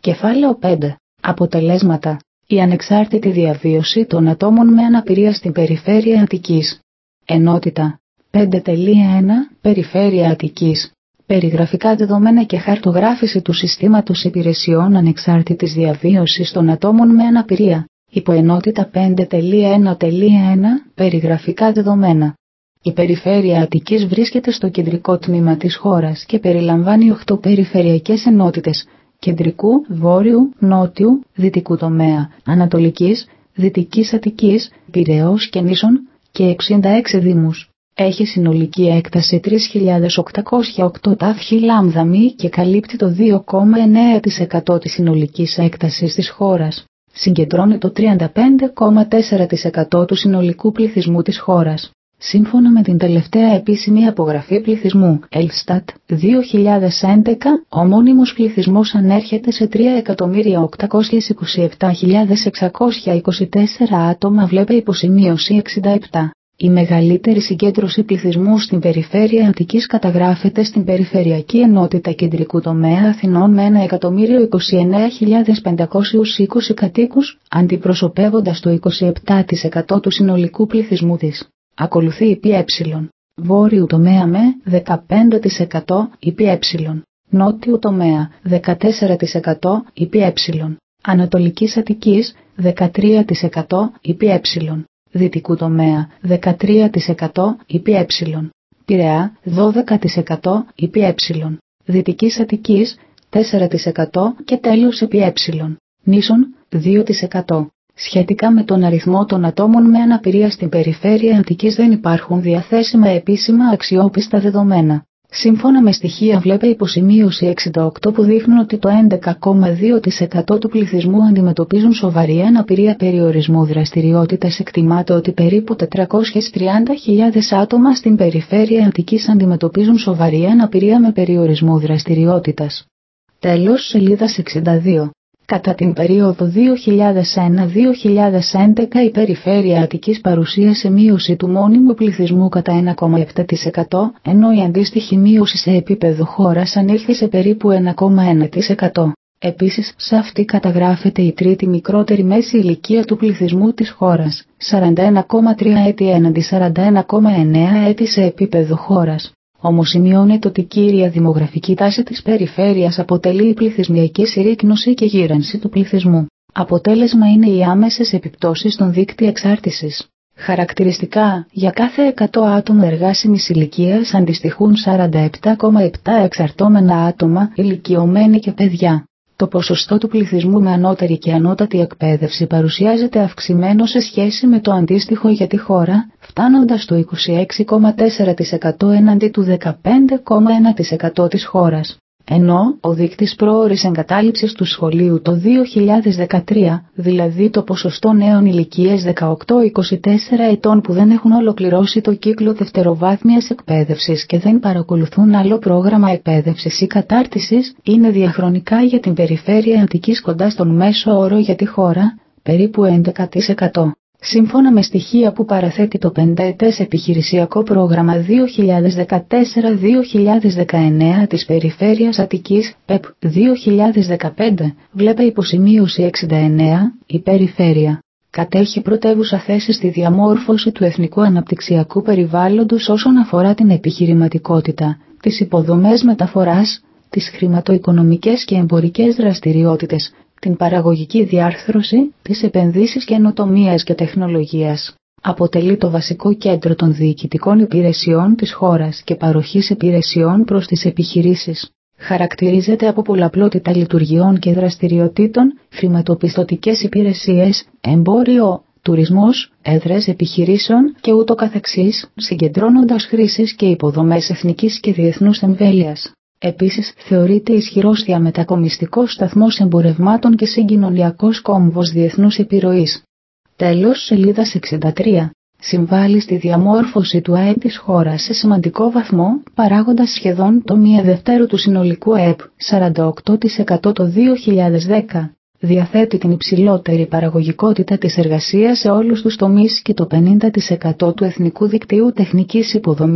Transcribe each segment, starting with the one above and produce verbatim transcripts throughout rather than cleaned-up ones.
Κεφάλαιο πέντε. Αποτελέσματα. Η ανεξάρτητη διαβίωση των ατόμων με αναπηρία στην περιφέρεια Αττικής. Ενότητα πέντε ένα. Περιφέρεια Αττικής. Περιγραφικά δεδομένα και χαρτογράφηση του συστήματος υπηρεσιών ανεξάρτητης διαβίωσης των ατόμων με αναπηρία. Υποενότητα πέντε ένα ένα. Περιγραφικά δεδομένα. Η περιφέρεια Αττικής βρίσκεται στο κεντρικό τμήμα της χώρας και περιλαμβάνει οκτώ περιφερειακές ενότητες κεντρικού, βόρειου, νότιου, δυτικού τομέα, ανατολικής, δυτικής Αττικής, Πειραιώς και νήσων και εξήντα έξι δήμους. Έχει συνολική έκταση τρεις χιλιάδες οκτακόσια οκτώ τάφη λάμδα μη και καλύπτει το δύο κόμμα εννέα τοις εκατό της συνολικής έκτασης της χώρας. Συγκεντρώνει το τριάντα πέντε κόμμα τέσσερα τοις εκατό του συνολικού πληθυσμού της χώρας. Σύμφωνα με την τελευταία επίσημη απογραφή πληθυσμού Elstad δύο χιλιάδες έντεκα, ο μόνιμος πληθυσμός ανέρχεται σε τρία εκατομμύρια οκτακόσιες είκοσι επτά χιλιάδες εξακόσια είκοσι τέσσερα άτομα. Βλέπε υποσημείωση εξήντα επτά. Η μεγαλύτερη συγκέντρωση πληθυσμού στην περιφέρεια Αττικής καταγράφεται στην Περιφερειακή Ενότητα Κεντρικού Τομέα Αθηνών με ένα εκατομμύριο είκοσι εννέα χιλιάδες πεντακόσιους είκοσι κατοίκους, αντιπροσωπεύοντας το είκοσι επτά τοις εκατό του συνολικού πληθυσμού της. Ακολουθεί η ΠΕ. Βόρειου τομέα με δεκαπέντε τοις εκατό η ΠΕ. Νότιου τομέα δεκατέσσερα τοις εκατό η ΠΕ. Ανατολικής Αττικής δεκατρία τοις εκατό η ΠΕ. Δυτικού τομέα δεκατρία τοις εκατό η ΠΕ. Πειραιά δώδεκα τοις εκατό η ΠΕ. Δυτικής Αττικής τέσσερα τοις εκατό και τέλος η ΠΕ. Νήσων δύο τοις εκατό. Σχετικά με τον αριθμό των ατόμων με αναπηρία στην περιφέρεια Αττικής δεν υπάρχουν διαθέσιμα επίσημα αξιόπιστα δεδομένα. Σύμφωνα με στοιχεία βλέπε υποσημείωση εξήντα οκτώ που δείχνουν ότι το έντεκα κόμμα δύο τοις εκατό του πληθυσμού αντιμετωπίζουν σοβαρή αναπηρία περιορισμού δραστηριότητας. Εκτιμάται ότι περίπου τετρακόσιες τριάντα χιλιάδες άτομα στην περιφέρεια Αττικής αντιμετωπίζουν σοβαρή αναπηρία με περιορισμό δραστηριότητας. Τέλος σελίδας εξήντα δύο. Κατά την περίοδο δύο χιλιάδες ένα με δύο χιλιάδες έντεκα η περιφέρεια Αττικής παρουσίασε μείωση του μόνιμου πληθυσμού κατά ένα κόμμα επτά τοις εκατό, ενώ η αντίστοιχη μείωση σε επίπεδο χώρας ανήλθε σε περίπου ένα κόμμα ένα τοις εκατό. Επίσης, σε αυτή καταγράφεται η τρίτη μικρότερη μέση ηλικία του πληθυσμού της χώρας, σαράντα ένα κόμμα τρία έτη έναντι σαράντα ένα κόμμα εννέα έτη σε επίπεδο χώρας. Όμως σημειώνεται ότι η κύρια δημογραφική τάση της περιφέρειας αποτελεί η πληθυσμιακή συρρίκνωση και γύρανση του πληθυσμού. Αποτέλεσμα είναι οι άμεσες επιπτώσεις στον δείκτη εξάρτησης. Χαρακτηριστικά, για κάθε εκατό άτομα εργάσιμης ηλικίας αντιστοιχούν σαράντα επτά κόμμα επτά εξαρτώμενα άτομα, ηλικιωμένοι και παιδιά. Το ποσοστό του πληθυσμού με ανώτερη και ανώτατη εκπαίδευση παρουσιάζεται αυξημένο σε σχέση με το αντίστοιχο για τη χώρα, φτάνοντας το είκοσι έξι κόμμα τέσσερα τοις εκατό έναντι του δεκαπέντε κόμμα ένα τοις εκατό της χώρας. Ενώ ο δείκτης πρόωρης εγκατάλειψης του σχολείου το δύο χιλιάδες δεκατρία, δηλαδή το ποσοστό νέων ηλικίας δεκαοκτώ με είκοσι τέσσερα ετών που δεν έχουν ολοκληρώσει το κύκλο δευτεροβάθμιας εκπαίδευσης και δεν παρακολουθούν άλλο πρόγραμμα εκπαίδευσης ή κατάρτισης, είναι διαχρονικά για την περιφέρεια Αττικής κοντά στον μέσο όρο για τη χώρα, περίπου έντεκα τοις εκατό. Σύμφωνα με στοιχεία που παραθέτει το πενταετές επιχειρησιακό πρόγραμμα δύο χιλιάδες δεκατέσσερα με δύο χιλιάδες δεκαεννέα της περιφέρειας Αττικής, ΠΕΠ δύο χιλιάδες δεκαπέντε, βλέπε υποσημείωση εξήντα εννέα, η περιφέρεια κατέχει πρωτεύουσα θέση στη διαμόρφωση του εθνικού αναπτυξιακού περιβάλλοντος όσον αφορά την επιχειρηματικότητα, τις υποδομές μεταφοράς, τις χρηματοοικονομικές και εμπορικές δραστηριότητες, την παραγωγική διάρθρωση, τις επενδύσεις καινοτομίας και τεχνολογίας. Αποτελεί το βασικό κέντρο των διοικητικών υπηρεσιών της χώρας και παροχής υπηρεσιών προς τις επιχειρήσεις. Χαρακτηρίζεται από πολλαπλότητα λειτουργιών και δραστηριοτήτων, χρηματοπιστωτικές υπηρεσίες, εμπόριο, τουρισμός, έδρες επιχειρήσεων και ούτω καθεξής, συγκεντρώνοντας χρήσεις και υποδομές εθνικής και διεθνούς εμβέλειας. Επίσης, θεωρείται ισχυρός διαμετακομιστικός σταθμός εμπορευμάτων και συγκοινωνιακός κόμβος διεθνούς επιρροής. Τέλος σελίδας εξήντα τρία. Συμβάλλει στη διαμόρφωση του ΑΕΠ της χώρας σε σημαντικό βαθμό, παράγοντας σχεδόν το μία δευτέρου του συνολικού ΑΕΠ, σαράντα οκτώ τοις εκατό το δύο χιλιάδες δέκα. Διαθέτει την υψηλότερη παραγωγικότητα της εργασίας σε όλους τους τομείς και το πενήντα τοις εκατό του εθνικού δικτύου τεχνικής υποδομής.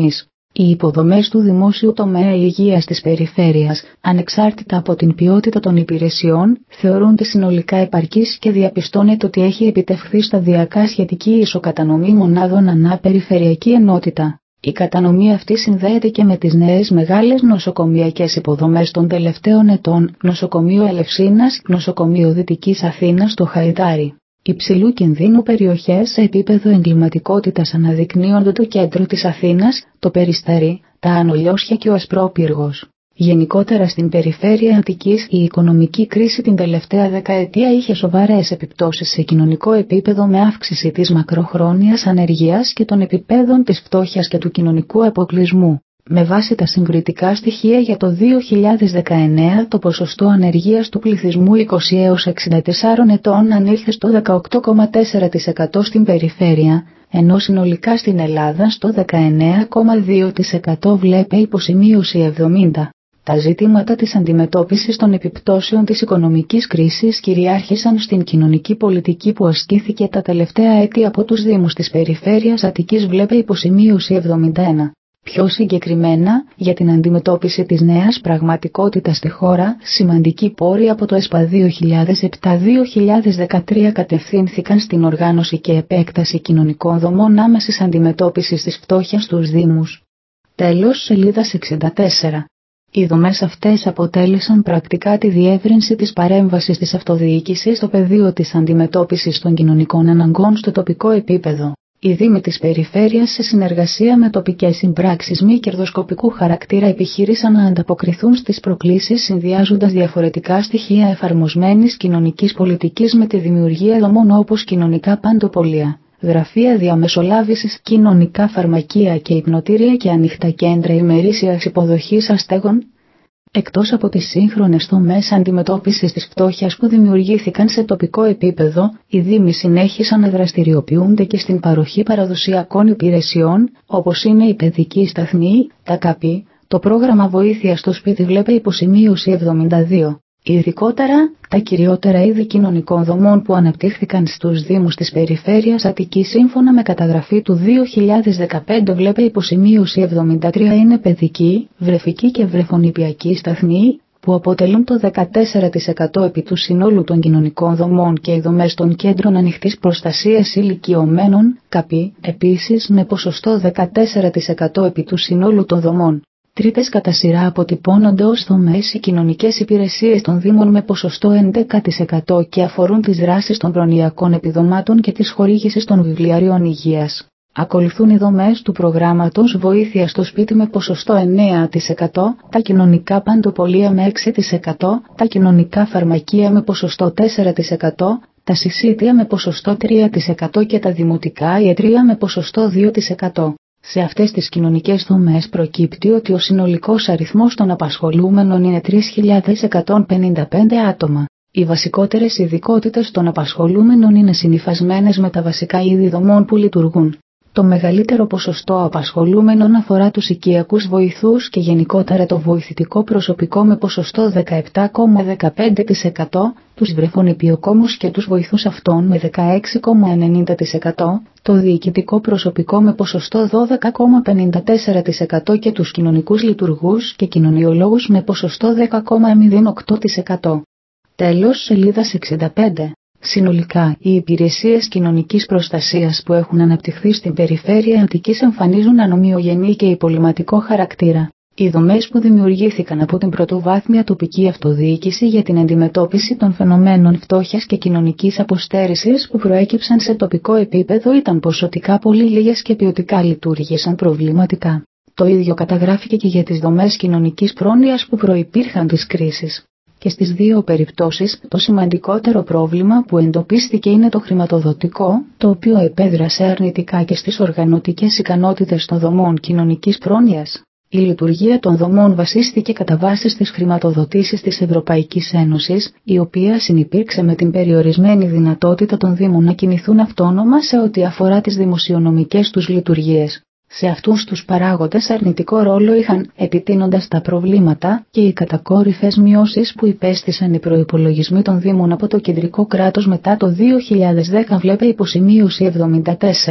Οι υποδομές του δημόσιου τομέα υγείας της περιφέρειας, ανεξάρτητα από την ποιότητα των υπηρεσιών, θεωρούνται συνολικά επαρκείς και διαπιστώνεται ότι έχει επιτευχθεί σταδιακά σχετική ισοκατανομή μονάδων ανά περιφερειακή ενότητα. Η κατανομή αυτή συνδέεται και με τις νέες μεγάλες νοσοκομειακές υποδομές των τελευταίων ετών, νοσοκομείο Ελευσίνας, νοσοκομείο Δυτικής Αθήνας στο Χαϊδάρι. Υψηλού κινδύνου περιοχές σε επίπεδο εγκληματικότητας αναδεικνύονται το κέντρο της Αθήνας, το Περιστέρι, τα Ανολιώσια και ο Ασπρόπυργος. Γενικότερα στην περιφέρεια Αττικής η οικονομική κρίση την τελευταία δεκαετία είχε σοβαρές επιπτώσεις σε κοινωνικό επίπεδο με αύξηση της μακροχρόνιας ανεργίας και των επιπέδων της φτώχειας και του κοινωνικού αποκλεισμού. Με βάση τα συγκριτικά στοιχεία για το δύο χιλιάδες δεκαεννέα το ποσοστό ανεργίας του πληθυσμού είκοσι έως εξήντα τεσσάρων ετών ανήλθε στο δεκαοκτώ κόμμα τέσσερα τοις εκατό στην περιφέρεια, ενώ συνολικά στην Ελλάδα στο δεκαεννέα κόμμα δύο τοις εκατό βλέπει υποσημείωση εβδομήντα. Τα ζητήματα της αντιμετώπισης των επιπτώσεων της οικονομικής κρίσης κυριάρχησαν στην κοινωνική πολιτική που ασκήθηκε τα τελευταία έτη από τους Δήμους της περιφέρειας Αττικής βλέπει υποσημείωση εβδομήντα ένα. Πιο συγκεκριμένα, για την αντιμετώπιση της νέας πραγματικότητας στη χώρα, σημαντικοί πόροι από το ΕΣΠΑ δύο χιλιάδες επτά δύο χιλιάδες δεκατρία κατευθύνθηκαν στην οργάνωση και επέκταση κοινωνικών δομών άμεσης αντιμετώπισης της φτώχειας στους Δήμους. Τέλος, σελίδας εξήντα τέσσερα. Οι δομές αυτές αποτέλεσαν πρακτικά τη διεύρυνση της παρέμβασης της αυτοδιοίκησης στο πεδίο της αντιμετώπισης των κοινωνικών αναγκών στο τοπικό επίπεδο. Οι Δήμοι της περιφέρειας σε συνεργασία με τοπικές συμπράξεις μη κερδοσκοπικού χαρακτήρα επιχείρησαν να ανταποκριθούν στις προκλήσεις συνδυάζοντας διαφορετικά στοιχεία εφαρμοσμένης κοινωνικής πολιτικής με τη δημιουργία δομών όπως κοινωνικά παντοπολία, γραφεία διαμεσολάβησης, κοινωνικά φαρμακεία και υπνοτήρια και ανοιχτά κέντρα ημερήσιας υποδοχής αστέγων. Εκτός από τις σύγχρονες δομές αντιμετώπισης της φτώχειας που δημιουργήθηκαν σε τοπικό επίπεδο, οι Δήμοι συνέχισαν να δραστηριοποιούνται και στην παροχή παραδοσιακών υπηρεσιών, όπως είναι η παιδική σταθμή, τα ΚΑΠΗ, το πρόγραμμα βοήθειας στο σπίτι βλέπει υποσημείωση εβδομήντα δύο. Ειδικότερα, τα κυριότερα είδη κοινωνικών δομών που αναπτύχθηκαν στους Δήμους της περιφέρειας Αττικής σύμφωνα με καταγραφή του δύο χιλιάδες δεκαπέντε βλέπει υποσημείωση εβδομήντα τρία είναι παιδική, βρεφική και βρεφονηπιακή σταθμή, που αποτελούν το δεκατέσσερα τοις εκατό επί του συνόλου των κοινωνικών δομών και οι δομές των κέντρων ανοιχτής προστασίας ηλικιωμένων, ΚΑΠΗ, επίσης με ποσοστό δεκατέσσερα τοις εκατό επί του συνόλου των δομών. Τρίτες κατά σειρά αποτυπώνονται ως δομές οι κοινωνικές υπηρεσίες των Δήμων με ποσοστό έντεκα τοις εκατό και αφορούν τις δράσεις των προνοιακών επιδομάτων και της χορήγησης των βιβλιαρίων υγείας. Ακολουθούν οι δομές του προγράμματος βοήθειας στο σπίτι με ποσοστό εννέα τοις εκατό, τα κοινωνικά παντοπολία με έξι τοις εκατό, τα κοινωνικά φαρμακεία με ποσοστό τέσσερα τοις εκατό, τα συσίτια με ποσοστό τρία τοις εκατό και τα δημοτικά ιατρεία με ποσοστό δύο τοις εκατό. Σε αυτές τις κοινωνικές δομές προκύπτει ότι ο συνολικός αριθμός των απασχολούμενων είναι τρεις χιλιάδες εκατόν πενήντα πέντε άτομα. Οι βασικότερες ειδικότητες των απασχολούμενων είναι συνυφασμένες με τα βασικά είδη δομών που λειτουργούν. Το μεγαλύτερο ποσοστό απασχολούμενων αφορά τους οικιακούς βοηθούς και γενικότερα το βοηθητικό προσωπικό με ποσοστό δεκαεπτά κόμμα δεκαπέντε τοις εκατό, τους βρεφονηπιοκόμους και τους βοηθούς αυτών με δεκαέξι κόμμα ενενήντα τοις εκατό, το διοικητικό προσωπικό με ποσοστό δώδεκα κόμμα πενήντα τέσσερα τοις εκατό και τους κοινωνικούς λειτουργούς και κοινωνιολόγους με ποσοστό δέκα κόμμα μηδέν οκτώ τοις εκατό. Τέλος, σελίδας εξήντα πέντε. Συνολικά, οι υπηρεσίες κοινωνικής προστασίας που έχουν αναπτυχθεί στην περιφέρεια Αττικής εμφανίζουν ανομοιογενή και υπολειμματικό χαρακτήρα. Οι δομές που δημιουργήθηκαν από την πρωτοβάθμια τοπική αυτοδιοίκηση για την αντιμετώπιση των φαινομένων φτώχειας και κοινωνικής αποστέρησης που προέκυψαν σε τοπικό επίπεδο ήταν ποσοτικά πολύ λίγες και ποιοτικά λειτουργήσαν προβληματικά. Το ίδιο καταγράφηκε και για τις δομές κοινωνικής πρόνοιας που προϋπήρχαν της κρίσης. Και στις δύο περιπτώσεις, το σημαντικότερο πρόβλημα που εντοπίστηκε είναι το χρηματοδοτικό, το οποίο επέδρασε αρνητικά και στις οργανωτικές ικανότητες των δομών κοινωνικής πρόνοιας. Η λειτουργία των δομών βασίστηκε κατά βάση στις χρηματοδοτήσεις της Ευρωπαϊκής Ένωσης, η οποία συνυπήρξε με την περιορισμένη δυνατότητα των Δήμων να κινηθούν αυτόνομα σε ό,τι αφορά τις δημοσιονομικές τους λειτουργίες. Σε αυτούς τους παράγοντες αρνητικό ρόλο είχαν, επιτείνοντας τα προβλήματα, και οι κατακόρυφες μειώσεις που υπέστησαν οι προϋπολογισμοί των Δήμων από το κεντρικό κράτος μετά το δύο χιλιάδες δέκα βλέπει υποσημείωση εβδομήντα τέσσερα.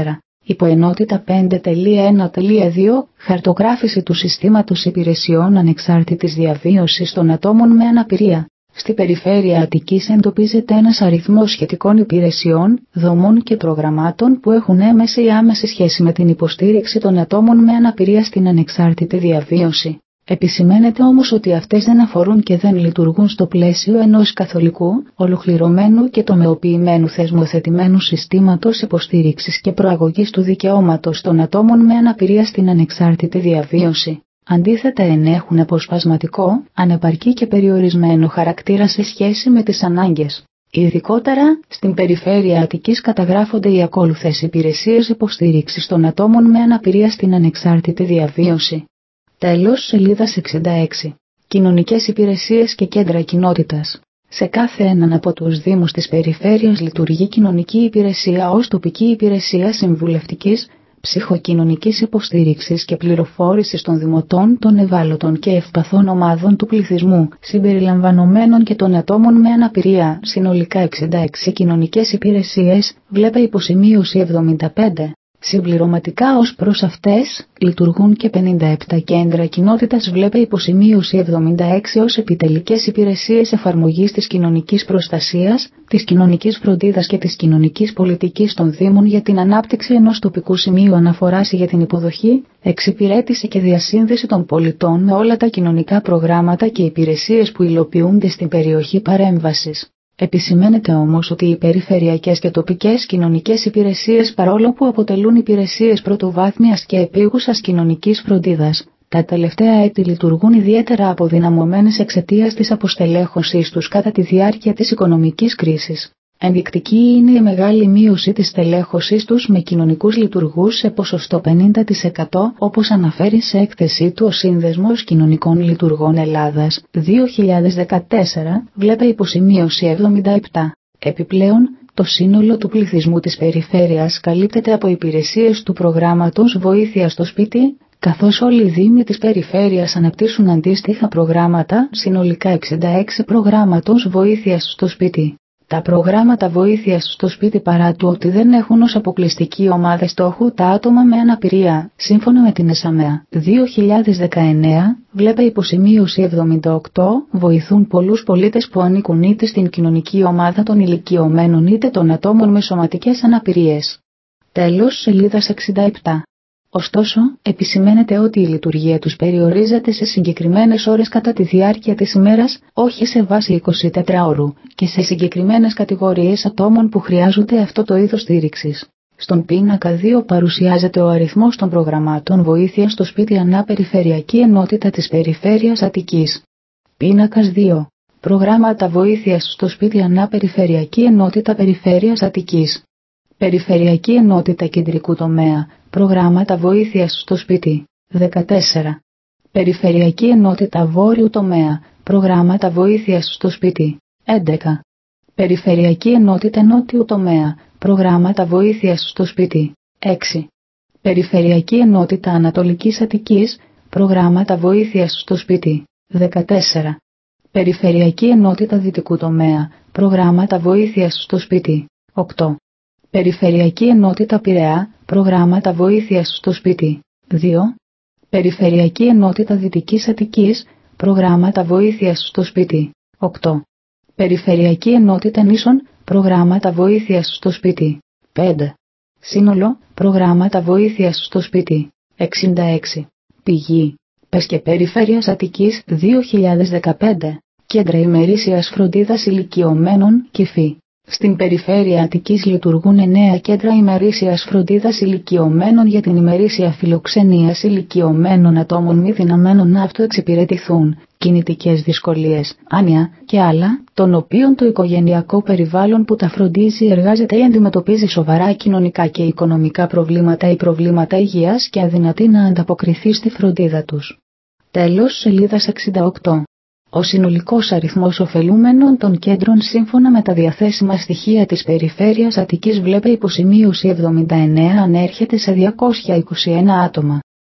Υποενότητα πέντε τελεία ένα τελεία δύο Χαρτογράφηση του συστήματος υπηρεσιών ανεξάρτητης διαβίωσης των ατόμων με αναπηρία. Στη περιφέρεια Αττικής εντοπίζεται ένας αριθμός σχετικών υπηρεσιών, δομών και προγραμμάτων που έχουν έμεση ή άμεση σχέση με την υποστήριξη των ατόμων με αναπηρία στην ανεξάρτητη διαβίωση. Επισημαίνεται όμως ότι αυτές δεν αφορούν και δεν λειτουργούν στο πλαίσιο ενός καθολικού, ολοκληρωμένου και τομεοποιημένου θεσμοθετημένου συστήματος υποστήριξης και προαγωγής του δικαιώματος των ατόμων με αναπηρία στην ανεξάρτητη διαβίωση. Αντίθετα ενέχουν αποσπασματικό, ανεπαρκή και περιορισμένο χαρακτήρα σε σχέση με τις ανάγκες. Ειδικότερα, στην περιφέρεια Αττικής καταγράφονται οι ακόλουθες υπηρεσίες υποστήριξης των ατόμων με αναπηρία στην ανεξάρτητη διαβίωση. Τέλος, σελίδας εξήντα έξι. Κοινωνικές υπηρεσίες και κέντρα κοινότητας. Σε κάθε έναν από τους δήμους της περιφέρειας λειτουργεί κοινωνική υπηρεσία ως τοπική υπηρεσία συμβουλευτικής, ψυχοκοινωνικής υποστήριξης και πληροφόρησης των δημοτών των ευάλωτων και ευπαθών ομάδων του πληθυσμού, συμπεριλαμβανομένων και των ατόμων με αναπηρία, συνολικά εξήντα έξι κοινωνικές υπηρεσίες, βλέπε υποσημείωση εβδομήντα πέντε. Συμπληρωματικά ως προς αυτές, λειτουργούν και πενήντα επτά κέντρα κοινότητας, βλέπε υποσημείωση εβδομήντα έξι ως επιτελικές υπηρεσίες εφαρμογής της κοινωνικής προστασίας, της κοινωνικής φροντίδας και της κοινωνικής πολιτικής των Δήμων για την ανάπτυξη ενός τοπικού σημείου αναφοράς για την υποδοχή, εξυπηρέτηση και διασύνδεση των πολιτών με όλα τα κοινωνικά προγράμματα και υπηρεσίες που υλοποιούνται στην περιοχή παρέμβασης. Επισημαίνεται όμως ότι οι περιφερειακές και τοπικές κοινωνικές υπηρεσίες, παρόλο που αποτελούν υπηρεσίες πρωτοβάθμιας και επίγουσας κοινωνικής φροντίδας, τα τελευταία έτη λειτουργούν ιδιαίτερα αποδυναμωμένες εξαιτίας της αποστελέχωσής τους κατά τη διάρκεια της οικονομικής κρίσης. Ενδεικτική είναι η μεγάλη μείωση της στελέχωσής τους με κοινωνικούς λειτουργούς σε ποσοστό πενήντα τοις εκατό, όπως αναφέρει σε έκθεσή του ο Σύνδεσμος Κοινωνικών Λειτουργών Ελλάδας δύο χιλιάδες δεκατέσσερα, βλέπε υποσημείωση εβδομήντα επτά. Επιπλέον, το σύνολο του πληθυσμού της περιφέρειας καλύπτεται από υπηρεσίες του προγράμματος Βοήθεια στο Σπίτι, καθώς όλοι οι δήμοι της περιφέρειας αναπτύσσουν αντίστοιχα προγράμματα, συνολικά εξήντα έξι προγράμματος βοήθειας στο σπίτι. Τα προγράμματα βοήθειας στο σπίτι, παρά του ότι δεν έχουν ως αποκλειστική ομάδα στόχου τα άτομα με αναπηρία, σύμφωνα με την ΕΣΑΜΕΑ δύο χιλιάδες δεκαεννέα, βλέπε υποσημείωση εβδομήντα οκτώ, βοηθούν πολλούς πολίτες που ανήκουν είτε στην κοινωνική ομάδα των ηλικιωμένων είτε των ατόμων με σωματικές αναπηρίες. Τέλος, σελίδας εξήντα επτά. Ωστόσο, επισημαίνεται ότι η λειτουργία τους περιορίζεται σε συγκεκριμένες ώρες κατά τη διάρκεια της ημέρας, όχι σε βάση εικοσιτετράωρου, και σε συγκεκριμένες κατηγορίες ατόμων που χρειάζονται αυτό το είδος στήριξης. Στον πίνακα δύο παρουσιάζεται ο αριθμός των προγραμμάτων βοήθειας στο σπίτι ανά περιφερειακή ενότητα της περιφέρειας Αττικής. Πίνακας δύο. Προγράμματα βοήθειας στο σπίτι ανά περιφερειακή ενότητα περιφέρειας Αττικής. Περιφερειακή ενότητα κεντρικού τομέα. Προγράμματα βοήθειας στο σπίτι. δεκατέσσερα. Περιφερειακή ενότητα βόρειου τομέα. Προγράμματα βοήθειας στο σπίτι. έντεκα. Περιφερειακή ενότητα νότιου τομέα. Προγράμματα βοήθειας στο σπίτι. έξι. Περιφερειακή ενότητα Ανατολικής Αττικής. Προγράμματα βοήθειας στο σπίτι. δεκατέσσερα. Περιφερειακή ενότητα δυτικού τομέα. Προγράμματα βοήθειας στο σπίτι. οκτώ. Περιφερειακή ενότητα Πειραιά. Προγράμματα βοήθειας στο σπίτι. δύο. Περιφερειακή ενότητα Δυτικής Αττικής. Προγράμματα βοήθειας στο σπίτι. οκτώ. Περιφερειακή ενότητα Νήσων. Προγράμματα βοήθειας στο σπίτι. πέντε. Σύνολο. Προγράμματα βοήθειας στο σπίτι. εξήντα έξι. Πηγή. ΠΕΣ και Περιφέρειας Αττικής δύο χιλιάδες δεκαπέντε. Κέντρα ημερήσιας φροντίδας ηλικιωμένων ΚΙΦΗ. Στην περιφέρεια Αττικής λειτουργούν εννέα κέντρα ημερήσιας φροντίδας ηλικιωμένων για την ημερήσια φιλοξενία ηλικιωμένων ατόμων μη δυναμένων να αυτοεξυπηρετηθούν, κινητικές δυσκολίες, άνοια και άλλα, των οποίων το οικογενειακό περιβάλλον που τα φροντίζει εργάζεται ή αντιμετωπίζει σοβαρά κοινωνικά και οικονομικά προβλήματα ή προβλήματα υγείας και αδυνατεί να ανταποκριθεί στη φροντίδα τους. Τέλος, σελίδας εξήντα οκτώ. Ο συνολικός αριθμός ωφελούμενων των κέντρων σύμφωνα με τα διαθέσιμα στοιχεία της περιφέρειας Αττικής, βλέπε υποσημείωση εβδομήντα εννέα, ανέρχεται σε διακόσια είκοσι ένα άτομα.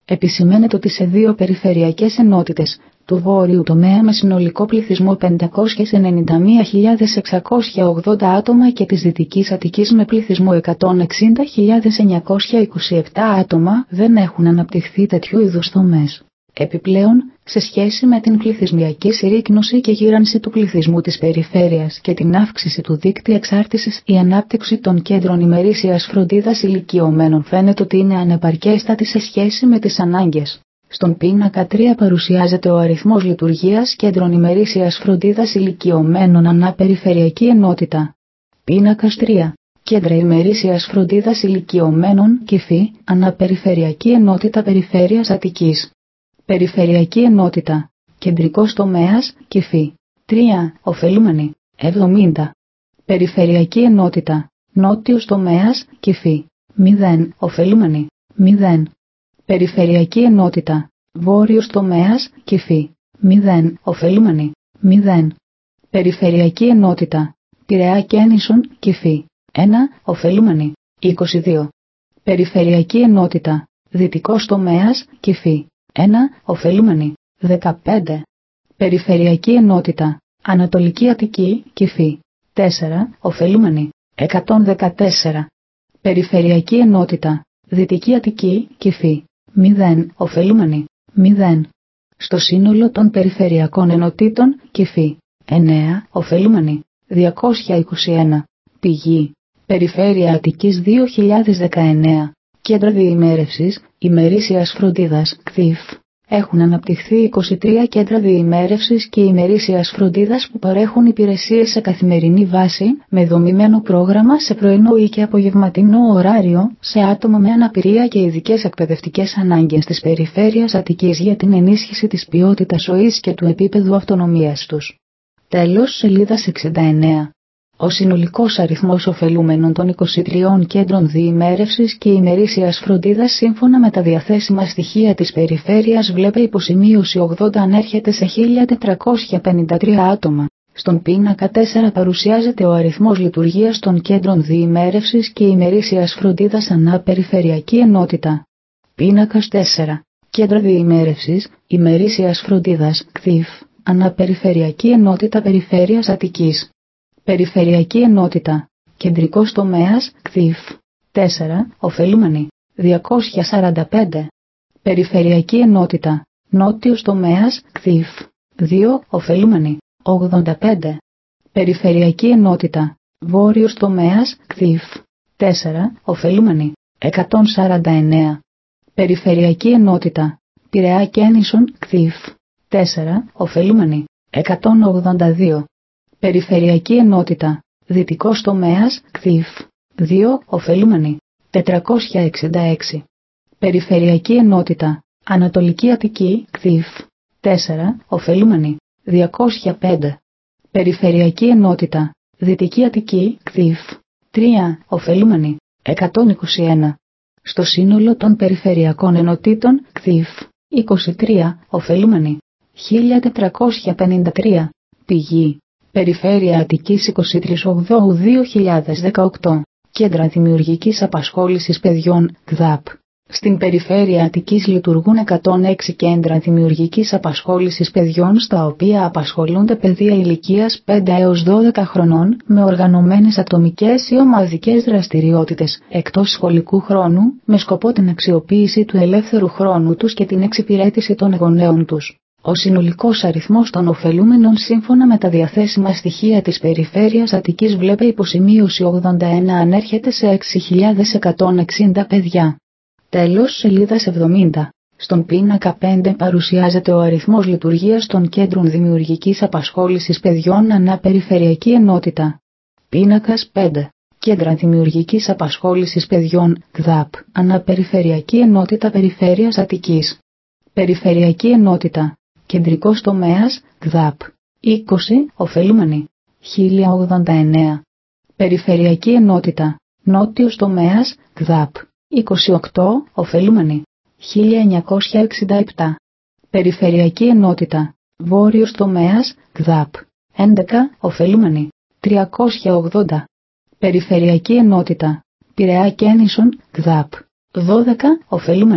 Επισημαίνεται ότι σε δύο περιφερειακές ενότητες του βόρειου τομέα με συνολικό πληθυσμό πεντακόσιες ενενήντα μία χιλιάδες εξακόσια ογδόντα άτομα και της Δυτικής Αττικής με πληθυσμό εκατόν εξήντα χιλιάδες εννιακόσια είκοσι επτά άτομα δεν έχουν αναπτυχθεί τέτοιου είδους τομές. Επιπλέον, σε σχέση με την πληθυσμιακή συρρίκνωση και γύρανση του πληθυσμού της περιφέρειας και την αύξηση του δίκτυα εξάρτησης, η ανάπτυξη των κέντρων ημερήσιας φροντίδας ηλικιωμένων φαίνεται ότι είναι ανεπαρκέστατη σε σχέση με τις ανάγκες. Στον πίνακα τρία παρουσιάζεται ο αριθμός λειτουργίας κέντρων ημερήσιας φροντίδας ηλικιωμένων ανά περιφερειακή ενότητα. Πίνακας τρία. Κέντρα ημερήσιας φροντίδας ηλικιωμένων Κηφή, ανά περιφερειακή ενότητα περιφέρειας Αττικής. Περιφερειακή ενότητα. Κεντρικός τομέας Κηφή. τρία. Ωφελούμενοι. εβδομήντα. Περιφερειακή ενότητα. Νότιος τομέας Κηφή. μηδέν. Ωφελούμενοι. μηδέν. Περιφερειακή ενότητα. Βόρειος τομέας Κηφή. μηδέν. Ωφελούμενοι. μηδέν. Περιφερειακή ενότητα. Πειραιά Κένισον Κηφή. ένα. Ωφελούμενοι. είκοσι δύο. Περιφερειακή ενότητα. Δυτικός τομέας Κηφή. ένα. Ωφελούμενοι. δεκαπέντε. Περιφερειακή ενότητα. Ανατολική Αττική Κηφή. τέσσερα. Ωφελούμενοι. εκατόν δεκατέσσερα. Περιφερειακή ενότητα. Δυτική Αττική Κηφή. μηδέν. Ωφελούμενοι. μηδέν. Στο σύνολο των περιφερειακών ενωτήτων Κηφή. εννέα. Ωφελούμενοι. διακόσια είκοσι ένα. Πηγή. Περιφέρεια Αττικής δύο χιλιάδες δεκαεννέα. Κέντρα διημέρευσης, ημερήσιας φροντίδας ΚΔΙΦ. Έχουν αναπτυχθεί είκοσι τρία κέντρα διημέρευσης και ημερήσιας φροντίδας που παρέχουν υπηρεσίες σε καθημερινή βάση, με δομημένο πρόγραμμα σε πρωινό ή και απογευματινό ωράριο, σε άτομα με αναπηρία και ειδικές εκπαιδευτικές ανάγκες της περιφέρειας Αττικής για την ενίσχυση της ποιότητας ζωής και του επίπεδου αυτονομίας τους. Τέλος σελίδας εξήντα εννέα. Ο συνολικός αριθμός ωφελούμενων των είκοσι τριών κέντρων διημέρευσης και ημερήσιας φροντίδας σύμφωνα με τα διαθέσιμα στοιχεία της περιφέρειας βλέπει υποσημείωση ογδόντα ανέρχεται σε χίλια τετρακόσια πενήντα τρία άτομα. Στον πίνακα τέσσερα παρουσιάζεται ο αριθμός λειτουργίας των κέντρων διημέρευσης και ημερήσιας φροντίδας ανά περιφερειακή ενότητα. Πίνακας τέσσερα. Κέντρα διημέρευσης, ημερήσιας φροντίδας ΚΔΙΦ, ανά περιφερειακή ενότητα περιφέρειας Αττικής. Περιφερειακή ενότητα. Κεντρικός τομέας ΚΔΙΦ. τέσσερα. Ωφελούμενοι. διακόσια σαράντα πέντε. Περιφερειακή ενότητα. Νότιος τομέας ΚΔΙΦ. δύο. Ωφελούμενοι. ογδόντα πέντε. Περιφερειακή ενότητα. Βόρειος τομέας ΚΔΙΦ. τέσσερα. Ωφελούμενοι. εκατόν σαράντα εννέα. Περιφερειακή ενότητα. Πειραιά Κένισον ΚΔΙΦ. τέσσερα. Ωφελούμενοι. εκατόν ογδόντα δύο. Περιφερειακή ενότητα. Δυτικός τομέας ΚΔΙΦ. δύο. Ωφελούμενοι. τετρακόσια εξήντα έξι. Περιφερειακή ενότητα. Ανατολική Αττική ΚΔΙΦ. τέσσερα. Ωφελούμενοι. διακόσια πέντε. Περιφερειακή ενότητα. Δυτική Αττική ΚΔΙΦ. τρία. Ωφελούμενοι. εκατόν είκοσι ένα. Στο σύνολο των περιφερειακών ενωτήτων ΚΔΙΦ. είκοσι τρία. Ωφελούμενοι. χίλια τετρακόσια πενήντα τρία. Πηγή. Περιφέρεια Αττικής είκοσι τρεις ογδόου δύο χιλιάδες δεκαοκτώ. Κέντρα δημιουργικής απασχόλησης παιδιών ΚΔΑΠ. Στην περιφέρεια Αττικής λειτουργούν εκατόν έξι κέντρα δημιουργικής απασχόλησης παιδιών στα οποία απασχολούνται παιδεία ηλικίας πέντε έως δώδεκα χρονών με οργανωμένες ατομικές ή ομαδικές δραστηριότητες εκτός σχολικού χρόνου με σκοπό την αξιοποίηση του ελεύθερου χρόνου τους και την εξυπηρέτηση των γονέων τους. Ο συνολικός αριθμός των ωφελούμενων σύμφωνα με τα διαθέσιμα στοιχεία της περιφέρειας Αττικής βλέπει υποσημείωση ογδόντα ένα ανέρχεται σε έξι χιλιάδες εκατόν εξήντα παιδιά. Τέλος σελίδας εβδομήντα. Στον πίνακα πέντε παρουσιάζεται ο αριθμός λειτουργίας των κέντρων δημιουργικής απασχόλησης παιδιών ανά περιφερειακή ενότητα. Πίνακας πέντε. Κέντρα δημιουργικής απασχόλησης παιδιών ΚΔΑΠ ανά περιφερειακή ενότητα περιφέρειας Αττικής. Περιφερειακή ενότητα. Κεντρικός τομέας ΚΔΑΠ. είκοσι. Ωφελούμενοι. χίλια ογδόντα εννέα. Περιφερειακή ενότητα. Νότιος τομέας ΚΔΑΠ. είκοσι οκτώ. Ωφελούμενοι. χίλια εννιακόσια εξήντα επτά. Περιφερειακή ενότητα. Βόρειος τομέας ΚΔΑΠ. έντεκα. Ωφελούμενοι. τριακόσια ογδόντα. Περιφερειακή ενότητα. Πειραιά Κένισον ΚΔΑΠ. δώδεκα. Ωφελούμενοι.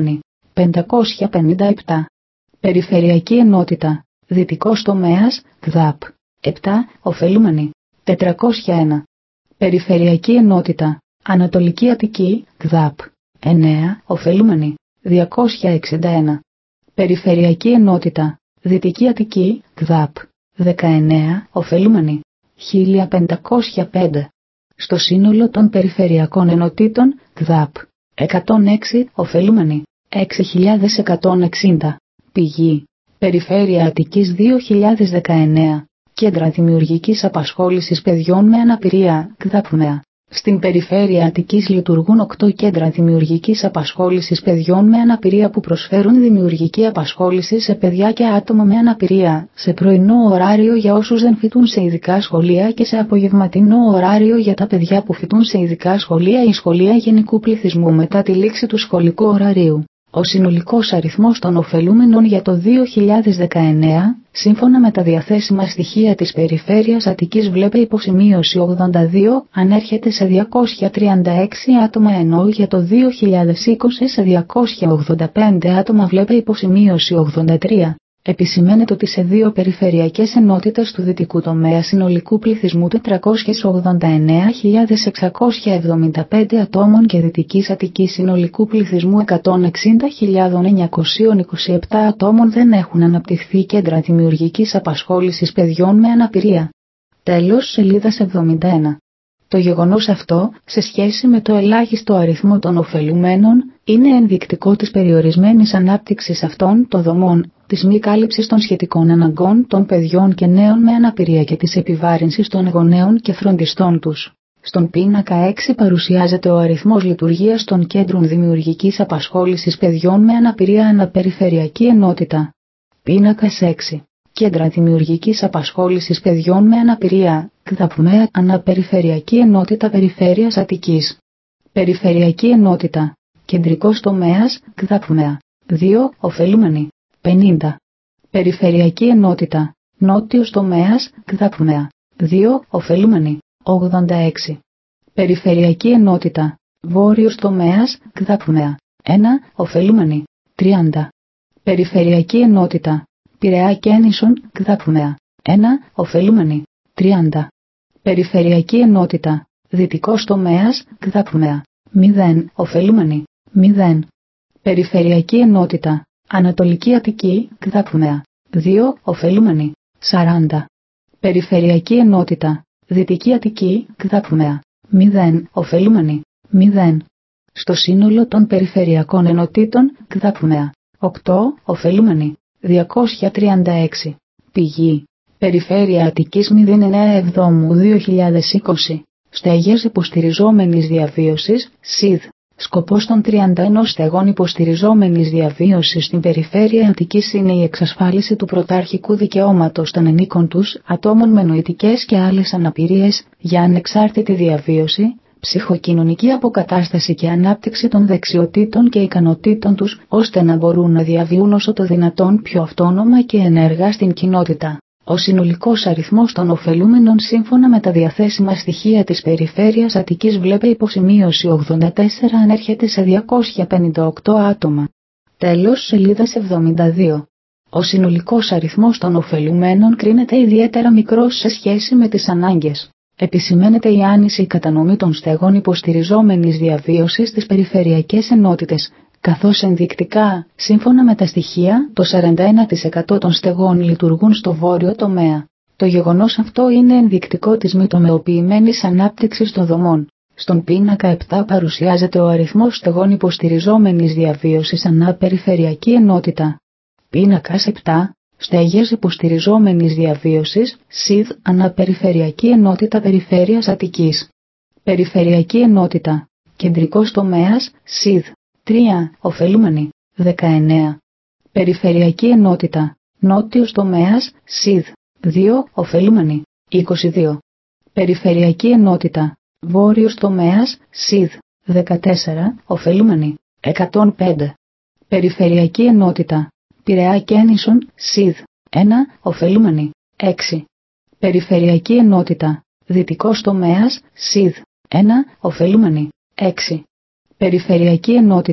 πεντακόσια πενήντα επτά. Περιφερειακή ενότητα, δυτικός τομέας, ΚΔΑΠ, επτά, ωφελούμενοι, τετρακόσια ένα. Περιφερειακή ενότητα, Ανατολική Αττική, ΚΔΑΠ, εννέα, ωφελούμενοι, διακόσια εξήντα ένα. Περιφερειακή ενότητα, Δυτική Αττική, ΚΔΑΠ, δεκαεννέα, ωφελούμενοι, χίλια πεντακόσια πέντε. Στο σύνολο των περιφερειακών ενωτήτων, ΚΔΑΠ, εκατόν έξι, ωφελούμενοι, έξι χιλιάδες εκατόν εξήντα. Πηγή, Περιφέρεια Αττικής δύο χιλιάδες δεκαεννέα, Κέντρα Δημιουργικής Απασχόλησης Παιδιών με Αναπηρία, ΚΔΑΠΜΕΑ. Στην Περιφέρεια Αττικής λειτουργούν οκτώ κέντρα δημιουργικής απασχόλησης παιδιών με αναπηρία που προσφέρουν δημιουργική απασχόληση σε παιδιά και άτομα με αναπηρία, σε πρωινό ωράριο για όσους δεν φοιτούν σε ειδικά σχολεία και σε απογευματινό ωράριο για τα παιδιά που φοιτούν σε ειδικά σχολεία ή σχολεία γενικού πληθυσμού μετά τη λήξη του σχολικού ωραρίου. Ο συνολικός αριθμός των ωφελούμενων για το δύο χιλιάδες δεκαεννέα, σύμφωνα με τα διαθέσιμα στοιχεία της Περιφέρειας Αττικής βλέπε υποσημείωση ογδόντα δύο, ανέρχεται σε διακόσια τριάντα έξι άτομα ενώ για το δύο χιλιάδες είκοσι σε διακόσια ογδόντα πέντε άτομα βλέπε υποσημείωση ογδόντα τρία. Επισημαίνεται ότι σε δύο περιφερειακές ενότητες του δυτικού τομέα συνολικού πληθυσμού τετρακόσιες ογδόντα εννέα χιλιάδες εξακόσια εβδομήντα πέντε ατόμων και δυτικής Αττικής συνολικού πληθυσμού εκατόν εξήντα χιλιάδες εννιακόσια είκοσι επτά ατόμων δεν έχουν αναπτυχθεί κέντρα δημιουργικής απασχόλησης παιδιών με αναπηρία. Τέλος σελίδας εβδομήντα ένα. Το γεγονός αυτό, σε σχέση με το ελάχιστο αριθμό των ωφελουμένων, είναι ενδεικτικό της περιορισμένης ανάπτυξης αυτών των δομών, της μη κάλυψης των σχετικών αναγκών των παιδιών και νέων με αναπηρία και της επιβάρυνσης των γονέων και φροντιστών τους. Στον πίνακα έξι παρουσιάζεται ο αριθμός λειτουργίας των κέντρων δημιουργικής απασχόλησης παιδιών με αναπηρία αναπεριφερειακή ενότητα. Πίνακας έξι. Κέντρα δημιουργικής απασχόλησης παιδιών με αναπηρία, ΚΔΑΠΜΕΑ αναπεριφερειακή ενότητα Περιφέρειας Αττικής. Περιφερειακή ενότητα, κεντρικός τομέας, ΚΔΑΠΜΕΑ, δύο, ωφελούμενοι, πενήντα. Περιφερειακή ενότητα, νότιος τομέας, ΚΔΑΠΜΕΑ, δύο, ωφελούμενοι, ογδόντα έξι. Περιφερειακή ενότητα, βόρειος τομέας, ΚΔΑΠΜΕΑ, ένα, ωφελούμενοι, τριάντα. Περιφερειακή ενότητα, Πειραιά Κέννησον, ΚΔΑΠΜΕΑ, ένα, ωφελούμενοι, τριάντα. Περιφερειακή ενότητα, δυτικός τομέας, ΚΔΑΠΜΕΑ, μηδέν, ωφελούμενοι, μηδέν. Περιφερειακή ενότητα, Ανατολική Αττική, ΚΔΑΠΜΕΑ, δύο, ωφελούμενοι, σαράντα. Περιφερειακή ενότητα, Δυτική Αττική, ΚΔΑΠΜΕΑ, μηδέν, ωφελούμενοι, μηδέν. Στο σύνολο των περιφερειακών ενωτήτων, ΚΔΑΠΜΕΑ, οκτώ, ωφελούμενοι, διακόσια τριάντα έξι. Πηγή, Περιφέρεια Αττικής μηδέν εννέα εβδόμου δύο χιλιάδες είκοσι. Στέγες υποστηριζόμενης διαβίωσης, ΣΥΔ. Σκοπός των τριάντα ένα στεγών υποστηριζόμενης διαβίωσης στην Περιφέρεια Αττικής είναι η εξασφάλιση του πρωταρχικού δικαιώματος των ενίκων τους, ατόμων με νοητικές και άλλες αναπηρίες, για ανεξάρτητη διαβίωση, ψυχοκοινωνική αποκατάσταση και ανάπτυξη των δεξιοτήτων και ικανοτήτων τους, ώστε να μπορούν να διαβιούν όσο το δυνατόν πιο αυτόνομα και ενεργά στην κοινότητα. Ο συνολικός αριθμός των ωφελούμενων σύμφωνα με τα διαθέσιμα στοιχεία της Περιφέρειας Αττικής βλέπε υποσημείωση ογδόντα τέσσερα ανέρχεται σε διακόσια πενήντα οκτώ άτομα. Τέλος σελίδας εβδομήντα δύο. Ο συνολικός αριθμός των ωφελουμένων κρίνεται ιδιαίτερα μικρός σε σχέση με τις ανάγκες. Επισημαίνεται η άνηση κατανομή των στεγών υποστηριζόμενης διαβίωσης στις περιφερειακές ενότητες, καθώς ενδεικτικά, σύμφωνα με τα στοιχεία, το σαράντα ένα τοις εκατό των στεγών λειτουργούν στο βόρειο τομέα. Το γεγονός αυτό είναι ενδεικτικό της μη τομεοποιημένης ανάπτυξης των δομών. Στον πίνακα επτά παρουσιάζεται ο αριθμός στεγών υποστηριζόμενης διαβίωσης ανά περιφερειακή ενότητα. Πίνακας επτά. Στέγες υποστηριζόμενης διαβίωσης, ΣΥΔ αναπεριφερειακή ενότητα Περιφέρειας Αττικής. Περιφερειακή ενότητα, κεντρικός τομέας, ΣΥΔ, τρία, ωφελούμενοι, δεκαεννέα. Περιφερειακή ενότητα, νότιος τομέας, ΣΥΔ, δύο, ωφελούμενοι, είκοσι δύο. Περιφερειακή ενότητα, βόρειος τομέας, ΣΥΔ, δεκατέσσερα, ωφελούμενοι, εκατόν πέντε. Περιφερειακή ενότητα, Πειραιά Κέννησον, ΣΥΔ, ένα, ωφελούμενοι, έξι. Περιφερειακή ενότητα, δυτικός τομέας, ΣΥΔ, ένα, ωφελούμενοι, έξι. Περιφερειακή ενότητα,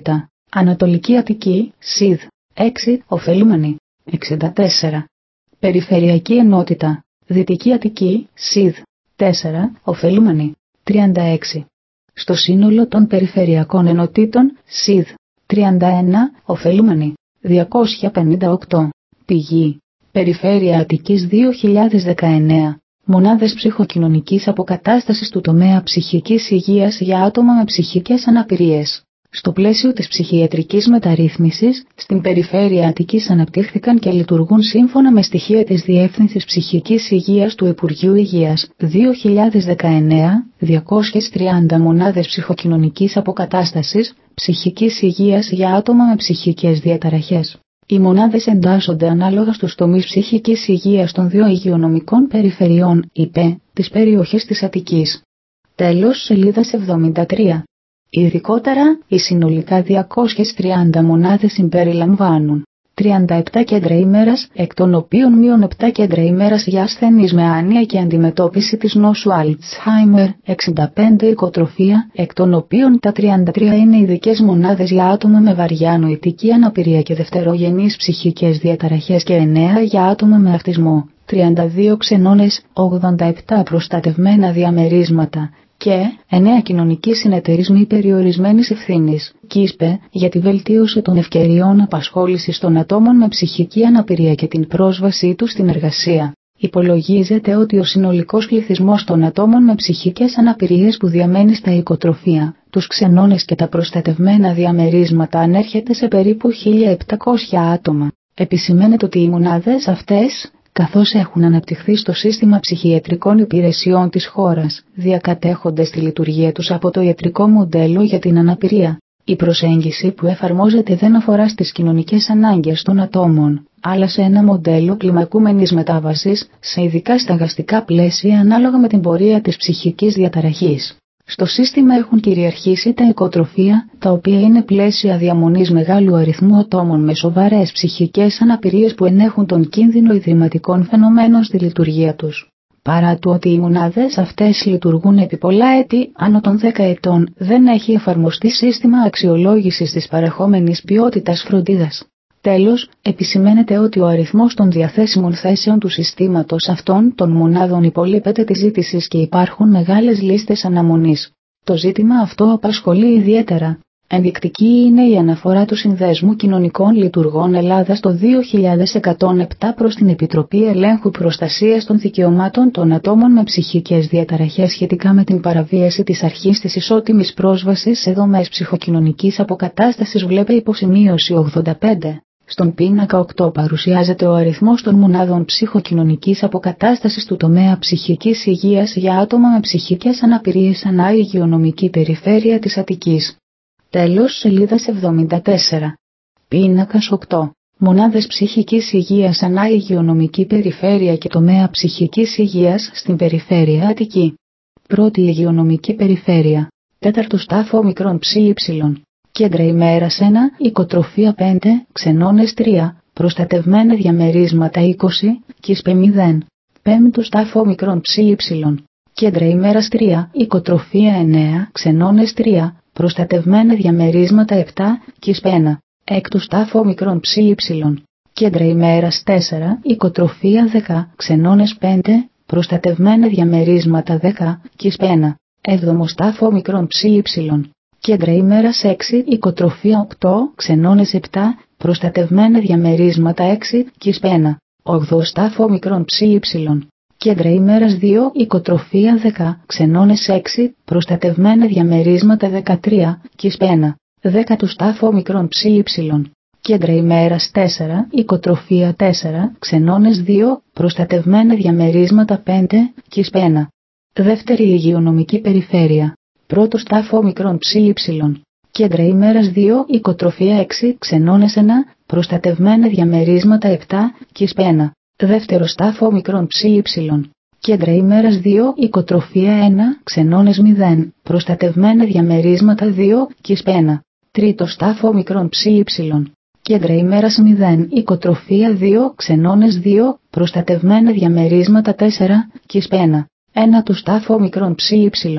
Ανατολική Αττική, ΣΥΔ, έξι, ωφελούμενη, εξήντα τέσσερα. Περιφερειακή Ενότητα, Δυτική Αττική, ΣΥΔ, τέσσερα, ωφελούμενη, τριάντα έξι. Στο σύνολο των περιφερειακών ενωτήτων, ΣΥΔ, τριάντα ένα, ωφελούμενη, διακόσια πενήντα οκτώ. Πηγή, Περιφέρεια Αττικής δύο χιλιάδες δεκαεννέα. Μονάδες ψυχοκοινωνικής αποκατάστασης του τομέα ψυχικής υγείας για άτομα με ψυχικές αναπηρίες. Στο πλαίσιο της ψυχιατρικής μεταρρύθμισης, στην Περιφέρεια Αττικής αναπτύχθηκαν και λειτουργούν σύμφωνα με στοιχεία της Διεύθυνσης Ψυχικής Υγείας του Υπουργείου Υγείας δύο χιλιάδες δεκαεννέα, διακόσιες τριάντα μονάδες ψυχοκοινωνικής αποκατάστασης, ψυχικής υγείας για άτομα με ψυχικές διαταραχές. Οι μονάδες εντάσσονται ανάλογα στους τομείς ψυχικής υγείας των δύο υγειονομικών περιφερειών, ΙΠΕ, της περιοχής της Αττικής. Τέλος σελίδας εβδομήντα τρία. Ειδικότερα, οι συνολικά διακόσιες τριάντα μονάδες συμπεριλαμβάνουν τριάντα επτά κέντρα ημέρας, εκ των οποίων μείον επτά κέντρα ημέρας για ασθενείς με άνοια και αντιμετώπιση της νόσου Alzheimer, εξήντα πέντε οικοτροφία, εκ των οποίων τα τριάντα τρία είναι ειδικές μονάδες για άτομα με βαριά νοητική αναπηρία και δευτερογενείς ψυχικές διαταραχές και εννέα για άτομα με αυτισμό, τριάντα δύο ξενώνες, ογδόντα επτά προστατευμένα διαμερίσματα και εννέα κοινωνικοί συνεταιρισμοί περιορισμένης ευθύνης, ΚΙΣΠΕ, για τη βελτίωση των ευκαιριών απασχόλησης των ατόμων με ψυχική αναπηρία και την πρόσβασή τους στην εργασία. Υπολογίζεται ότι ο συνολικός πληθυσμός των ατόμων με ψυχικές αναπηρίες που διαμένει στα οικοτροφία, τους ξενώνες και τα προστατευμένα διαμερίσματα ανέρχεται σε περίπου χίλια επτακόσια άτομα. Επισημαίνεται ότι οι μονάδες αυτές, καθώς έχουν αναπτυχθεί στο σύστημα ψυχιατρικών υπηρεσιών της χώρας, διακατέχονται στη λειτουργία τους από το ιατρικό μοντέλο για την αναπηρία. Η προσέγγιση που εφαρμόζεται δεν αφορά στις κοινωνικές ανάγκες των ατόμων, αλλά σε ένα μοντέλο κλιμακούμενης μετάβασης, σε ειδικά σταγαστικά πλαίσια ανάλογα με την πορεία της ψυχικής διαταραχής. Στο σύστημα έχουν κυριαρχήσει τα οικοτροφία, τα οποία είναι πλαίσια διαμονής μεγάλου αριθμού ατόμων με σοβαρές ψυχικές αναπηρίες που ενέχουν τον κίνδυνο ιδρυματικών φαινομένων στη λειτουργία τους. Παρά του ότι οι μονάδες αυτές λειτουργούν επί πολλά έτη, άνω των δέκα ετών, δεν έχει εφαρμοστεί σύστημα αξιολόγησης της παρεχόμενης ποιότητας φροντίδας. Τέλος, επισημαίνεται ότι ο αριθμός των διαθέσιμων θέσεων του συστήματος αυτών των μονάδων υπολείπεται της ζήτησης και υπάρχουν μεγάλες λίστες αναμονής. Το ζήτημα αυτό απασχολεί ιδιαίτερα. Ενδεικτική είναι η αναφορά του Συνδέσμου Κοινωνικών Λειτουργών Ελλάδας το δύο χιλιάδες εκατόν επτά προς την Επιτροπή Ελέγχου Προστασίας των Δικαιωμάτων των Ατόμων με Ψυχικές Διαταραχές σχετικά με την παραβίαση της αρχής της ισότιμης πρόσβασης σε δομές ψυχοκοινωνικής αποκατάστασης. Βλέπε υποσημείωση ογδόντα πέντε. Στον πίνακα οκτώ παρουσιάζεται ο αριθμός των μονάδων ψυχοκοινωνικής αποκατάστασης του τομέα ψυχικής υγείας για άτομα με ψυχικές αναπηρίες ανά υγειονομική περιφέρεια της Αττικής. Τέλος σελίδας εβδομήντα τέσσερα. Πίνακας οκτώ. Μονάδες ψυχικής υγείας ανά υγειονομική περιφέρεια και τομέα ψυχικής υγείας στην περιφέρεια Αττική. Πρώτη υγειονομική περιφέρεια. Τέταρτος τάφο μικρών ψι ύψιλον. Κέντρα ημέρας ένα, οικοτροφία πέντε, ξενώνες τρία, προστατευμένα διαμερίσματα είκοσι, ΚΙΣΠΕ μηδέν. Πέμπτος τάφο μικρών ψι ύψιλον. Κέντρα ημέρας τρία, οικοτροφία εννέα, ξενώνες τρία, προστατευμένα διαμερίσματα επτά, ΚΙΣΠΕ ένα. Έκτος τάφο μικρών ψι ύψιλον. Κέντρα ημέρας τέσσερα, οικοτροφία δέκα, ξενώνες πέντε, προστατευμένα διαμερίσματα δέκα, ΚΙΣΠΕ ένα. Έβδομος τάφο μικρών ψι ύψιλον. Κέντρα ημέρας έξι, οικοτροφία οκτώ, ξενώνες επτά, προστατευμένα διαμερίσματα έξι, ΚΙΣΠΕ ένα. Ογδόος τάφο μικρών ψι ύψιλον. Κέντρα ημέρας δύο, οικοτροφία δέκα, ξενώνες έξι, προστατευμένα διαμερίσματα δεκατρία, ΚΙΣΠΕ ένα. Δέκατος τάφο μικρών ψι ύψιλον. Κέντρα ημέρας τέσσερα, οικοτροφία τέσσερα, ξενώνες δύο, προστατευμένα διαμερίσματα πέντε, ΚΙΣΠΕ ένα. Δεύτερη υγειονομική περιφέρεια. Πρώτος τάφο μικρών ψι ύψιλον. Κέντρα ημέρας δύο, οικοτροφία έξι, ξενώνες ένα, προστατευμένα διαμερίσματα επτά, ΚΙΣΠΕ ένα. Δεύτερος τάφο μικρών ψι ύψιλον. Κέντρα ημέρας δύο, οικοτροφία ένα, ξενώνες μηδέν, προστατευμένα διαμερίσματα δύο, ΚΙΣΠΕ ένα. Τρίτος τάφο μικρών ψι ύψιλον. Κέντρα ημέρας μηδέν, οικοτροφία δύο, ξενώνες δύο, προστατευμένα διαμερίσματα τέσσερα, ΚΙΣΠΕ ένα. Ένατος τάφο μικρών ψι ύψιλον.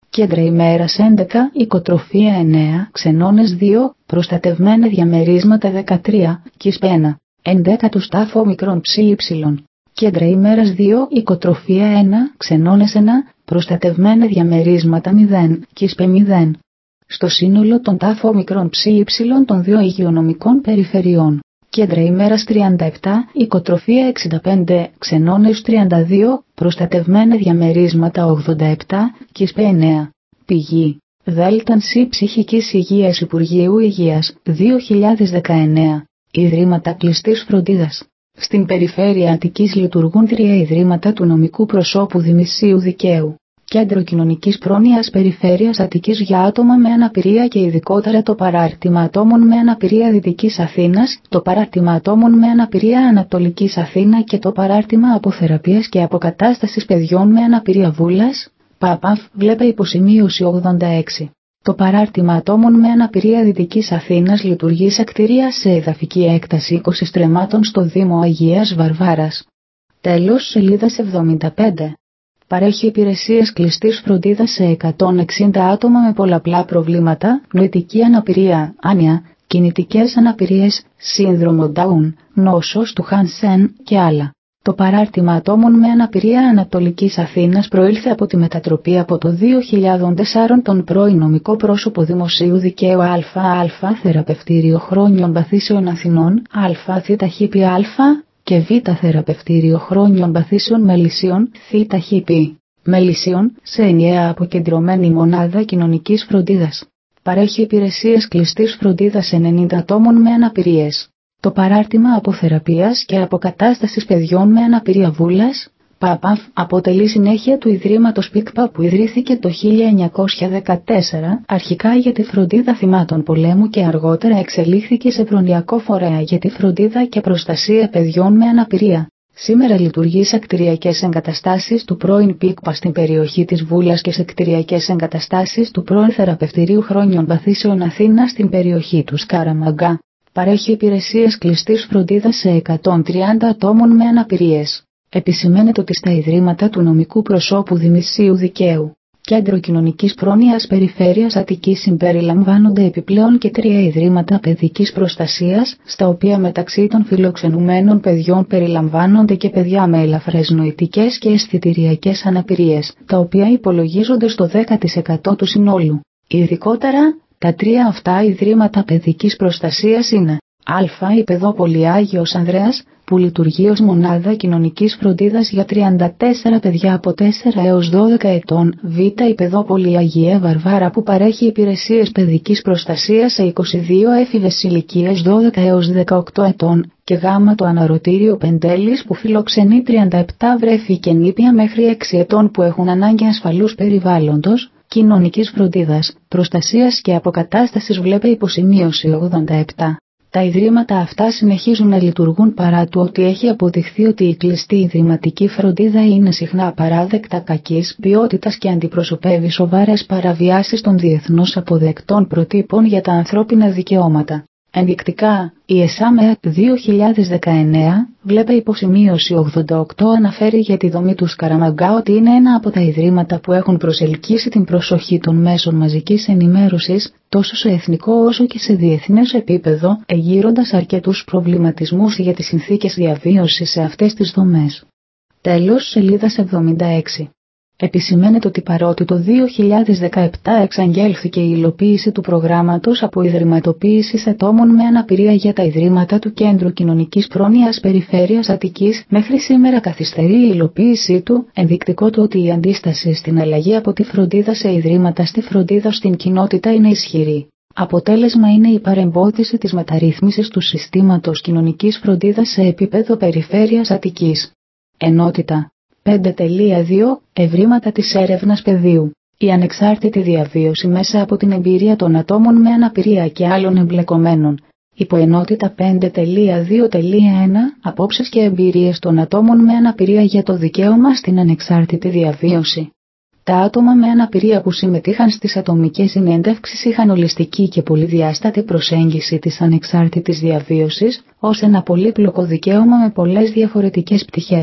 Κέντρα ημέρας έντεκα, οικοτροφία εννέα, ξενώνες δύο, προστατευμένα διαμερίσματα δεκατρία, κισπ ένα, έντεκα του τάφο μικρόν ψι υψηλών. Κέντρα ημέρας δύο, οικοτροφία ένα, ξενώνες ένα, προστατευμένα διαμερίσματα μηδέν, κισπ μηδέν. Στο σύνολο των τάφο μικρών ψι υψηλών των δύο υγειονομικών περιφερειών. Κέντρα ημέρας τριάντα επτά, οικοτροφία εξήντα πέντε, ξενώνες τριάντα δύο, προστατευμένα διαμερίσματα ογδόντα επτά, κισπ εννέα. Πηγή. Δέλταν Σι Ψυχικής Υγείας Υπουργείου Υγείας, δύο χιλιάδες δεκαεννέα. Ιδρύματα κλειστής φροντίδας. Στην περιφέρεια Αττικής λειτουργούν τρία ιδρύματα του νομικού προσώπου δημοσίου δικαίου. Κέντρο Κοινωνικής Πρόνοιας Περιφέρειας Αττικής για άτομα με αναπηρία και ειδικότερα το Παράρτημα Ατόμων με Αναπηρία Δυτικής Αθήνας, το Παράρτημα Ατόμων με Αναπηρία Ανατολικής Αθήνα και το Παράρτημα Αποθεραπείας και Αποκατάστασης Παιδιών με Αναπηρία Βούλας, ΠΑΠΑΦ, βλέπε υποσημείωση ογδόντα έξι. Το Παράρτημα Ατόμων με Αναπηρία Δυτικής Αθήνας λειτουργεί σε κτίρια σε εδαφική έκταση είκοσι στρεμμάτων στο Δήμο Αγίας Βαρβάρας. Τέλος σελίδας εβδομήντα πέντε. Παρέχει υπηρεσίες κλειστής φροντίδας σε εκατόν εξήντα άτομα με πολλαπλά προβλήματα, νοητική αναπηρία, άνοια, κινητικές αναπηρίες, σύνδρομο Down, νόσος του Χάνσεν και άλλα. Το Παράρτημα Ατόμων με Αναπηρία Ανατολικής Αθήνας προήλθε από τη μετατροπή από το δύο χιλιάδες τέσσερα των πρώην νομικό πρόσωπο Δημοσίου Δικαίου ΑΑ Θεραπευτήριο Χρόνιων Παθήσεων Αθηνών ΑΘΧΠ και Β Θεραπευτήριο Χρόνιων Παθήσεων Μελισσίων ΘΧΠ Μελισσίων σε ενιαία αποκεντρωμένη μονάδα κοινωνικής φροντίδας. Παρέχει υπηρεσίες κλειστής φροντίδας ενενήντα ατόμων με αναπηρίες. Το Παράρτημα Αποθεραπείας και Αποκατάστασης Παιδιών με Αναπηρία Βούλας, ΠΑΠΑΦ, αποτελεί συνέχεια του Ιδρύματος ΠΙΚΠΑ που ιδρύθηκε το χίλια εννιακόσια δεκατέσσερα, αρχικά για τη φροντίδα θυμάτων πολέμου και αργότερα εξελίχθηκε σε προνοιακό φορέα για τη φροντίδα και προστασία παιδιών με αναπηρία. Σήμερα λειτουργεί σε κτηριακές εγκαταστάσεις του πρώην ΠΙΚΠΑ στην περιοχή της Βούλας και σε κτηριακές εγκαταστάσεις του πρώην Θεραπευτηρίου Χρόνιων Παθήσεων Αθήνα στην περιοχή του Σκαραμαγκά. Παρέχει υπηρεσίες κλειστής φροντίδας σε εκατόν τριάντα ατόμων με αναπηρίες. Επισημαίνεται ότι στα ιδρύματα του νομικού προσώπου δημοσίου δικαίου, Κέντρο Κοινωνικής Πρόνοιας Περιφέρειας Αττικής συμπεριλαμβάνονται επιπλέον και τρία ιδρύματα παιδικής προστασίας, στα οποία μεταξύ των φιλοξενουμένων παιδιών περιλαμβάνονται και παιδιά με ελαφρές νοητικές και αισθητηριακές αναπηρίες, τα οποία υπολογίζονται στο δέκα τοις εκατό του συνόλου. Ειδικότερα, τα τρία αυτά ιδρύματα παιδικής προστασίας είναι Α. Η Παιδόπολη Άγιος Ανδρέας, που λειτουργεί ως μονάδα κοινωνικής φροντίδας για τριάντα τέσσερα παιδιά από τέσσερα έως δώδεκα ετών, Β. Η Παιδόπολη Αγία Βαρβάρα που παρέχει υπηρεσίες παιδικής προστασίας σε είκοσι δύο έφηβες ηλικίες δώδεκα έως δεκαοκτώ ετών, και Γ. Το Αναρωτήριο Πεντέλης που φιλοξενεί τριάντα επτά βρέφη και νήπια μέχρι έξι ετών που έχουν ανάγκη ασφαλούς περιβάλλοντος, κοινωνικής φροντίδας, προστασίας και αποκατάστασης, βλέπε υποσημείωση ογδόντα επτά. Τα ιδρύματα αυτά συνεχίζουν να λειτουργούν παρά του ότι έχει αποδειχθεί ότι η κλειστή ιδρυματική φροντίδα είναι συχνά απαράδεκτα κακής ποιότητας και αντιπροσωπεύει σοβαρές παραβιάσεις των διεθνώς αποδεκτών προτύπων για τα ανθρώπινα δικαιώματα. Ενδεικτικά, η ΕΣΑΜΕΑ δύο χιλιάδες δεκαεννέα, βλέπε υποσημείωση ογδόντα οκτώ, αναφέρει για τη δομή του Σκαραμαγκά ότι είναι ένα από τα ιδρύματα που έχουν προσελκύσει την προσοχή των μέσων μαζικής ενημέρωσης, τόσο σε εθνικό όσο και σε διεθνές επίπεδο, εγείροντας αρκετούς προβληματισμούς για τις συνθήκες διαβίωσης σε αυτές τις δομές. Τέλος σελίδας εβδομήντα έξι. Επισημαίνεται ότι παρότι το δύο χιλιάδες δεκαεπτά εξαγγέλθηκε η υλοποίηση του προγράμματος αποϊδρυματοποίησης ατόμων με αναπηρία για τα ιδρύματα του Κέντρου Κοινωνικής Πρόνοιας Περιφέρειας Αττικής, μέχρι σήμερα καθυστερεί η υλοποίησή του, ενδεικτικό του ότι η αντίσταση στην αλλαγή από τη φροντίδα σε ιδρύματα στη φροντίδα στην κοινότητα είναι ισχυρή. Αποτέλεσμα είναι η παρεμπόδιση της μεταρρύθμισης του συστήματος κοινωνικής φροντίδας σε επίπεδο Περιφέρειας Αττικής. Ενότητα πέντε δύο. Ευρήματα της έρευνας πεδίου. Η ανεξάρτητη διαβίωση μέσα από την εμπειρία των ατόμων με αναπηρία και άλλων εμπλεκομένων. Υποενότητα πέντε δύο ένα. Απόψεις και εμπειρίες των ατόμων με αναπηρία για το δικαίωμα στην ανεξάρτητη διαβίωση. Τα άτομα με αναπηρία που συμμετείχαν στις ατομικές συνέντευξεις είχαν ολιστική και πολυδιάστατη προσέγγιση της ανεξάρτητης διαβίωσης ως ένα πολύπλοκο δικαίωμα με πολλές διαφορετικές πτυχές.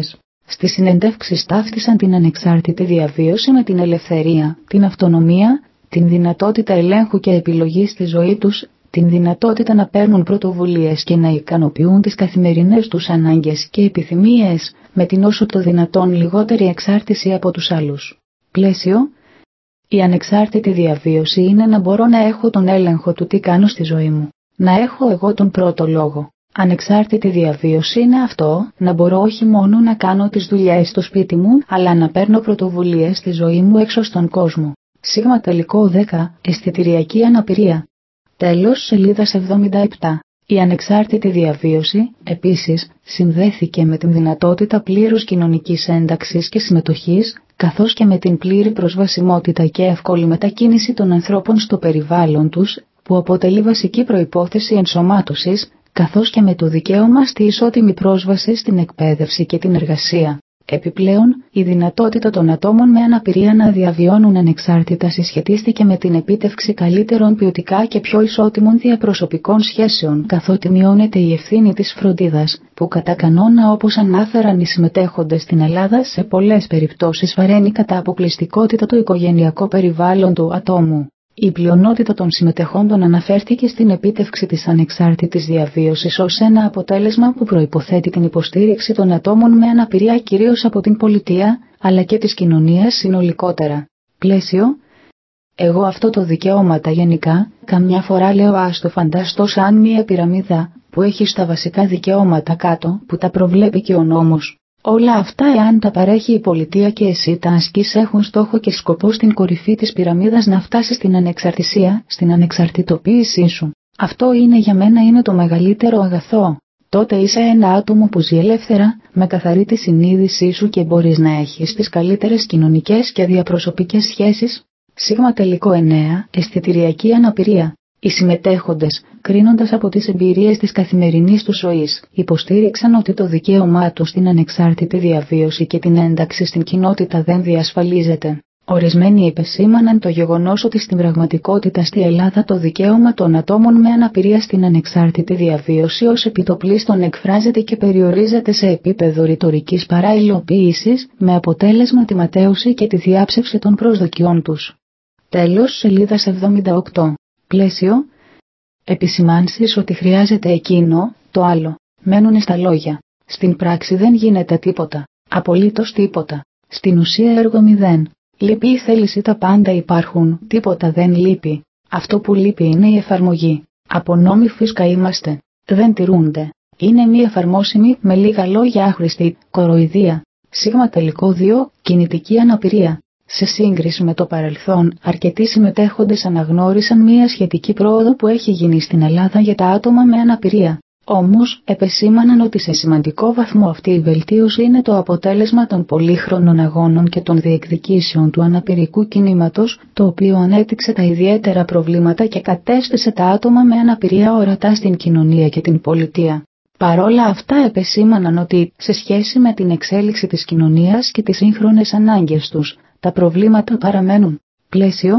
Στις συνεντεύξεις ταύτισαν την ανεξάρτητη διαβίωση με την ελευθερία, την αυτονομία, την δυνατότητα ελέγχου και επιλογής στη ζωή τους, την δυνατότητα να παίρνουν πρωτοβουλίες και να ικανοποιούν τις καθημερινές τους ανάγκες και επιθυμίες, με την όσο το δυνατόν λιγότερη εξάρτηση από τους άλλους. Πλαίσιο. Η ανεξάρτητη διαβίωση είναι να μπορώ να έχω τον έλεγχο του τι κάνω στη ζωή μου. Να έχω εγώ τον πρώτο λόγο. Ανεξάρτητη διαβίωση είναι αυτό, να μπορώ όχι μόνο να κάνω τις δουλειές στο σπίτι μου, αλλά να παίρνω πρωτοβουλίες στη ζωή μου έξω στον κόσμο. Σίγμα τελικό δέκα. Αισθητηριακή αναπηρία. Τέλος σελίδας εβδομήντα επτά. Η ανεξάρτητη διαβίωση, επίσης, συνδέθηκε με την δυνατότητα πλήρους κοινωνικής ένταξης και συμμετοχής, καθώς και με την πλήρη προσβασιμότητα και εύκολη μετακίνηση των ανθρώπων στο περιβάλλον τους, που αποτελεί βασική προϋπόθεση ενσωμάτωσης, καθώς και με το δικαίωμα στη ισότιμη πρόσβαση στην εκπαίδευση και την εργασία. Επιπλέον, η δυνατότητα των ατόμων με αναπηρία να διαβιώνουν ανεξάρτητα συσχετίστηκε με την επίτευξη καλύτερων ποιοτικά και πιο ισότιμων διαπροσωπικών σχέσεων, καθότι μειώνεται η ευθύνη της φροντίδας, που κατά κανόνα, όπως ανάφεραν οι συμμετέχοντες στην Ελλάδα, σε πολλές περιπτώσεις βαραίνει κατά αποκλειστικότητα το οικογενειακό περιβάλλον του ατόμου. Η πλειονότητα των συμμετεχόντων αναφέρθηκε στην επίτευξη της ανεξάρτητης διαβίωσης ως ένα αποτέλεσμα που προϋποθέτει την υποστήριξη των ατόμων με αναπηρία κυρίως από την πολιτεία, αλλά και της κοινωνίας συνολικότερα. Πλαίσιο. Εγώ αυτό το δικαιώματα γενικά, καμιά φορά λέω ας το φανταστώ σαν μία πυραμίδα, που έχει στα βασικά δικαιώματα κάτω, που τα προβλέπει και ο νόμος. Όλα αυτά εάν τα παρέχει η πολιτεία και εσύ τα ασκείς έχουν στόχο και σκοπό στην κορυφή της πυραμίδας να φτάσεις στην ανεξαρτησία, στην ανεξαρτητοποίησή σου. Αυτό είναι για μένα είναι το μεγαλύτερο αγαθό. Τότε είσαι ένα άτομο που ζει ελεύθερα, με καθαρή τη συνείδησή σου και μπορείς να έχεις τις καλύτερες κοινωνικές και διαπροσωπικές σχέσεις. Σίγμα τελικό εννέα. Αισθητηριακή αναπηρία. Οι συμμετέχοντες, κρίνοντας από τις εμπειρίες της καθημερινής τους ζωής, υποστήριξαν ότι το δικαίωμά τους στην ανεξάρτητη διαβίωση και την ένταξη στην κοινότητα δεν διασφαλίζεται. Ορισμένοι επεσήμαναν το γεγονός ότι στην πραγματικότητα στη Ελλάδα το δικαίωμα των ατόμων με αναπηρία στην ανεξάρτητη διαβίωση ως επιτοπλίστων εκφράζεται και περιορίζεται σε επίπεδο ρητορικής παραηλοποίησης, με αποτέλεσμα τη ματαίωση και τη διάψευση των προσδοκιών τους. Τέλος σελίδας εβδομήντα οκτώ. Πλαίσιο. Επισημάνσεις ότι χρειάζεται εκείνο, το άλλο, μένουν στα λόγια. Στην πράξη δεν γίνεται τίποτα. Απολύτως τίποτα. Στην ουσία έργο μηδέν. Λείπει η θέληση, τα πάντα υπάρχουν, τίποτα δεν λείπει. Αυτό που λείπει είναι η εφαρμογή. Από νόμοι φυσικά είμαστε. Δεν τηρούνται. Είναι μη εφαρμόσιμη, με λίγα λόγια άχρηστη, κοροϊδία. Σίγμα τελικό δύο. Κινητική αναπηρία. Σε σύγκριση με το παρελθόν, αρκετοί συμμετέχοντες αναγνώρισαν μία σχετική πρόοδο που έχει γίνει στην Ελλάδα για τα άτομα με αναπηρία. Όμως, επεσήμαναν ότι σε σημαντικό βαθμό αυτή η βελτίωση είναι το αποτέλεσμα των πολύχρονων αγώνων και των διεκδικήσεων του αναπηρικού κινήματος, το οποίο ανέπτυξε τα ιδιαίτερα προβλήματα και κατέστησε τα άτομα με αναπηρία ορατά στην κοινωνία και την πολιτεία. Παρόλα αυτά επεσήμαναν ότι, σε σχέση με την εξέλιξη της κοινωνίας και τις σύγχρονες ανάγκες τους, τα προβλήματα παραμένουν. Πλαίσιο.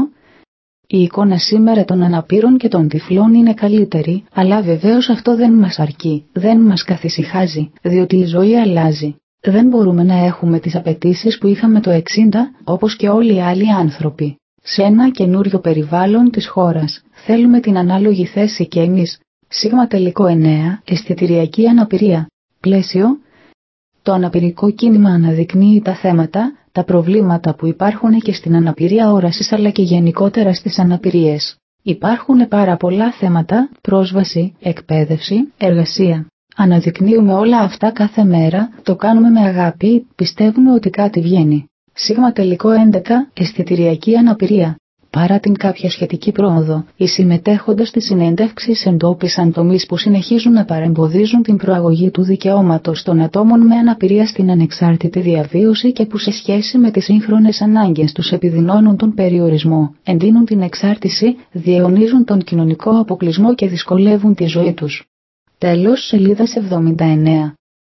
Η εικόνα σήμερα των αναπήρων και των τυφλών είναι καλύτερη, αλλά βεβαίως αυτό δεν μας αρκεί, δεν μας καθησυχάζει, διότι η ζωή αλλάζει. Δεν μπορούμε να έχουμε τις απαιτήσεις που είχαμε το εξήντα, όπως και όλοι οι άλλοι άνθρωποι. Σε ένα καινούριο περιβάλλον της χώρας, θέλουμε την ανάλογη θέση και εμείς. Σίγμα τελικό εννέα. Αισθητηριακή αναπηρία. Πλαίσιο. Το αναπηρικό κίνημα αναδεικνύει τα θέματα, τα προβλήματα που υπάρχουν και στην αναπηρία όρασης αλλά και γενικότερα στις αναπηρίες. Υπάρχουν πάρα πολλά θέματα, πρόσβαση, εκπαίδευση, εργασία. Αναδεικνύουμε όλα αυτά κάθε μέρα, το κάνουμε με αγάπη, πιστεύουμε ότι κάτι βγαίνει. Σίγμα τελικό έντεκα. Αισθητηριακή αναπηρία. Παρά την κάποια σχετική πρόοδο, οι συμμετέχοντες στις συνεντεύξεις εντόπισαν τομείς που συνεχίζουν να παρεμποδίζουν την προαγωγή του δικαιώματος των ατόμων με αναπηρία στην ανεξάρτητη διαβίωση και που σε σχέση με τις σύγχρονες ανάγκες τους επιδεινώνουν τον περιορισμό, εντείνουν την εξάρτηση, διαιωνίζουν τον κοινωνικό αποκλεισμό και δυσκολεύουν τη ζωή τους. Τέλος σελίδας εβδομήντα εννέα.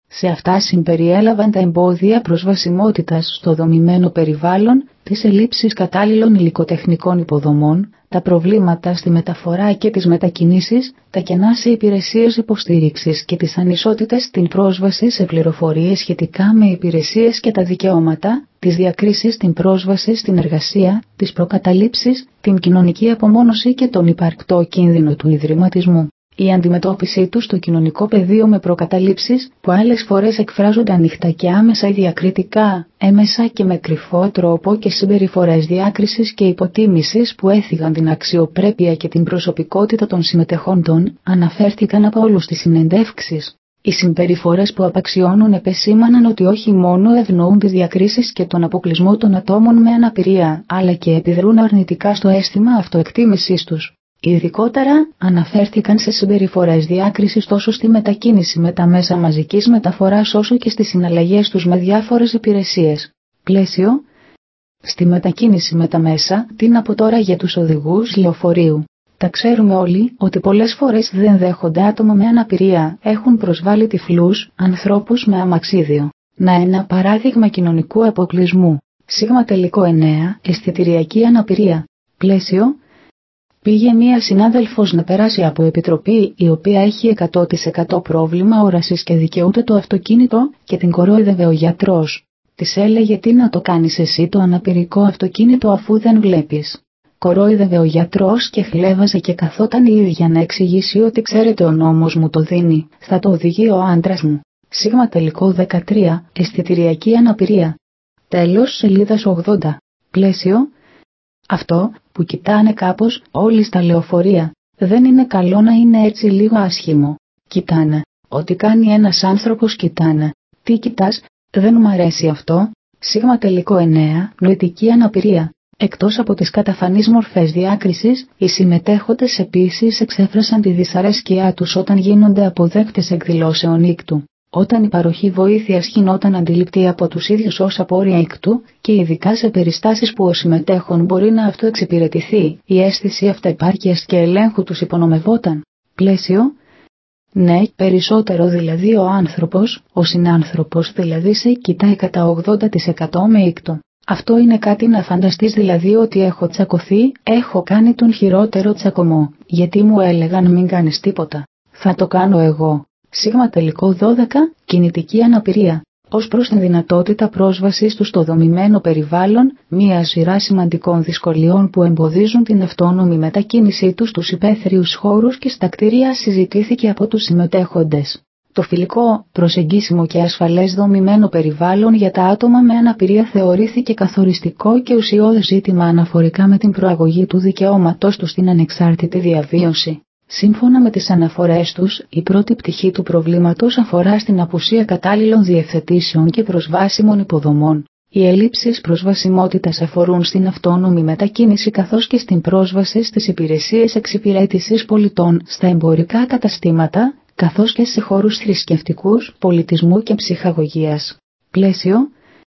Σε αυτά συμπεριέλαβαν τα εμπόδια προσβασιμότητας στο δομημένο περιβάλλον, τις ελλείψεις κατάλληλων υλικοτεχνικών υποδομών, τα προβλήματα στη μεταφορά και τις μετακινήσεις, τα κενά σε υπηρεσίες υποστήριξης και τις ανισότητες στην πρόσβαση σε πληροφορίες σχετικά με υπηρεσίες και τα δικαιώματα, τις διακρίσεις στην πρόσβαση στην εργασία, τις προκαταλήψεις, την κοινωνική απομόνωση και τον υπαρκτό κίνδυνο του ιδρυματισμού. Η αντιμετώπιση του στο κοινωνικό πεδίο με προκαταλήψεις που άλλες φορές εκφράζονται ανοιχτά και άμεσα ή διακριτικά, έμεσα και με κρυφό τρόπο και συμπεριφορές διάκρισης και υποτίμησης που έθιγαν την αξιοπρέπεια και την προσωπικότητα των συμμετεχόντων, αναφέρθηκαν από όλους στις συνεντεύξεις. Οι συμπεριφορές που απαξιώνουν επεσήμαναν ότι όχι μόνο ευνοούν τις διακρίσεις και τον αποκλεισμό των ατόμων με αναπηρία, αλλά και επιδρούν αρνητικά στο αίσθημα αυτοεκτίμησής τους. Ειδικότερα, αναφέρθηκαν σε συμπεριφορές διάκρισης τόσο στη μετακίνηση με τα μέσα μαζικής μεταφοράς όσο και στις συναλλαγές τους με διάφορες υπηρεσίες. Πλαίσιο. Στη μετακίνηση με τα μέσα, τι να πω τώρα για τους οδηγούς λεωφορείου. Τα ξέρουμε όλοι ότι πολλές φορές δεν δέχονται άτομα με αναπηρία, έχουν προσβάλει τυφλούς, ανθρώπους με αμαξίδιο. Να ένα παράδειγμα κοινωνικού αποκλεισμού. Σίγμα τελικό εννέα, αισθητηριακή αναπηρία. Πλαίσιο. Πήγε μία συνάδελφος να περάσει από επιτροπή η οποία έχει εκατό τοις εκατό πρόβλημα όρασης και δικαιούται το αυτοκίνητο και την κορόιδευε ο γιατρός. Της έλεγε τι να το κάνεις εσύ το αναπηρικό αυτοκίνητο αφού δεν βλέπεις. Κορόιδευε ο γιατρός και χλέβαζε και καθόταν η ίδια να εξηγήσει ότι ξέρετε ο νόμος μου το δίνει, θα το οδηγεί ο άντρας μου. Σίγμα τελικό δεκατρία, αισθητηριακή αναπηρία. Τέλος σελίδας ογδόντα. Πλαίσιο. Αυτό που κοιτάνε κάπως όλοι στα λεωφορεία. Δεν είναι καλό να είναι έτσι λίγο άσχημο. Κοιτάνε. Ό,τι κάνει ένας άνθρωπος κοιτάνε. Τι κοιτάς, δεν μου αρέσει αυτό. Σίγμα τελικό εννέα, νοητική αναπηρία. Εκτός από τις καταφανείς μορφές διάκρισης, οι συμμετέχοντες επίσης εξέφρασαν τη δυσαρέσκειά τους όταν γίνονται αποδέκτες εκδηλώσεων ήκτου. Όταν η παροχή βοήθειας γινόταν αντιληπτή από τους ίδιους ως απόρρια ήκτου και ειδικά σε περιστάσεις που ο συμμετέχον μπορεί να αυτοεξυπηρετηθεί, η αίσθηση αυταεπάρκειας και ελέγχου τους υπονομευόταν. Πλαίσιο. Ναι, περισσότερο δηλαδή ο άνθρωπος, ο συνάνθρωπος δηλαδή σε κοιτάει κατά ογδόντα τοις εκατό με ήκτο. Αυτό είναι κάτι να φανταστείς δηλαδή ότι έχω τσακωθεί, έχω κάνει τον χειρότερο τσακωμό, γιατί μου έλεγαν μην κάνεις τίποτα. Θα το κάνω εγώ. Σίγμα τελικό δώδεκα, κινητική αναπηρία. Ως προς την δυνατότητα πρόσβασης του στο δομημένο περιβάλλον, μία σειρά σημαντικών δυσκολιών που εμποδίζουν την αυτόνομη μετακίνησή τους στους υπαίθριους χώρους και στα κτίρια συζητήθηκε από τους συμμετέχοντες. Το φιλικό, προσεγγίσιμο και ασφαλές δομημένο περιβάλλον για τα άτομα με αναπηρία θεωρήθηκε καθοριστικό και ουσιώδες ζήτημα αναφορικά με την προαγωγή του δικαιώματός τους στην ανεξάρτητη διαβίωση. Σύμφωνα με τις αναφορές τους, η πρώτη πτυχή του προβλήματος αφορά στην απουσία κατάλληλων διευθετήσεων και προσβάσιμων υποδομών. Οι ελλείψεις προσβασιμότητας αφορούν στην αυτόνομη μετακίνηση καθώς και στην πρόσβαση στις υπηρεσίες εξυπηρέτησης πολιτών, στα εμπορικά καταστήματα, καθώς και σε χώρους θρησκευτικούς, πολιτισμού και ψυχαγωγίας. Πλαίσιο.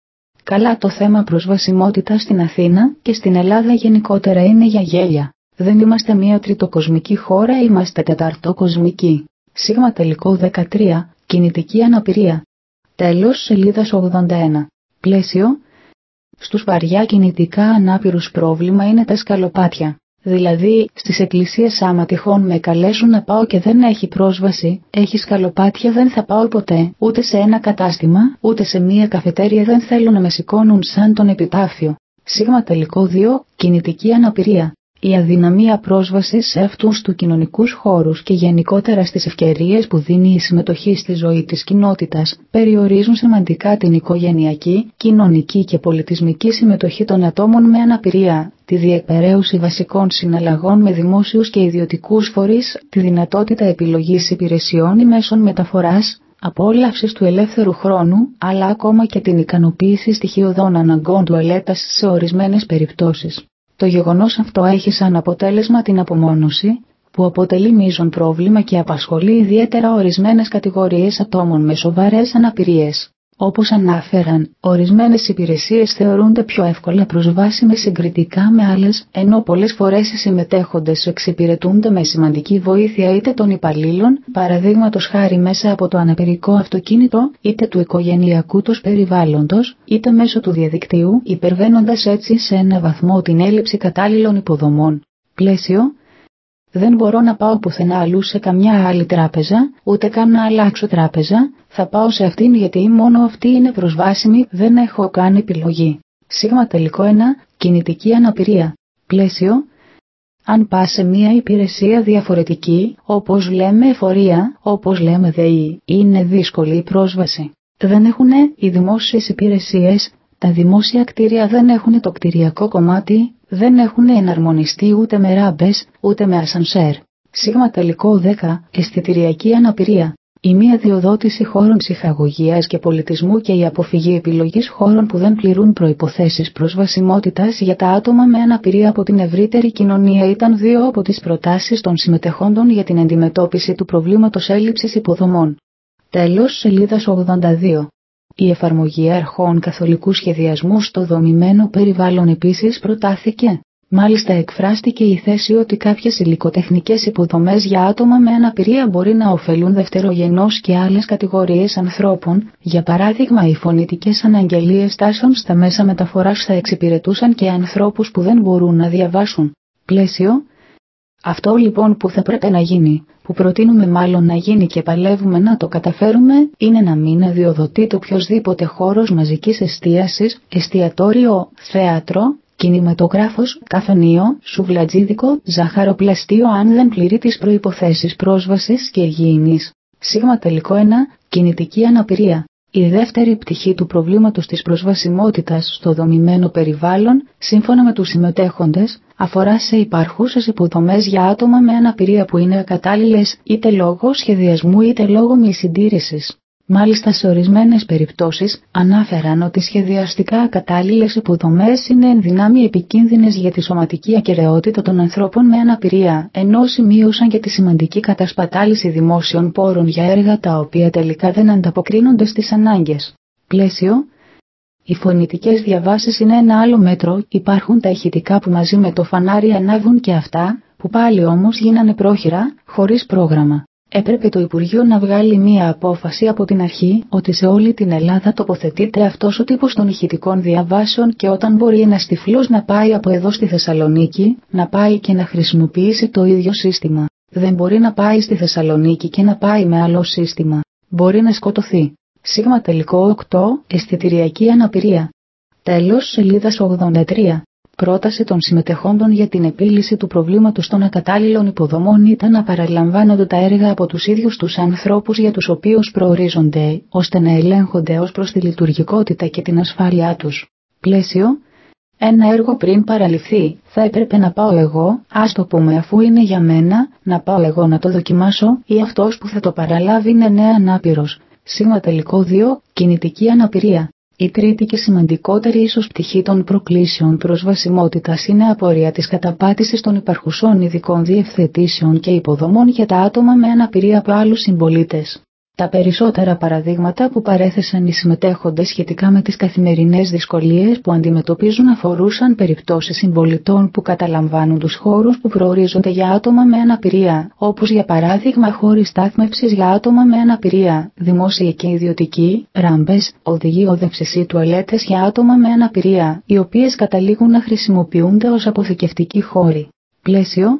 Καλά, το θέμα προσβασιμότητας στην Αθήνα και στην Ελλάδα γενικότερα είναι για γέλια. Δεν είμαστε μία τριτοκοσμική χώρα, είμαστε τεταρτοκοσμική. Σίγμα τελικό δεκατρία, κινητική αναπηρία. Τέλος σελίδας ογδόντα ένα. Πλαίσιο. Στους βαριά κινητικά ανάπηρους πρόβλημα είναι τα σκαλοπάτια. Δηλαδή, στις εκκλησίες άμα τυχόν με καλέσουν να πάω και δεν έχει πρόσβαση, έχει σκαλοπάτια δεν θα πάω ποτέ, ούτε σε ένα κατάστημα, ούτε σε μία καφετέρια δεν θέλω να με σηκώνουν σαν τον επιτάφιο. Σίγμα τελικό δύο, κινητική αναπηρία. Η αδυναμία πρόσβασης σε αυτούς τους κοινωνικούς χώρους και γενικότερα στις ευκαιρίες που δίνει η συμμετοχή στη ζωή της κοινότητας περιορίζουν σημαντικά την οικογενειακή, κοινωνική και πολιτισμική συμμετοχή των ατόμων με αναπηρία, τη διεκπεραίωση βασικών συναλλαγών με δημόσιους και ιδιωτικούς φορείς, τη δυνατότητα επιλογής υπηρεσιών ή μέσων μεταφοράς, απόλαυσης του ελεύθερου χρόνου, αλλά ακόμα και την ικανοποίηση στοιχειωδών αναγκών τουαλέτας σε ορισμένες περιπτώσεις. Το γεγονός αυτό έχει σαν αποτέλεσμα την απομόνωση, που αποτελεί μείζον πρόβλημα και απασχολεί ιδιαίτερα ορισμένες κατηγορίες ατόμων με σοβαρές αναπηρίες. Όπως ανάφεραν, ορισμένες υπηρεσίες θεωρούνται πιο εύκολα προσβάσιμες συγκριτικά με άλλες, ενώ πολλές φορές οι συμμετέχοντες εξυπηρετούνται με σημαντική βοήθεια είτε των υπαλλήλων, παραδείγματος χάρη μέσα από το αναπηρικό αυτοκίνητο, είτε του οικογενειακού τους περιβάλλοντος, είτε μέσω του διαδικτύου, υπερβαίνοντας έτσι σε ένα βαθμό την έλλειψη κατάλληλων υποδομών. Πλαίσιο. Δεν μπορώ να πάω πουθενά αλλού σε καμιά άλλη τράπεζα, ούτε καν να αλλάξω τράπεζα, θα πάω σε αυτήν γιατί μόνο αυτή είναι προσβάσιμη, δεν έχω καν επιλογή. Σίγμα τελικό ένα, κινητική αναπηρία. Πλαίσιο. Αν πας σε μία υπηρεσία διαφορετική, όπως λέμε εφορία, όπως λέμε ΔΕΗ, είναι δύσκολη η πρόσβαση. Δεν έχουν οι δημόσιες υπηρεσίες, τα δημόσια κτίρια δεν έχουν το κτηριακό κομμάτι, δεν έχουν εναρμονιστεί ούτε με ράμπες, ούτε με ασανσέρ. Σίγμα τελικό δέκα, αισθητηριακή αναπηρία. Η μη αδειοδότηση χώρων ψυχαγωγίας και πολιτισμού και η αποφυγή επιλογής χώρων που δεν πληρούν προϋποθέσεις προσβασιμότητας για τα άτομα με αναπηρία από την ευρύτερη κοινωνία ήταν δύο από τις προτάσεις των συμμετεχόντων για την αντιμετώπιση του προβλήματος έλλειψης υποδομών. Τέλος, σελίδας ογδόντα δύο. Η εφαρμογή αρχών καθολικού σχεδιασμού στο δομημένο περιβάλλον επίσης προτάθηκε. Μάλιστα εκφράστηκε η θέση ότι κάποιες υλικοτεχνικές υποδομές για άτομα με αναπηρία μπορεί να ωφελούν δευτερογενώς και άλλες κατηγορίες ανθρώπων, για παράδειγμα οι φωνητικές αναγγελίες τάσεων στα μέσα μεταφοράς θα εξυπηρετούσαν και ανθρώπους που δεν μπορούν να διαβάσουν. Πλαίσιο. Αυτό λοιπόν που θα πρέπει να γίνει, που προτείνουμε μάλλον να γίνει και παλεύουμε να το καταφέρουμε, είναι να μην αδειοδοτείται οποιοσδήποτε χώρος μαζικής εστίασης, εστιατόριο, θέατρο, κινηματογράφος, καφενείο, σουβλατζίδικο, ζαχαροπλαστείο αν δεν πληρεί τις προϋποθέσεις πρόσβασης και υγιεινής. Σίγμα τελικό ένα, κινητική αναπηρία. Η δεύτερη πτυχή του προβλήματος της προσβασιμότητας στο δομημένο περιβάλλον, σύμφωνα με τους συμμετέχοντες, αφορά σε υπάρχουσες υποδομές για άτομα με αναπηρία που είναι ακατάλληλες είτε λόγω σχεδιασμού είτε λόγω μη συντήρησης. Μάλιστα σε ορισμένες περιπτώσεις ανάφεραν ότι σχεδιαστικά ακατάλληλες υποδομές είναι εν δυνάμει επικίνδυνες για τη σωματική ακεραιότητα των ανθρώπων με αναπηρία, ενώ σημείωσαν και τη σημαντική κατασπατάληση δημόσιων πόρων για έργα τα οποία τελικά δεν ανταποκρίνονται στις ανάγκες. Πλαίσιο. Οι φωνητικές διαβάσεις είναι ένα άλλο μέτρο, υπάρχουν τα ηχητικά που μαζί με το φανάρι ανάβουν και αυτά, που πάλι όμως γίνανε πρόχειρα, χωρίς πρόγραμμα. Έπρεπε το Υπουργείο να βγάλει μία απόφαση από την αρχή ότι σε όλη την Ελλάδα τοποθετείται αυτός ο τύπος των ηχητικών διαβάσεων και όταν μπορεί ένας τυφλός να πάει από εδώ στη Θεσσαλονίκη, να πάει και να χρησιμοποιήσει το ίδιο σύστημα. Δεν μπορεί να πάει στη Θεσσαλονίκη και να πάει με άλλο σύστημα. Μπορεί να σκοτωθεί. Σίγμα τελικό οκτώ, αισθητηριακή αναπηρία. Τέλος, σελίδας ογδόντα τρία. Πρόταση των συμμετεχόντων για την επίλυση του προβλήματος των ακατάλληλων υποδομών ήταν να παραλαμβάνονται τα έργα από τους ίδιους τους ανθρώπους για τους οποίους προορίζονται, ώστε να ελέγχονται ως προς τη λειτουργικότητα και την ασφάλειά τους. Πλαίσιο. Ένα έργο πριν παραληφθεί, θα έπρεπε να πάω εγώ, ας το πούμε αφού είναι για μένα, να πάω εγώ να το δοκιμάσω ή αυτός που θα το παραλάβει είναι νέα ανάπηρος. Σίγμα τελικό δύο, κινητική αναπηρία. Η τρίτη και σημαντικότερη ίσως πτυχή των προκλήσεων προσβασιμότητας είναι απορία της καταπάτησης των υπαρχουσών ειδικών διευθετήσεων και υποδομών για τα άτομα με αναπηρία από άλλους συμπολίτες. Τα περισσότερα παραδείγματα που παρέθεσαν οι συμμετέχοντες σχετικά με τις καθημερινές δυσκολίες που αντιμετωπίζουν αφορούσαν περιπτώσεις συμπολιτών που καταλαμβάνουν τους χώρους που προορίζονται για άτομα με αναπηρία, όπως για παράδειγμα χώροι στάθμευσης για άτομα με αναπηρία, δημόσια και ιδιωτικοί, ράμπες, οδηγοί οδεύσης ή τουαλέτες για άτομα με αναπηρία, οι οποίες καταλήγουν να χρησιμοποιούνται ως αποθηκευτικοί χώροι. Πλαίσιο.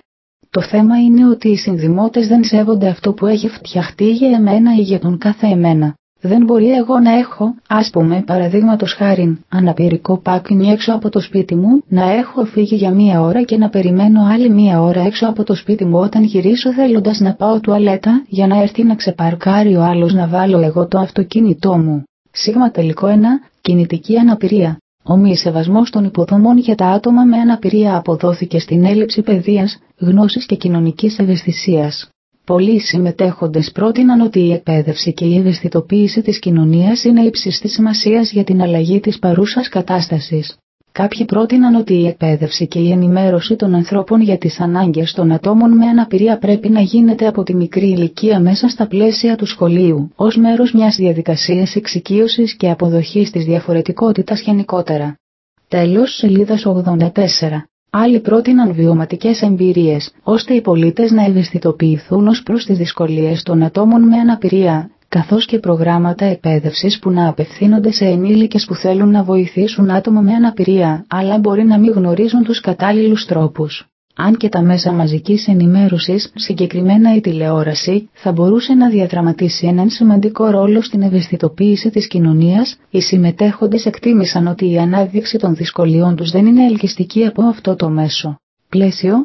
Το θέμα είναι ότι οι συνδημότες δεν σέβονται αυτό που έχει φτιαχτεί για εμένα ή για τον κάθε εμένα. Δεν μπορεί εγώ να έχω, ας πούμε παραδείγματος χάριν, αναπηρικό πάρκινγκ έξω από το σπίτι μου, να έχω φύγει για μία ώρα και να περιμένω άλλη μία ώρα έξω από το σπίτι μου όταν γυρίσω θέλοντας να πάω τουαλέτα για να έρθει να ξεπαρκάρει ο άλλος να βάλω εγώ το αυτοκίνητό μου. Σίγμα τελικό ένα, κινητική αναπηρία. Ο μη σεβασμός των υποδομών για τα άτομα με αναπηρία αποδόθηκε στην έλλειψη παιδείας, γνώσης και κοινωνικής ευαισθησίας. Πολλοί συμμετέχοντες πρότειναν ότι η εκπαίδευση και η ευαισθητοποίηση της κοινωνίας είναι ύψης της σημασίας για την αλλαγή της παρούσας κατάστασης. Κάποιοι πρότειναν ότι η εκπαίδευση και η ενημέρωση των ανθρώπων για τις ανάγκες των ατόμων με αναπηρία πρέπει να γίνεται από τη μικρή ηλικία μέσα στα πλαίσια του σχολείου, ως μέρος μιας διαδικασίας εξοικείωσης και αποδοχής της διαφορετικότητας γενικότερα. Τέλος, σελίδας ογδόντα τέσσερα. Άλλοι πρότειναν βιωματικές εμπειρίες, ώστε οι πολίτες να ευαισθητοποιηθούν ως προς τις δυσκολίες των ατόμων με αναπηρία, καθώς και προγράμματα εκπαίδευσης που να απευθύνονται σε ενήλικες που θέλουν να βοηθήσουν άτομα με αναπηρία, αλλά μπορεί να μην γνωρίζουν τους κατάλληλους τρόπους. Αν και τα μέσα μαζικής ενημέρωσης, συγκεκριμένα η τηλεόραση, θα μπορούσε να διαδραματίσει έναν σημαντικό ρόλο στην ευαισθητοποίηση της κοινωνίας, οι συμμετέχοντες εκτίμησαν ότι η ανάδειξη των δυσκολιών τους δεν είναι ελκυστική από αυτό το μέσο. Πλαίσιο.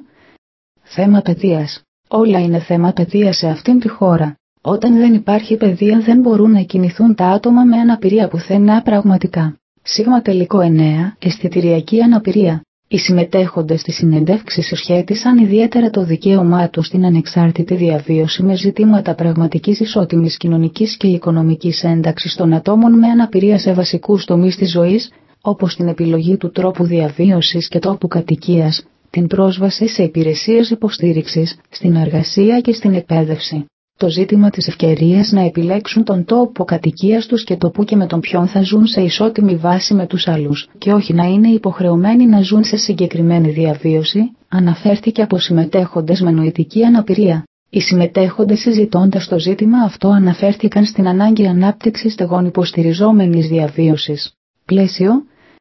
Θέμα παιδείας. Όλα είναι θέμα παιδείας σε αυτήν τη χώρα. Όταν δεν υπάρχει παιδεία δεν μπορούν να κινηθούν τα άτομα με αναπηρία πουθενά πραγματικά. Σίγμα τελικό εννέα. Αισθητηριακή αναπηρία. Οι συμμετέχοντες στη συνεντεύξη συσχέτισαν ιδιαίτερα το δικαίωμά τους στην ανεξάρτητη διαβίωση με ζητήματα πραγματικής ισότιμης κοινωνικής και οικονομικής ένταξης των ατόμων με αναπηρία σε βασικούς τομείς της ζωής, όπως την επιλογή του τρόπου διαβίωσης και τόπου κατοικίας, την πρόσβαση σε υπηρεσίες υποστήριξης, στην εργασία και στην εκπαίδευση. Το ζήτημα της ευκαιρίας να επιλέξουν τον τόπο κατοικίας τους και το που και με τον ποιον θα ζουν σε ισότιμη βάση με τους άλλους, και όχι να είναι υποχρεωμένοι να ζουν σε συγκεκριμένη διαβίωση, αναφέρθηκε από συμμετέχοντες με νοητική αναπηρία. Οι συμμετέχοντες συζητώντας το ζήτημα αυτό αναφέρθηκαν στην ανάγκη ανάπτυξης στεγών υποστηριζόμενης διαβίωσης. Πλαίσιο.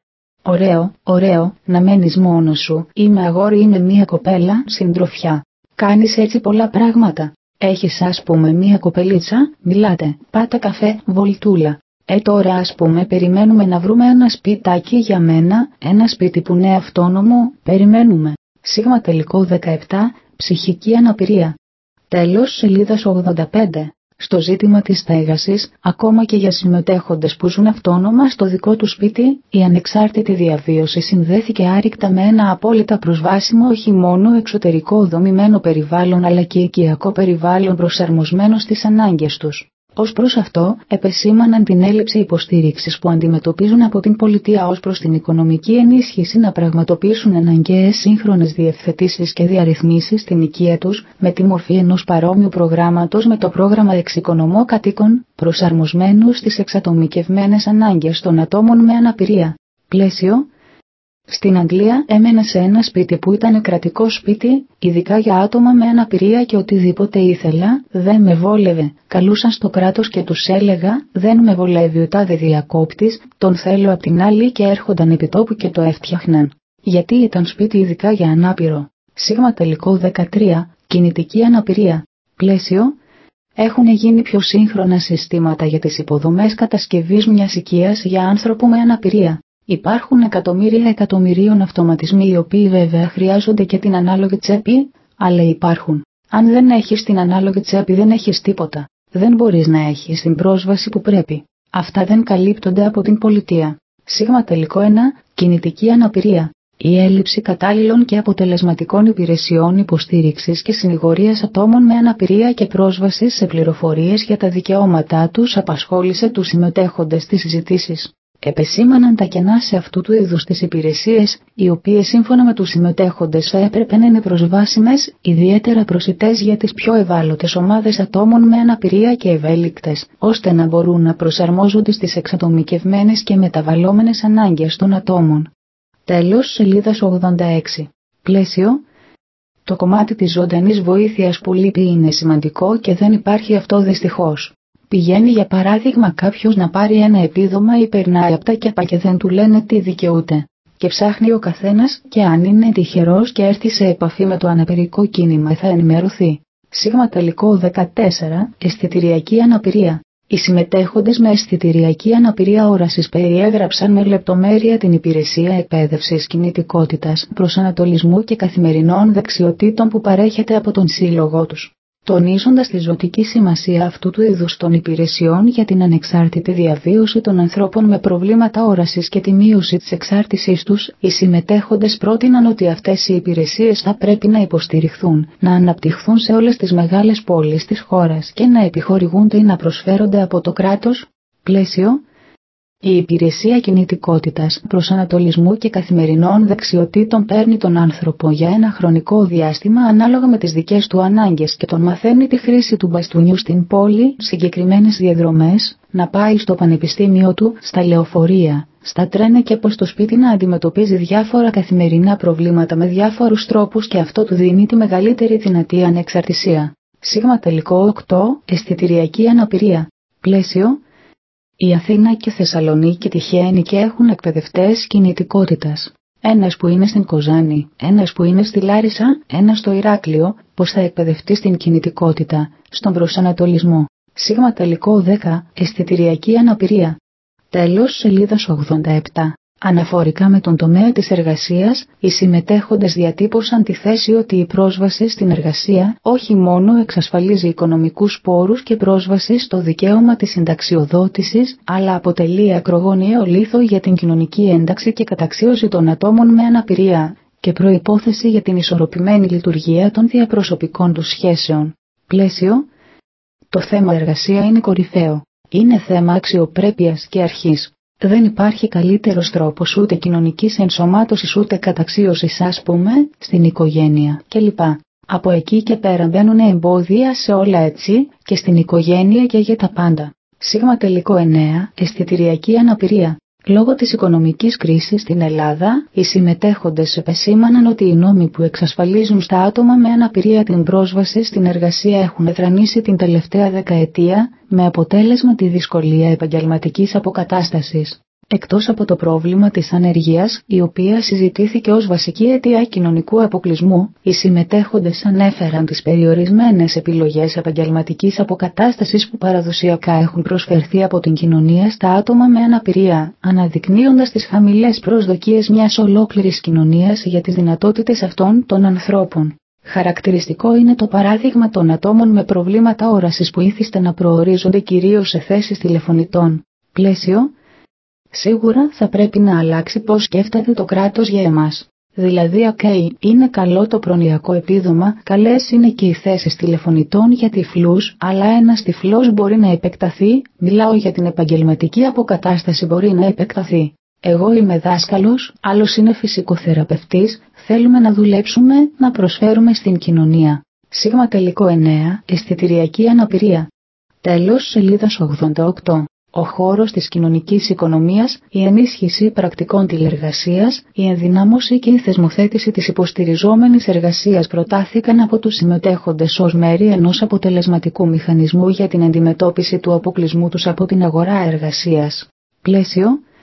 Ωραίο, ωραίο, να μένεις μόνος σου, είμαι αγόρι, είμαι μία κοπέλα, συντροφιά. Κάνεις έτσι πολλά πράγματα. Έχεις ας πούμε μία κοπελίτσα, μιλάτε, πάτε καφέ, βολτούλα. Ε τώρα ας πούμε περιμένουμε να βρούμε ένα σπιτάκι για μένα, ένα σπίτι που είναι αυτόνομο, περιμένουμε. Σίγμα τελικό δεκαεπτά, ψυχική αναπηρία. Τέλος, σελίδας ογδόντα πέντε. Στο ζήτημα της στέγασης, ακόμα και για συμμετέχοντες που ζουν αυτόνομα στο δικό του σπίτι, η ανεξάρτητη διαβίωση συνδέθηκε άρρηκτα με ένα απόλυτα προσβάσιμο όχι μόνο εξωτερικό δομημένο περιβάλλον αλλά και οικιακό περιβάλλον προσαρμοσμένο στις ανάγκες τους. Ως προς αυτό, επεσήμαναν την έλλειψη υποστήριξης που αντιμετωπίζουν από την πολιτεία ως προς την οικονομική ενίσχυση να πραγματοποιήσουν αναγκαίες σύγχρονες διευθετήσεις και διαρρυθμίσεις στην οικία τους, με τη μορφή ενός παρόμοιου προγράμματος με το πρόγραμμα Εξοικονομώ Κατοίκων, προσαρμοσμένου στις εξατομικευμένες ανάγκες των ατόμων με αναπηρία. Πλαίσιο. Στην Αγγλία έμενα σε ένα σπίτι που ήταν κρατικό σπίτι, ειδικά για άτομα με αναπηρία και οτιδήποτε ήθελα, δεν με βόλευε. Καλούσαν στο κράτος και τους έλεγα, δεν με βολεύει ο τάδε διακόπτης, τον θέλω απ' την άλλη και έρχονταν επί τόπου και το έφτιαχναν. Γιατί ήταν σπίτι ειδικά για ανάπηρο. Σίγμα τελικό δεκατρία, κινητική αναπηρία. Πλαίσιο. Έχουν γίνει πιο σύγχρονα συστήματα για τις υποδομές κατασκευής μιας οικίας για άνθρωπο με αναπηρία. Υπάρχουν εκατομμύρια εκατομμυρίων αυτοματισμοί οι οποίοι βέβαια χρειάζονται και την ανάλογη τσέπη, αλλά υπάρχουν. Αν δεν έχεις την ανάλογη τσέπη δεν έχεις τίποτα. Δεν μπορείς να έχεις την πρόσβαση που πρέπει. Αυτά δεν καλύπτονται από την πολιτεία. Σίγμα τελικό ένα, κινητική αναπηρία. Η έλλειψη κατάλληλων και αποτελεσματικών υπηρεσιών υποστήριξης και συνηγορίας ατόμων με αναπηρία και πρόσβασης σε πληροφορίες για τα δικαιώματά τους απασχόλησε τους συμμετέχοντες στις συζητήσεις. Επεσήμαναν τα κενά σε αυτού του είδους τις υπηρεσίες, οι οποίες σύμφωνα με τους συμμετέχοντες θα έπρεπε να είναι προσβάσιμες, ιδιαίτερα προσιτές για τις πιο ευάλωτες ομάδες ατόμων με αναπηρία και ευέλικτες, ώστε να μπορούν να προσαρμόζονται στις εξατομικευμένες και μεταβαλλόμενες ανάγκες των ατόμων. Τέλος, σελίδας ογδόντα έξι. Πλαίσιο. Το κομμάτι της ζωντανής βοήθειας που λείπει είναι σημαντικό και δεν υπάρχει αυτό δυστυχώς. Πηγαίνει για παράδειγμα κάποιος να πάρει ένα επίδομα ή περνάει από τα ΚΕΠΑ και δεν του λένε τι δικαιούται. Και ψάχνει ο καθένας και αν είναι τυχερός και έρθει σε επαφή με το αναπηρικό κίνημα θα ενημερωθεί. Σίγμα τελικό δεκατέσσερα, αισθητηριακή αναπηρία. Οι συμμετέχοντες με αισθητηριακή αναπηρία όρασης περιέγραψαν με λεπτομέρεια την υπηρεσία εκπαίδευσης κινητικότητας, προσανατολισμού και καθημερινών δεξιοτήτων που παρέχεται από τον σύλλογό τους. Τονίζοντας τη ζωτική σημασία αυτού του είδους των υπηρεσιών για την ανεξάρτητη διαβίωση των ανθρώπων με προβλήματα όρασης και τη μείωση της εξάρτησής τους, οι συμμετέχοντες πρότειναν ότι αυτές οι υπηρεσίες θα πρέπει να υποστηριχθούν, να αναπτυχθούν σε όλες τις μεγάλες πόλεις της χώρας και να επιχορηγούνται ή να προσφέρονται από το κράτος. Πλαίσιο. Η υπηρεσία κινητικότητας, προσανατολισμού και καθημερινών δεξιοτήτων παίρνει τον άνθρωπο για ένα χρονικό διάστημα ανάλογα με τις δικές του ανάγκες και τον μαθαίνει τη χρήση του μπαστούνιου στην πόλη, συγκεκριμένες διαδρομές, να πάει στο πανεπιστήμιο του, στα λεωφορεία, στα τρένα και από στο σπίτι να αντιμετωπίζει διάφορα καθημερινά προβλήματα με διάφορους τρόπους και αυτό του δίνει τη μεγαλύτερη δυνατή ανεξαρτησία. Σίγμα τελικό οκτώ. Αισθητηριακή αναπηρία. Πλαίσιο. Η Αθήνα και Θεσσαλονίκη τυχαίνει και έχουν εκπαιδευτές κινητικότητας. Ένας που είναι στην Κοζάνη, ένας που είναι στη Λάρισα, ένας στο Ηράκλειο, πως θα εκπαιδευτεί στην κινητικότητα, στον προσανατολισμό. Σίγμα τελικό δέκα. Αισθητηριακή αναπηρία. Τέλος σελίδας ογδόντα επτά. Αναφορικά με τον τομέα της εργασίας, οι συμμετέχοντες διατύπωσαν τη θέση ότι η πρόσβαση στην εργασία όχι μόνο εξασφαλίζει οικονομικούς πόρους και πρόσβαση στο δικαίωμα της συνταξιοδότησης, αλλά αποτελεί ακρογωνιαίο λίθο για την κοινωνική ένταξη και καταξίωση των ατόμων με αναπηρία και προϋπόθεση για την ισορροπημένη λειτουργία των διαπροσωπικών τους σχέσεων. Πλαίσιο. Το θέμα εργασία είναι κορυφαίο. Είναι θέμα αξιοπρέπειας και αρχής. Δεν υπάρχει καλύτερος τρόπος ούτε κοινωνικής ενσωμάτωσης ούτε καταξίωσης, ας πούμε, στην οικογένεια κλπ. Από εκεί και πέρα μπαίνουν εμπόδια σε όλα, έτσι, και στην οικογένεια και για τα πάντα. Σίγμα τελικό εννέα. Αισθητηριακή αναπηρία. Λόγω της οικονομικής κρίσης στην Ελλάδα, οι συμμετέχοντες επεσήμαναν ότι οι νόμοι που εξασφαλίζουν στα άτομα με αναπηρία την πρόσβαση στην εργασία έχουν εδρανήσει την τελευταία δεκαετία, με αποτέλεσμα τη δυσκολία επαγγελματικής αποκατάστασης. Εκτός από το πρόβλημα της ανεργίας, η οποία συζητήθηκε ως βασική αιτία κοινωνικού αποκλεισμού, οι συμμετέχοντες ανέφεραν τις περιορισμένες επιλογές επαγγελματικής αποκατάστασης που παραδοσιακά έχουν προσφερθεί από την κοινωνία στα άτομα με αναπηρία, αναδεικνύοντας τις χαμηλές προσδοκίες μιας ολόκληρης κοινωνίας για τις δυνατότητες αυτών των ανθρώπων. Χαρακτηριστικό είναι το παράδειγμα των ατόμων με προβλήματα όρασης που ήθιστε να προορίζονται κυρίως σε θέσεις τηλεφωνητών. Πλαίσιο. Σίγουρα θα πρέπει να αλλάξει πώς σκέφτεται το κράτος για εμάς. Δηλαδή, οκ, okay, είναι καλό το προνοιακό επίδομα, καλές είναι και οι θέσεις τηλεφωνητών για τυφλούς, αλλά ένας τυφλός μπορεί να επεκταθεί, μιλάω για την επαγγελματική αποκατάσταση, μπορεί να επεκταθεί. Εγώ είμαι δάσκαλος, άλλος είναι φυσικοθεραπευτής, θέλουμε να δουλέψουμε, να προσφέρουμε στην κοινωνία. Σίγμα τελικό εννέα. Αισθητηριακή αναπηρία. Τέλος σελίδας ογδόντα οκτώ. Ο χώρος της κοινωνικής οικονομίας, η ενίσχυση πρακτικών τηλεργασίας, η ενδυνάμωση και η θεσμοθέτηση της υποστηριζόμενης εργασίας προτάθηκαν από τους συμμετέχοντες ως μέρη ενός αποτελεσματικού μηχανισμού για την αντιμετώπιση του αποκλεισμού τους από την αγορά εργασίας. Πλαίσιο.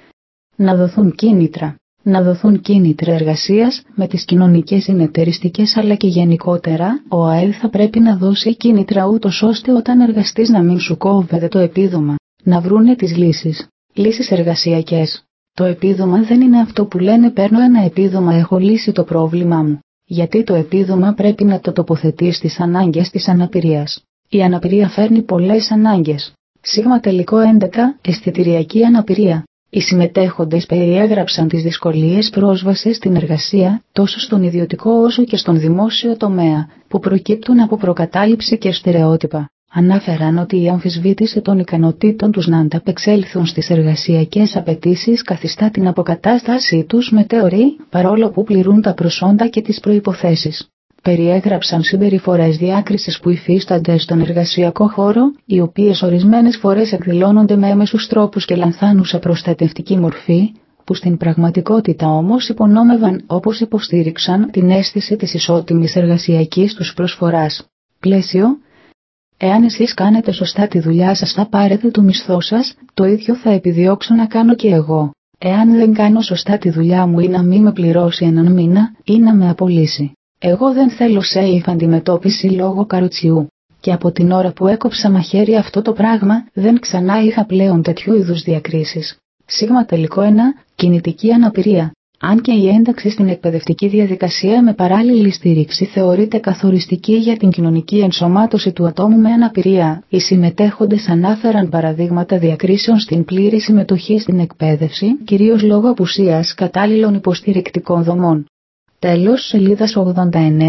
Να δοθούν κίνητρα. Να δοθούν κίνητρα εργασίας με τις κοινωνικές συνεταιριστικές αλλά και γενικότερα, ο ΑΕΔ θα πρέπει να δώσει κίνητρα ούτως ώστε όταν εργαστείς να μην σου κόβεται το επίδομα. Να βρούνε τις λύσεις. Λύσεις εργασιακές. Το επίδομα δεν είναι αυτό που λένε παίρνω ένα επίδομα, έχω λύσει το πρόβλημά μου. Γιατί το επίδομα πρέπει να το τοποθετείς στις ανάγκες της αναπηρίας. Η αναπηρία φέρνει πολλές ανάγκες. Σίγμα τελικό έντεκα. Αισθητηριακή αναπηρία. Οι συμμετέχοντες περιέγραψαν τις δυσκολίες πρόσβασης στην εργασία, τόσο στον ιδιωτικό όσο και στον δημόσιο τομέα, που προκύπτουν από προκατάληψη και στερεότυπα. Ανάφεραν ότι η αμφισβήτηση των ικανοτήτων τους να ανταπεξέλθουν στις εργασιακές απαιτήσεις καθιστά την αποκατάστασή τους μετέωρη, παρόλο που πληρούν τα προσόντα και τις προϋποθέσεις. Περιέγραψαν συμπεριφορές διάκρισης που υφίστανται στον εργασιακό χώρο, οι οποίες ορισμένες φορές εκδηλώνονται με έμεσους τρόπους και λανθάνουν σε προστατευτική μορφή, που στην πραγματικότητα όμως υπονόμευαν, όπως υποστήριξαν, την αίσθηση της ισότιμης εργασιακής τους προσφοράς. Πλαίσιο. Εάν εσείς κάνετε σωστά τη δουλειά σας θα πάρετε το μισθό σας, το ίδιο θα επιδιώξω να κάνω και εγώ. Εάν δεν κάνω σωστά τη δουλειά μου ή να μην με πληρώσει έναν μήνα ή να με απολύσει. Εγώ δεν θέλω safe αντιμετώπιση λόγω καροτσιού. Και από την ώρα που έκοψα μαχαίρι αυτό το πράγμα δεν ξανά είχα πλέον τέτοιου είδους διακρίσεις. Σίγμα τελικό ένα. Κινητική αναπηρία. Αν και η ένταξη στην εκπαιδευτική διαδικασία με παράλληλη στήριξη θεωρείται καθοριστική για την κοινωνική ενσωμάτωση του ατόμου με αναπηρία, οι συμμετέχοντες ανάφεραν παραδείγματα διακρίσεων στην πλήρη συμμετοχή στην εκπαίδευση, κυρίως λόγω απουσίας κατάλληλων υποστηρικτικών δομών. Τέλος σελίδας ογδόντα εννέα.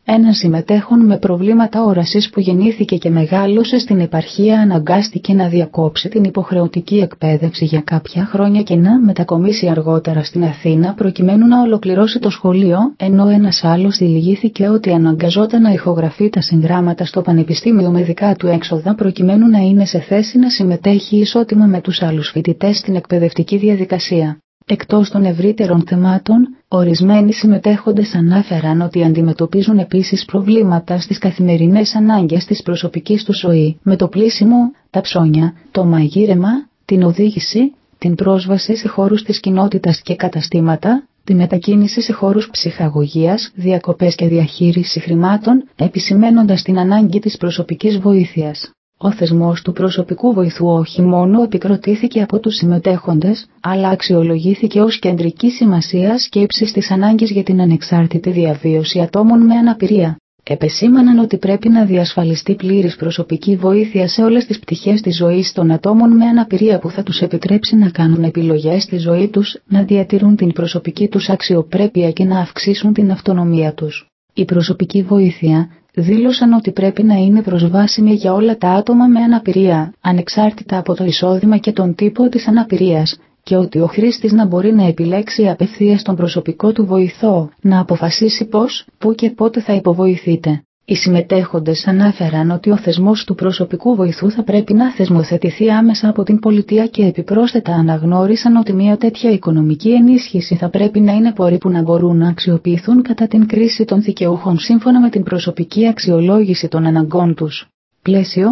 Ένα συμμετέχον με προβλήματα όρασης που γεννήθηκε και μεγάλωσε στην επαρχία αναγκάστηκε να διακόψει την υποχρεωτική εκπαίδευση για κάποια χρόνια και να μετακομίσει αργότερα στην Αθήνα προκειμένου να ολοκληρώσει το σχολείο, ενώ ένας άλλος διηγήθηκε ότι αναγκαζόταν να ηχογραφεί τα συγγράμματα στο πανεπιστήμιο με δικά του έξοδα προκειμένου να είναι σε θέση να συμμετέχει ισότιμα με τους άλλους φοιτητές στην εκπαιδευτική διαδικασία. Εκτός των ευρύτερων θεμάτων, ορισμένοι συμμετέχοντες ανάφεραν ότι αντιμετωπίζουν επίσης προβλήματα στις καθημερινές ανάγκες της προσωπικής του ζωή, με το πλύσιμο, τα ψώνια, το μαγείρεμα, την οδήγηση, την πρόσβαση σε χώρους της κοινότητας και καταστήματα, τη μετακίνηση σε χώρους ψυχαγωγίας, διακοπές και διαχείριση χρημάτων, επισημαίνοντας την ανάγκη της προσωπικής βοήθειας. Ο θεσμός του προσωπικού βοηθού όχι μόνο επικροτήθηκε από τους συμμετέχοντες, αλλά αξιολογήθηκε ως κεντρική σημασίας και ύψης της ανάγκης για την ανεξάρτητη διαβίωση ατόμων με αναπηρία. Επεσήμαναν ότι πρέπει να διασφαλιστεί πλήρης προσωπική βοήθεια σε όλες τις πτυχές της ζωής των ατόμων με αναπηρία που θα τους επιτρέψει να κάνουν επιλογές στη ζωή τους, να διατηρούν την προσωπική τους αξιοπρέπεια και να αυξήσουν την αυτονομία τους. Η προσωπική βοήθεια δήλωσαν ότι πρέπει να είναι προσβάσιμη για όλα τα άτομα με αναπηρία, ανεξάρτητα από το εισόδημα και τον τύπο της αναπηρίας, και ότι ο χρήστης να μπορεί να επιλέξει απευθείας τον προσωπικό του βοηθό, να αποφασίσει πώς, πού και πότε θα υποβοηθείται. Οι συμμετέχοντες ανάφεραν ότι ο θεσμός του προσωπικού βοηθού θα πρέπει να θεσμοθετηθεί άμεσα από την πολιτεία και επιπρόσθετα αναγνώρισαν ότι μια τέτοια οικονομική ενίσχυση θα πρέπει να είναι πόροι που να μπορούν να αξιοποιηθούν κατά την κρίση των δικαιούχων σύμφωνα με την προσωπική αξιολόγηση των αναγκών τους. Πλαίσιο.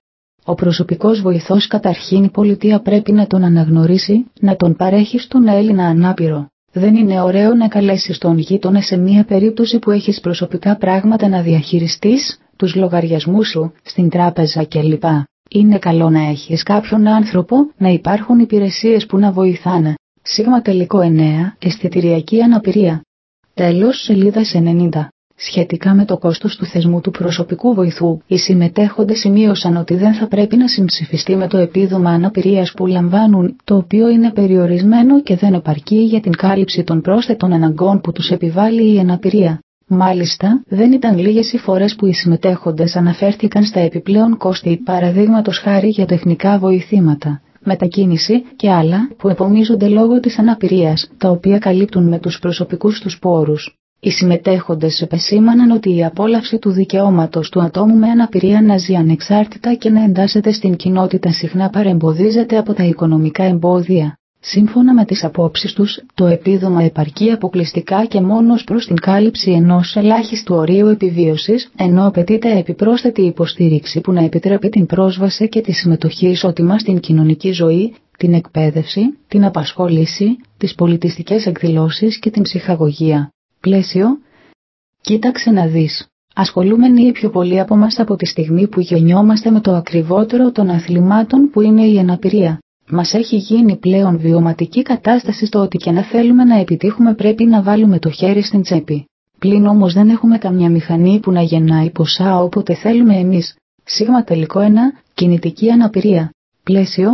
Ο προσωπικός βοηθός καταρχήν η πολιτεία πρέπει να τον αναγνωρίσει, να τον παρέχει στον Έλληνα ανάπηρο. Δεν είναι ωραίο να καλέσεις τον γείτονα σε μια περίπτωση που έχεις προσωπικά πράγματα να διαχειριστείς, τους λογαριασμούς σου, στην τράπεζα κλπ. Είναι καλό να έχεις κάποιον άνθρωπο, να υπάρχουν υπηρεσίες που να βοηθάνε. Σίγμα τελικό εννέα, αισθητηριακή αναπηρία. Τέλος σελίδας ενενήντα. Σχετικά με το κόστος του θεσμού του προσωπικού βοηθού, οι συμμετέχοντες σημείωσαν ότι δεν θα πρέπει να συμψηφιστεί με το επίδομα αναπηρίας που λαμβάνουν, το οποίο είναι περιορισμένο και δεν επαρκεί για την κάλυψη των πρόσθετων αναγκών που τους επιβάλλει η αναπηρία. Μάλιστα, δεν ήταν λίγες οι φορές που οι συμμετέχοντες αναφέρθηκαν στα επιπλέον κόστη, παραδείγματος χάρη για τεχνικά βοηθήματα, μετακίνηση και άλλα που επομίζονται λόγω της αναπηρίας, τα οποία καλύπτουν με τους προσωπικούς τους πόρους. Οι συμμετέχοντες επεσήμαναν ότι η απόλαυση του δικαιώματος του ατόμου με αναπηρία να ζει ανεξάρτητα και να εντάσσεται στην κοινότητα συχνά παρεμποδίζεται από τα οικονομικά εμπόδια. Σύμφωνα με τις απόψεις τους, το επίδομα επαρκεί αποκλειστικά και μόνος προς την κάλυψη ενός ελάχιστου ορίου επιβίωσης, ενώ απαιτείται επιπρόσθετη υποστήριξη που να επιτρέπει την πρόσβαση και τη συμμετοχή ισότιμα στην κοινωνική ζωή, την εκπαίδευση, την απασχόληση, τις πολιτιστικές εκδηλώσεις και την ψυχαγωγία. Πλαίσιο. Κοίταξε να δεις. Ασχολούμενοι οι πιο πολλοί από μας από τη στιγμή που γεννιόμαστε με το ακριβότερο των αθλημάτων που είναι η αναπηρία. Μας έχει γίνει πλέον βιωματική κατάσταση στο ότι και να θέλουμε να επιτύχουμε πρέπει να βάλουμε το χέρι στην τσέπη. Πλην όμως δεν έχουμε καμιά μηχανή που να γεννάει ποσά όποτε θέλουμε εμείς. Σίγμα τελικό ένα, κινητική αναπηρία. Πλαίσιο.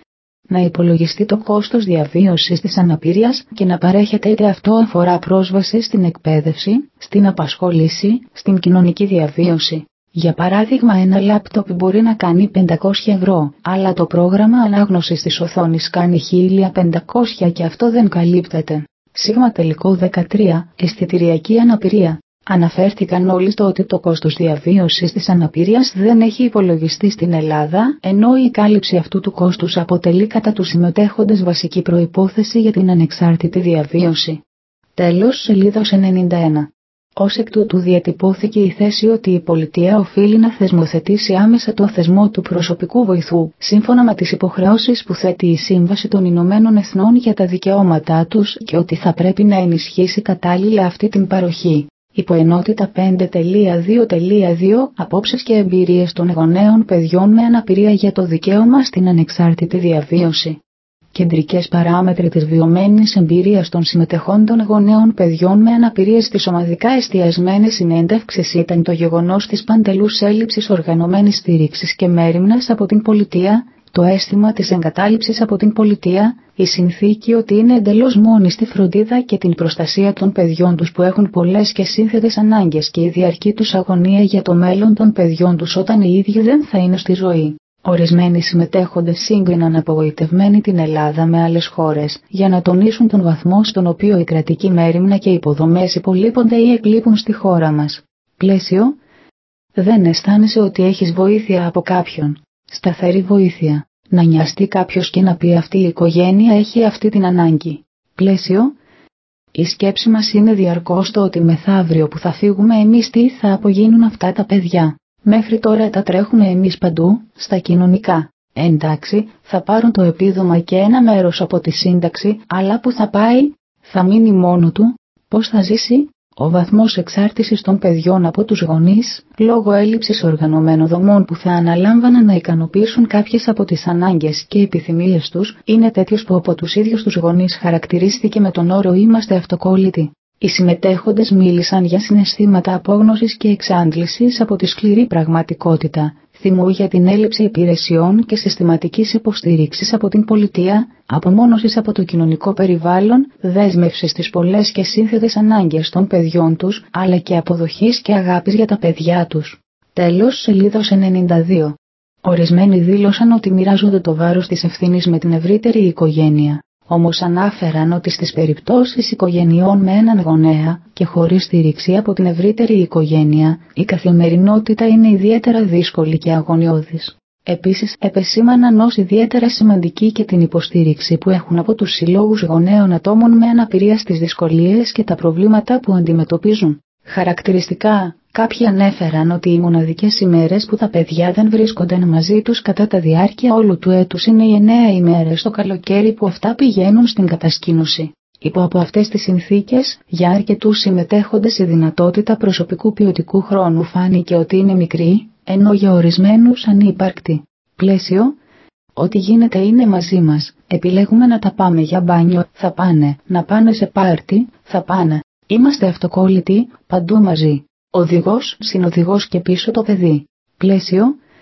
Να υπολογιστεί το κόστος διαβίωσης της αναπηρίας και να παρέχεται είτε αυτό αφορά πρόσβαση στην εκπαίδευση, στην απασχόληση, στην κοινωνική διαβίωση. Για παράδειγμα, ένα λάπτοπ μπορεί να κάνει πεντακόσια ευρώ, αλλά το πρόγραμμα ανάγνωσης της οθόνης κάνει χίλια πεντακόσια και αυτό δεν καλύπτεται. Σίγμα τελικό δεκατρία, αισθητηριακή αναπηρία. Αναφέρθηκαν όλοι στο ότι το κόστος διαβίωσης της αναπηρίας δεν έχει υπολογιστεί στην Ελλάδα, ενώ η κάλυψη αυτού του κόστους αποτελεί κατά τους συμμετέχοντες βασική προϋπόθεση για την ανεξάρτητη διαβίωση. Τέλος σελίδος ενενήντα ένα. Ως εκ τούτου διατυπώθηκε η θέση ότι η πολιτεία οφείλει να θεσμοθετήσει άμεσα το θεσμό του προσωπικού βοηθού, σύμφωνα με τις υποχρεώσεις που θέτει η Σύμβαση των Ηνωμένων Εθνών για τα δικαιώματά τους και ότι θα πρέπει να ενισχύσει κατάλληλα αυτή την παροχή. Υποενότητα πέντε δύο δύο Απόψεις και εμπειρίες των γονέων παιδιών με αναπηρία για το δικαίωμα στην ανεξάρτητη διαβίωση. Κεντρικές παράμετροι της βιωμένης εμπειρίας των συμμετεχόντων γονέων παιδιών με αναπηρία στις ομαδικά εστιασμένες συνέντευξεις ήταν το γεγονός της παντελούς έλλειψης οργανωμένης στήριξης και μέριμνας από την πολιτεία, το αίσθημα της εγκατάλειψης από την πολιτεία, η συνθήκη ότι είναι εντελώς μόνοι στη φροντίδα και την προστασία των παιδιών τους που έχουν πολλές και σύνθετες ανάγκες και η διαρκή τους αγωνία για το μέλλον των παιδιών τους όταν οι ίδιοι δεν θα είναι στη ζωή. Ορισμένοι συμμετέχοντες σύγκριναν απογοητευμένοι την Ελλάδα με άλλες χώρες, για να τονίσουν τον βαθμό στον οποίο η κρατική μέριμνα και οι υποδομές υπολείπονται ή εκλείπουν στη χώρα μας. Πλαίσιο. Δεν αισθάνεσαι ότι έχεις βοήθεια από κάποιον. Σταθερή βοήθεια. Να νοιαστεί κάποιος και να πει αυτή η οικογένεια έχει αυτή την ανάγκη. Πλαίσιο. Η σκέψη μας είναι διαρκώς το ότι μεθαύριο που θα φύγουμε εμείς τι θα απογίνουν αυτά τα παιδιά. Μέχρι τώρα τα τρέχουμε εμείς παντού, στα κοινωνικά. Εντάξει, θα πάρουν το επίδομα και ένα μέρος από τη σύνταξη, αλλά που θα πάει, θα μείνει μόνο του, πώς θα ζήσει? Ο βαθμός εξάρτησης των παιδιών από τους γονείς, λόγω έλλειψης οργανωμένων δομών που θα αναλάμβαναν να ικανοποιήσουν κάποιες από τις ανάγκες και επιθυμίες τους, είναι τέτοιος που από τους ίδιους τους γονείς χαρακτηρίστηκε με τον όρο «είμαστε αυτοκόλλητοι». Οι συμμετέχοντες μίλησαν για συναισθήματα απόγνωσης και εξάντλησης από τη σκληρή πραγματικότητα, θυμού για την έλλειψη υπηρεσιών και συστηματικής υποστήριξης από την πολιτεία, απομόνωσης από το κοινωνικό περιβάλλον, δέσμευσης στις πολλές και σύνθετες ανάγκες των παιδιών τους, αλλά και αποδοχής και αγάπης για τα παιδιά τους. Τέλος, σελίδος ενενήντα δύο. Ορισμένοι δήλωσαν ότι μοιράζονται το βάρος της ευθύνης με την ευρύτερη οικογένεια. Όμως ανάφεραν ότι στις περιπτώσεις οικογενειών με έναν γονέα και χωρίς στήριξη από την ευρύτερη οικογένεια, η καθημερινότητα είναι ιδιαίτερα δύσκολη και αγωνιώδης. Επίσης, επεσήμαναν ως ιδιαίτερα σημαντική και την υποστήριξη που έχουν από τους συλλόγους γονέων ατόμων με αναπηρία στις δυσκολίες και τα προβλήματα που αντιμετωπίζουν. Χαρακτηριστικά, κάποιοι ανέφεραν ότι οι μοναδικές ημέρες που τα παιδιά δεν βρίσκονταν μαζί τους κατά τη διάρκεια όλου του έτους είναι οι εννέα ημέρες το καλοκαίρι που αυτά πηγαίνουν στην κατασκήνωση. Υπό από αυτές τις συνθήκες, για αρκετούς συμμετέχοντες η δυνατότητα προσωπικού ποιοτικού χρόνου φάνηκε ότι είναι μικρή, ενώ για ορισμένους ανύπαρκτη. Πλαίσιο. Ό,τι γίνεται είναι μαζί μας, επιλέγουμε να τα πάμε για μπάνιο, θα πάνε, να πάνε σε πάρτι, θα πάνε. Είμαστε αυτοκόλλητοι, παντού μαζί. Οδηγός, συνοδηγός και πίσω το παιδί. Πλαίσιο.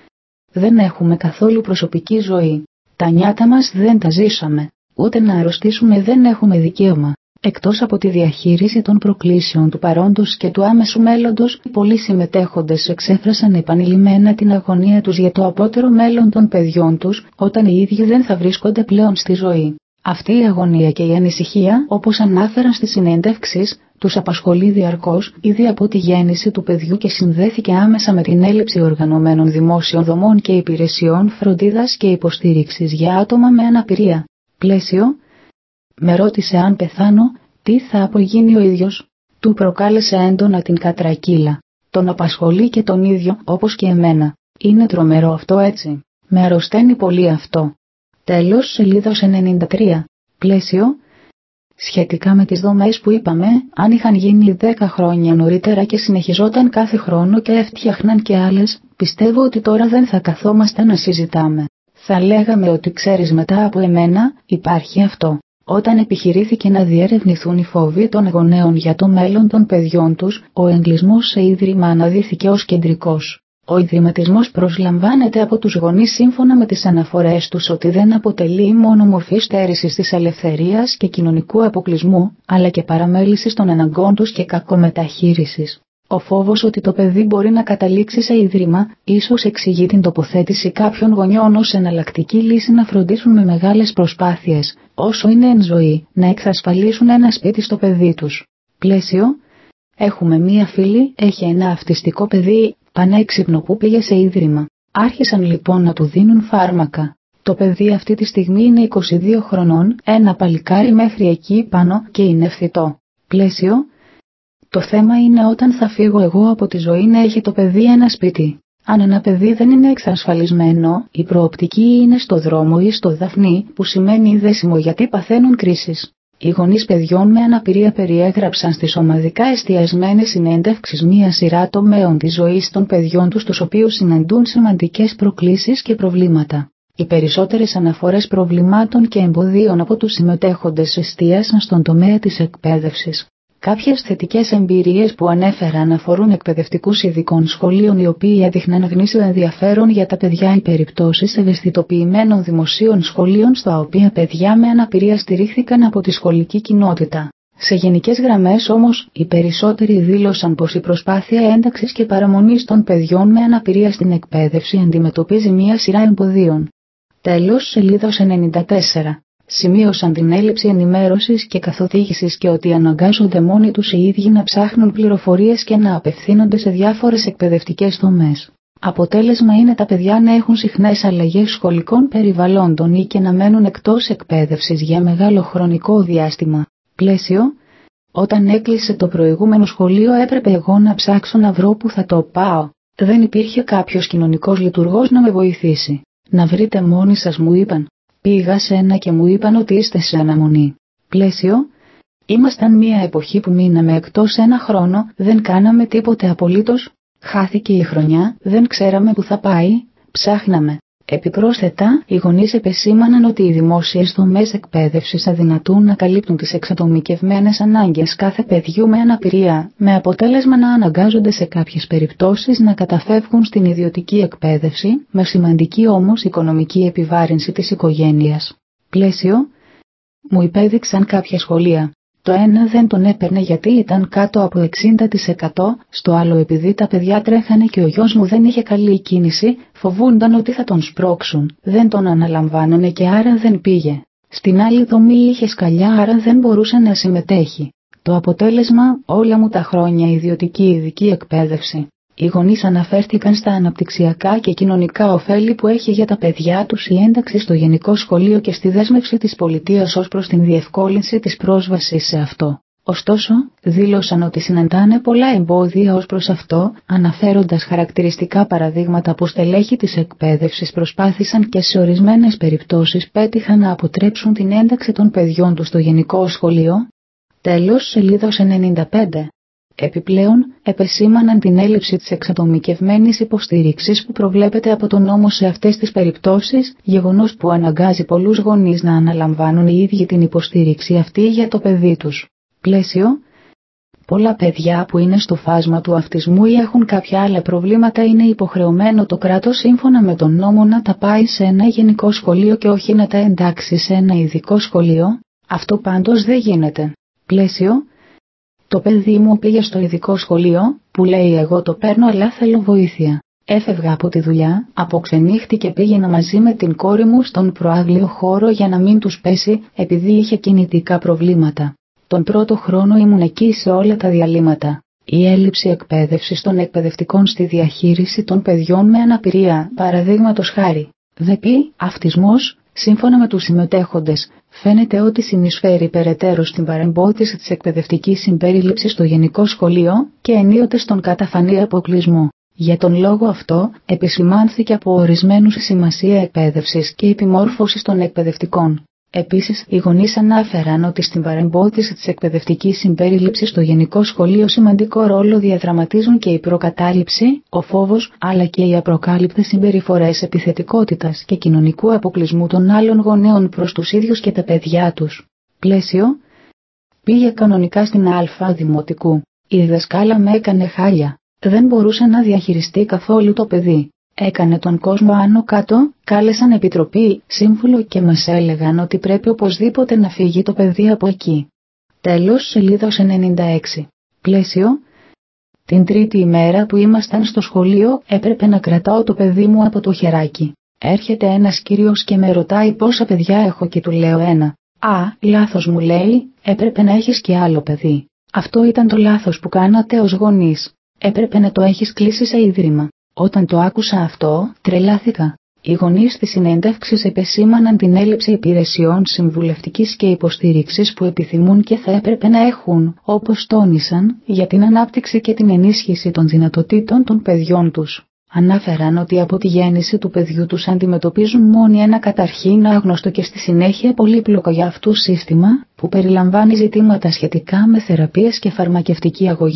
Δεν έχουμε καθόλου προσωπική ζωή. Τα νιάτα μας δεν τα ζήσαμε. Ούτε να αρρωστήσουμε δεν έχουμε δικαίωμα. Εκτός από τη διαχείριση των προκλήσεων του παρόντος και του άμεσου μέλλοντος, πολλοί συμμετέχοντες εξέφρασαν επανειλημμένα την αγωνία τους για το απότερο μέλλον των παιδιών τους, όταν οι ίδιοι δεν θα βρίσκονται πλέον στη ζωή. Αυτή η αγωνία και η ανησυχία, όπως ανάφεραν στις συνέντευξεις, τους απασχολεί διαρκώς, ήδη από τη γέννηση του παιδιού και συνδέθηκε άμεσα με την έλλειψη οργανωμένων δημόσιων δομών και υπηρεσιών φροντίδας και υποστήριξης για άτομα με αναπηρία. Πλαίσιο. Με ρώτησε αν πεθάνω, τι θα απογίνει ο ίδιος. Του προκάλεσε έντονα την κατρακύλα. Τον απασχολεί και τον ίδιο, όπως και εμένα. Είναι τρομερό αυτό έτσι. Με αρρωσταίνει πολύ αυτό. Τέλος, σελίδος ενενήντα τρία. Πλαίσιο. Σχετικά με τις δομές που είπαμε, αν είχαν γίνει δέκα χρόνια νωρίτερα και συνεχιζόταν κάθε χρόνο και έφτιαχναν και άλλες, πιστεύω ότι τώρα δεν θα καθόμαστε να συζητάμε. Θα λέγαμε ότι ξέρεις μετά από εμένα, υπάρχει αυτό. Όταν επιχειρήθηκε να διερευνηθούν οι φόβοι των γονέων για το μέλλον των παιδιών τους, ο εγκλισμός σε ίδρυμα αναδύθηκε ως κεντρικός. Ο ιδρυματισμός προσλαμβάνεται από τους γονείς σύμφωνα με τις αναφορές τους ότι δεν αποτελεί μόνο μορφή στέρησης της ελευθερίας και κοινωνικού αποκλεισμού, αλλά και παραμέλησης των αναγκών τους και κακομεταχείρισης. Ο φόβος ότι το παιδί μπορεί να καταλήξει σε ίδρυμα, ίσως εξηγεί την τοποθέτηση κάποιων γονιών ως εναλλακτική λύση να φροντίσουν με μεγάλες προσπάθειες, όσο είναι εν ζωή, να εξασφαλίσουν ένα σπίτι στο παιδί τους. Πλαίσιο. Έχουμε μία φίλη, έχει ένα αυτιστικό παιδί, πανέξυπνο που πήγε σε ίδρυμα. Άρχισαν λοιπόν να του δίνουν φάρμακα. Το παιδί αυτή τη στιγμή είναι είκοσι δύο χρονών, ένα παλικάρι μέχρι εκεί πάνω και είναι φθητό. Πλαίσιο. Το θέμα είναι όταν θα φύγω εγώ από τη ζωή να έχει το παιδί ένα σπίτι. Αν ένα παιδί δεν είναι εξασφαλισμένο, η προοπτική είναι στο δρόμο ή στο δαφνί, που σημαίνει δέσιμο γιατί παθαίνουν κρίσεις. Οι γονείς παιδιών με αναπηρία περιέγραψαν στις ομαδικά εστιασμένες συνέντευξεις μία σειρά τομέων της ζωής των παιδιών τους, τους οποίους συναντούν σημαντικές προκλήσεις και προβλήματα. Οι περισσότερες αναφορές προβλημάτων και εμποδίων από τους συμμετέχοντες εστίασαν στον τομέα της εκπαίδευσης. Κάποιες θετικές εμπειρίες που ανέφεραν αφορούν εκπαιδευτικούς ειδικών σχολείων οι οποίοι έδειχναν γνήσιο ενδιαφέρον για τα παιδιά, οι περιπτώσεις ευαισθητοποιημένων δημοσίων σχολείων στα οποία παιδιά με αναπηρία στηρίχθηκαν από τη σχολική κοινότητα. Σε γενικές γραμμές όμως, οι περισσότεροι δήλωσαν πως η προσπάθεια ένταξης και παραμονής των παιδιών με αναπηρία στην εκπαίδευση αντιμετωπίζει μία σειρά εμποδίων. Τέλος, σελίδος ενενήντα τέσσερα. Σημείωσαν την έλλειψη ενημέρωσης και καθοδήγησης και ότι αναγκάζονται μόνοι τους οι ίδιοι να ψάχνουν πληροφορίες και να απευθύνονται σε διάφορες εκπαιδευτικές δομές. Αποτέλεσμα είναι τα παιδιά να έχουν συχνές αλλαγές σχολικών περιβαλλόντων ή και να μένουν εκτός εκπαίδευσης για μεγάλο χρονικό διάστημα. Πλαίσιο. Όταν έκλεισε το προηγούμενο σχολείο έπρεπε εγώ να ψάξω να βρω που θα το πάω. Δεν υπήρχε κάποιος κοινωνικός λειτουργός να με βοηθήσει. Να βρείτε μόνοι σας, μου είπαν. Πήγα σε ένα και μου είπαν ότι είστε σε αναμονή. Πλαίσιο. Ήμασταν μια εποχή που μείναμε εκτός ένα χρόνο, δεν κάναμε τίποτε απολύτως, χάθηκε η χρονιά, δεν ξέραμε που θα πάει, ψάχναμε. Επιπρόσθετα, οι γονείς επεσήμαναν ότι οι δημόσιες δομές εκπαίδευσης αδυνατούν να καλύπτουν τις εξατομικευμένες ανάγκες κάθε παιδιού με αναπηρία, με αποτέλεσμα να αναγκάζονται σε κάποιες περιπτώσεις να καταφεύγουν στην ιδιωτική εκπαίδευση, με σημαντική όμως οικονομική επιβάρυνση της οικογένειας. Πλαίσιο. Μου υπέδειξαν κάποια σχολεία. Το ένα δεν τον έπαιρνε γιατί ήταν κάτω από εξήντα τοις εκατό, στο άλλο επειδή τα παιδιά τρέχανε και ο γιος μου δεν είχε καλή κίνηση, φοβούνταν ότι θα τον σπρώξουν, δεν τον αναλαμβάνανε και άρα δεν πήγε. Στην άλλη δομή είχε σκαλιά άρα δεν μπορούσε να συμμετέχει. Το αποτέλεσμα, όλα μου τα χρόνια ιδιωτική ειδική εκπαίδευση. Οι γονείς αναφέρθηκαν στα αναπτυξιακά και κοινωνικά ωφέλη που έχει για τα παιδιά τους η ένταξη στο γενικό σχολείο και στη δέσμευση της πολιτείας ως προς την διευκόλυνση της πρόσβασης σε αυτό. Ωστόσο, δήλωσαν ότι συναντάνε πολλά εμπόδια ως προς αυτό, αναφέροντας χαρακτηριστικά παραδείγματα που στελέχη της εκπαίδευσης προσπάθησαν και σε ορισμένες περιπτώσεις πέτυχαν να αποτρέψουν την ένταξη των παιδιών τους στο γενικό σχολείο. Τέλος, σελίδος ενενήντα πέντε. Επιπλέον, επεσήμαναν την έλλειψη της εξατομικευμένης υποστήριξης που προβλέπεται από τον νόμο σε αυτές τις περιπτώσεις, γεγονός που αναγκάζει πολλούς γονείς να αναλαμβάνουν οι ίδιοι την υποστήριξη αυτή για το παιδί τους. Πλαίσιο. Πολλά παιδιά που είναι στο φάσμα του αυτισμού ή έχουν κάποια άλλα προβλήματα είναι υποχρεωμένο το κράτος σύμφωνα με τον νόμο να τα πάει σε ένα γενικό σχολείο και όχι να τα εντάξει σε ένα ειδικό σχολείο. Αυτό πάντως δεν γίνεται. Πλαίσιο. Το παιδί μου πήγε στο ειδικό σχολείο, που λέει εγώ το παίρνω αλλά θέλω βοήθεια. Έφευγα από τη δουλειά, αποξενύχτηκε και πήγαινα μαζί με την κόρη μου στον προάγλιο χώρο για να μην τους πέσει, επειδή είχε κινητικά προβλήματα. Τον πρώτο χρόνο ήμουν εκεί σε όλα τα διαλύματα. Η έλλειψη εκπαίδευσης των εκπαιδευτικών στη διαχείριση των παιδιών με αναπηρία, παραδείγματος χάρη. ΔΕΠΗ, αυτισμός, σύμφωνα με τους συμμετέχοντες, φαίνεται ότι συνεισφέρει περαιτέρω στην παρεμπόδιση της εκπαιδευτικής συμπερίληψης στο γενικό σχολείο και ενίοτε στον καταφανή αποκλεισμό. Για τον λόγο αυτό, επισημάνθηκε από ορισμένους η σημασία εκπαίδευσης και επιμόρφωσης των εκπαιδευτικών. Επίσης, οι γονείς ανάφεραν ότι στην παρεμπόδιση της εκπαιδευτικής συμπερίληψης στο γενικό σχολείο σημαντικό ρόλο διαδραματίζουν και η προκατάληψη, ο φόβος, αλλά και οι απροκάλυπτες συμπεριφορές επιθετικότητας και κοινωνικού αποκλεισμού των άλλων γονέων προς τους ίδιους και τα παιδιά τους. Πλαίσιο. Πήγε κανονικά στην Α Δημοτικού. Η διδασκάλα με έκανε χάλια. Δεν μπορούσε να διαχειριστεί καθόλου το παιδί. Έκανε τον κόσμο άνω κάτω, κάλεσαν επιτροπή, σύμβουλο και μας έλεγαν ότι πρέπει οπωσδήποτε να φύγει το παιδί από εκεί. Τέλος, σελίδος ενενήντα έξι. Πλαίσιο. Την τρίτη ημέρα που ήμασταν στο σχολείο έπρεπε να κρατάω το παιδί μου από το χεράκι. Έρχεται ένας κύριος και με ρωτάει πόσα παιδιά έχω και του λέω ένα. Α, λάθος μου λέει, έπρεπε να έχεις και άλλο παιδί. Αυτό ήταν το λάθος που κάνατε ως γονείς. Έπρεπε να το έχεις κλείσει σε ίδρυμα. Όταν το άκουσα αυτό, τρελάθηκα. Οι γονείς της συνέντευξης επεσήμαναν την έλλειψη υπηρεσιών συμβουλευτικής και υποστήριξης που επιθυμούν και θα έπρεπε να έχουν, όπως τόνισαν, για την ανάπτυξη και την ενίσχυση των δυνατοτήτων των παιδιών τους. Ανάφεραν ότι από τη γέννηση του παιδιού τους αντιμετωπίζουν μόνοι ένα καταρχήν άγνωστο και στη συνέχεια πολύπλοκο για αυτούς σύστημα, που περιλαμβάνει ζητήματα σχετικά με θεραπείες και φαρμακευτική αγωγή,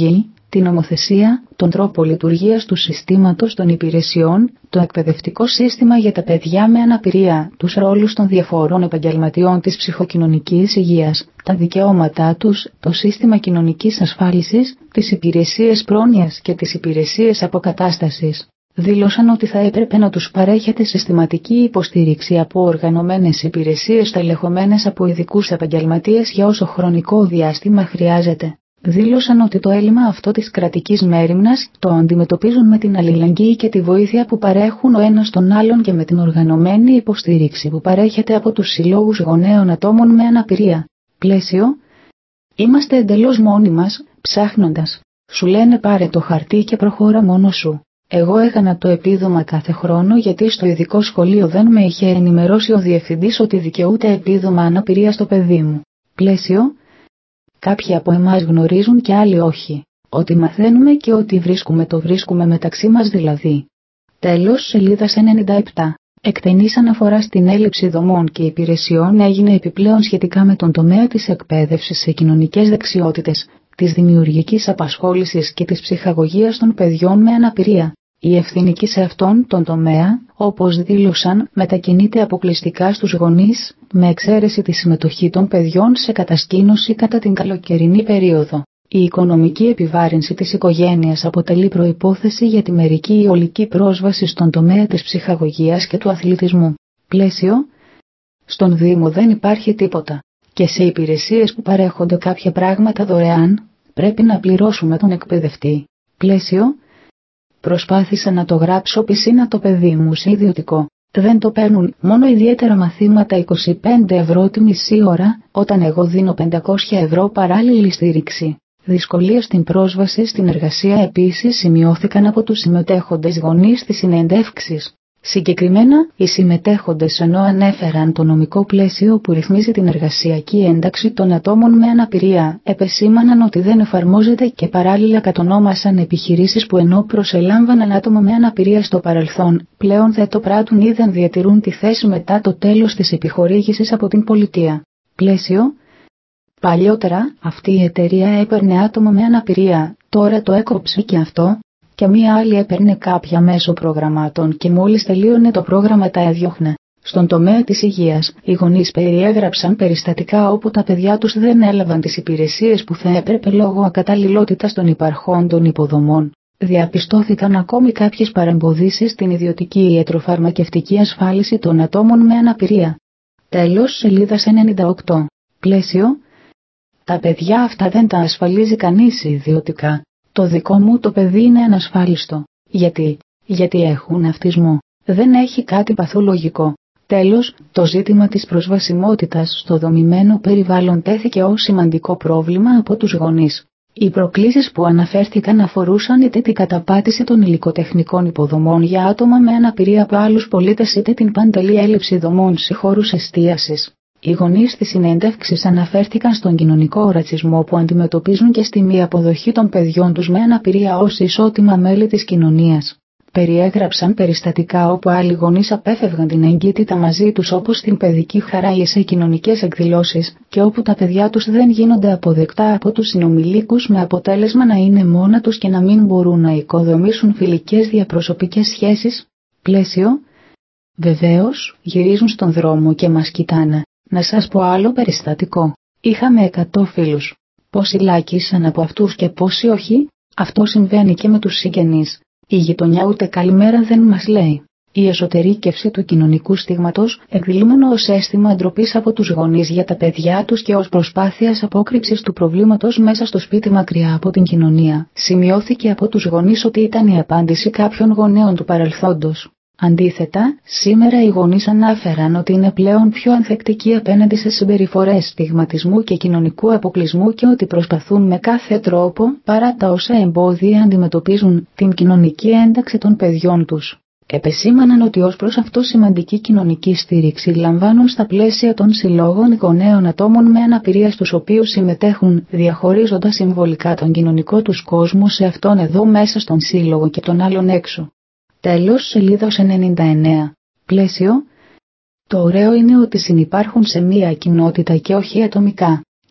την νομοθεσία, τον τρόπο λειτουργίας του συστήματος των υπηρεσιών, το εκπαιδευτικό σύστημα για τα παιδιά με αναπηρία, τους ρόλους των διαφορών επαγγελματιών της ψυχοκοινωνικής υγείας, τα δικαιώματά τους, το σύστημα κοινωνικής ασφάλισης, τις υπηρεσίες πρόνοιας και τις υπηρεσίες αποκατάστασης. Δήλωσαν ότι θα έπρεπε να τους παρέχεται συστηματική υποστήριξη από οργανωμένες υπηρεσίες τελεχωμένες από ειδικούς επαγγελματίες για όσο χρονικό διάστημα χρειάζεται. Δήλωσαν ότι το έλλειμμα αυτό της κρατικής μέριμνας το αντιμετωπίζουν με την αλληλεγγύη και τη βοήθεια που παρέχουν ο ένας τον άλλον και με την οργανωμένη υποστήριξη που παρέχεται από τους συλλόγους γονέων ατόμων με αναπηρία. Πλαίσιο. Είμαστε εντελώς μόνοι μας, ψάχνοντας. Σου λένε πάρε το χαρτί και προχώρα μόνος σου. Εγώ έκανα το επίδομα κάθε χρόνο γιατί στο ειδικό σχολείο δεν με είχε ενημερώσει ο διευθυντής ότι δικαιούται επίδομα αναπηρία στο παιδί μου. Πλαίσιο. Κάποιοι από εμάς γνωρίζουν και άλλοι όχι. Ότι μαθαίνουμε και ότι βρίσκουμε το βρίσκουμε μεταξύ μας δηλαδή. Τέλος, σελίδας ενενήντα επτά. Εκτενής αναφορά στην έλλειψη δομών και υπηρεσιών έγινε επιπλέον σχετικά με τον τομέα της εκπαίδευσης σε κοινωνικές δεξιότητες, της δημιουργικής απασχόλησης και της ψυχαγωγίας των παιδιών με αναπηρία. Η ευθυνική σε αυτόν τον τομέα, όπως δήλωσαν, μετακινείται αποκλειστικά στους γονείς, με εξαίρεση τη συμμετοχή των παιδιών σε κατασκήνωση κατά την καλοκαιρινή περίοδο. Η οικονομική επιβάρυνση της οικογένειας αποτελεί προϋπόθεση για τη μερική ή ολική πρόσβαση στον τομέα της ψυχαγωγίας και του αθλητισμού. Πλαίσιο. Στον Δήμο δεν υπάρχει τίποτα. Και σε υπηρεσίες που παρέχονται κάποια πράγματα δωρεάν, πρέπει να πληρώσουμε τον εκπαιδευτή. Πλαίσιο. Προσπάθησα να το γράψω πισίνα το παιδί μου σε ιδιωτικό. Δεν το παίρνουν, μόνο ιδιαίτερα μαθήματα είκοσι πέντε ευρώ τη μισή ώρα, όταν εγώ δίνω πεντακόσια ευρώ παράλληλη στήριξη. Δυσκολίες στην πρόσβαση στην εργασία επίσης σημειώθηκαν από τους συμμετέχοντες γονείς στις συνεντεύξεις. Συγκεκριμένα, οι συμμετέχοντες ενώ ανέφεραν το νομικό πλαίσιο που ρυθμίζει την εργασιακή ένταξη των ατόμων με αναπηρία, επεσήμαναν ότι δεν εφαρμόζεται και παράλληλα κατονόμασαν επιχειρήσεις που ενώ προσελάμβαναν άτομα με αναπηρία στο παρελθόν, πλέον δεν το πράττουν ή δεν διατηρούν τη θέση μετά το τέλος της επιχορήγησης από την πολιτεία. Πλαίσιο. Παλιότερα, αυτή η εταιρεία έπαιρνε άτομα με αναπηρία, τώρα το έκοψε και αυτό. Και μία άλλη έπαιρνε κάποια μέσω προγραμμάτων και μόλις τελείωνε το πρόγραμμα τα έδιωχνε. Στον τομέα της υγείας, οι γονείς περιέγραψαν περιστατικά όπου τα παιδιά τους δεν έλαβαν τις υπηρεσίες που θα έπρεπε λόγω ακαταλληλότητας των υπαρχόντων υποδομών. Διαπιστώθηκαν ακόμη κάποιες παρεμποδίσεις στην ιδιωτική ιατροφαρμακευτική ασφάλιση των ατόμων με αναπηρία. Τέλος, σελίδας ενενήντα οκτώ. Πλαίσιο. Τα παιδιά αυτά δεν τα ασφαλίζει κανείς ιδιωτικά. Το δικό μου το παιδί είναι ανασφάλιστο. Γιατί? Γιατί έχουν αυτισμό. Δεν έχει κάτι παθολογικό. Τέλος, το ζήτημα της προσβασιμότητας στο δομημένο περιβάλλον τέθηκε ως σημαντικό πρόβλημα από τους γονείς. Οι προκλήσεις που αναφέρθηκαν αφορούσαν είτε την καταπάτηση των υλικοτεχνικών υποδομών για άτομα με αναπηρία από άλλους πολίτες είτε την παντελή έλλειψη δομών σε χώρους εστίασης. Οι γονείς της συνέντευξης αναφέρθηκαν στον κοινωνικό ρατσισμό που αντιμετωπίζουν και στη μη αποδοχή των παιδιών τους με αναπηρία ως ισότιμα μέλη της κοινωνίας. Περιέγραψαν περιστατικά όπου άλλοι γονείς απέφευγαν την εγκύτητα μαζί τους όπως στην παιδική χαρά ή σε κοινωνικές εκδηλώσεις και όπου τα παιδιά τους δεν γίνονται αποδεκτά από τους συνομιλίκους με αποτέλεσμα να είναι μόνα τους και να μην μπορούν να οικοδομήσουν φιλικές διαπροσωπικές σχέσεις. Πλαίσιο. Βεβαίως, γυρίζουν στον δρόμο και μας κοιτάνε. Να σας πω άλλο περιστατικό. Είχαμε εκατό φίλους. Πόσοι λάκησαν από αυτούς και πόσοι όχι? Αυτό συμβαίνει και με τους συγγενείς. Η γειτονιά ούτε καλημέρα δεν μας λέει. Η εσωτερήκευση του κοινωνικού στίγματος, εκδηλούμενο ως αίσθημα ντροπής από τους γονείς για τα παιδιά τους και ως προσπάθειας απόκρυψης του προβλήματος μέσα στο σπίτι μακριά από την κοινωνία, σημειώθηκε από τους γονείς ότι ήταν η απάντηση κάποιων γονέων του παρελθόντος. Αντίθετα, σήμερα οι γονείς ανάφεραν ότι είναι πλέον πιο ανθεκτικοί απέναντι σε συμπεριφορές στιγματισμού και κοινωνικού αποκλεισμού και ότι προσπαθούν με κάθε τρόπο, παρά τα όσα εμπόδια αντιμετωπίζουν, την κοινωνική ένταξη των παιδιών τους. Επεσήμαναν ότι ως προς αυτό σημαντική κοινωνική στήριξη λαμβάνουν στα πλαίσια των συλλόγων γονέων ατόμων με αναπηρία στους οποίους συμμετέχουν, διαχωρίζοντας συμβολικά τον κοινωνικό τους κόσμο σε αυτόν εδώ μέσα στον σύλλογο και τον άλλον έξω. Τέλος, σελίδας ενενήντα εννέα. Πλαίσιο. Το ωραίο είναι ότι συνυπάρχουν σε μία κοινότητα και όχι ατομικά.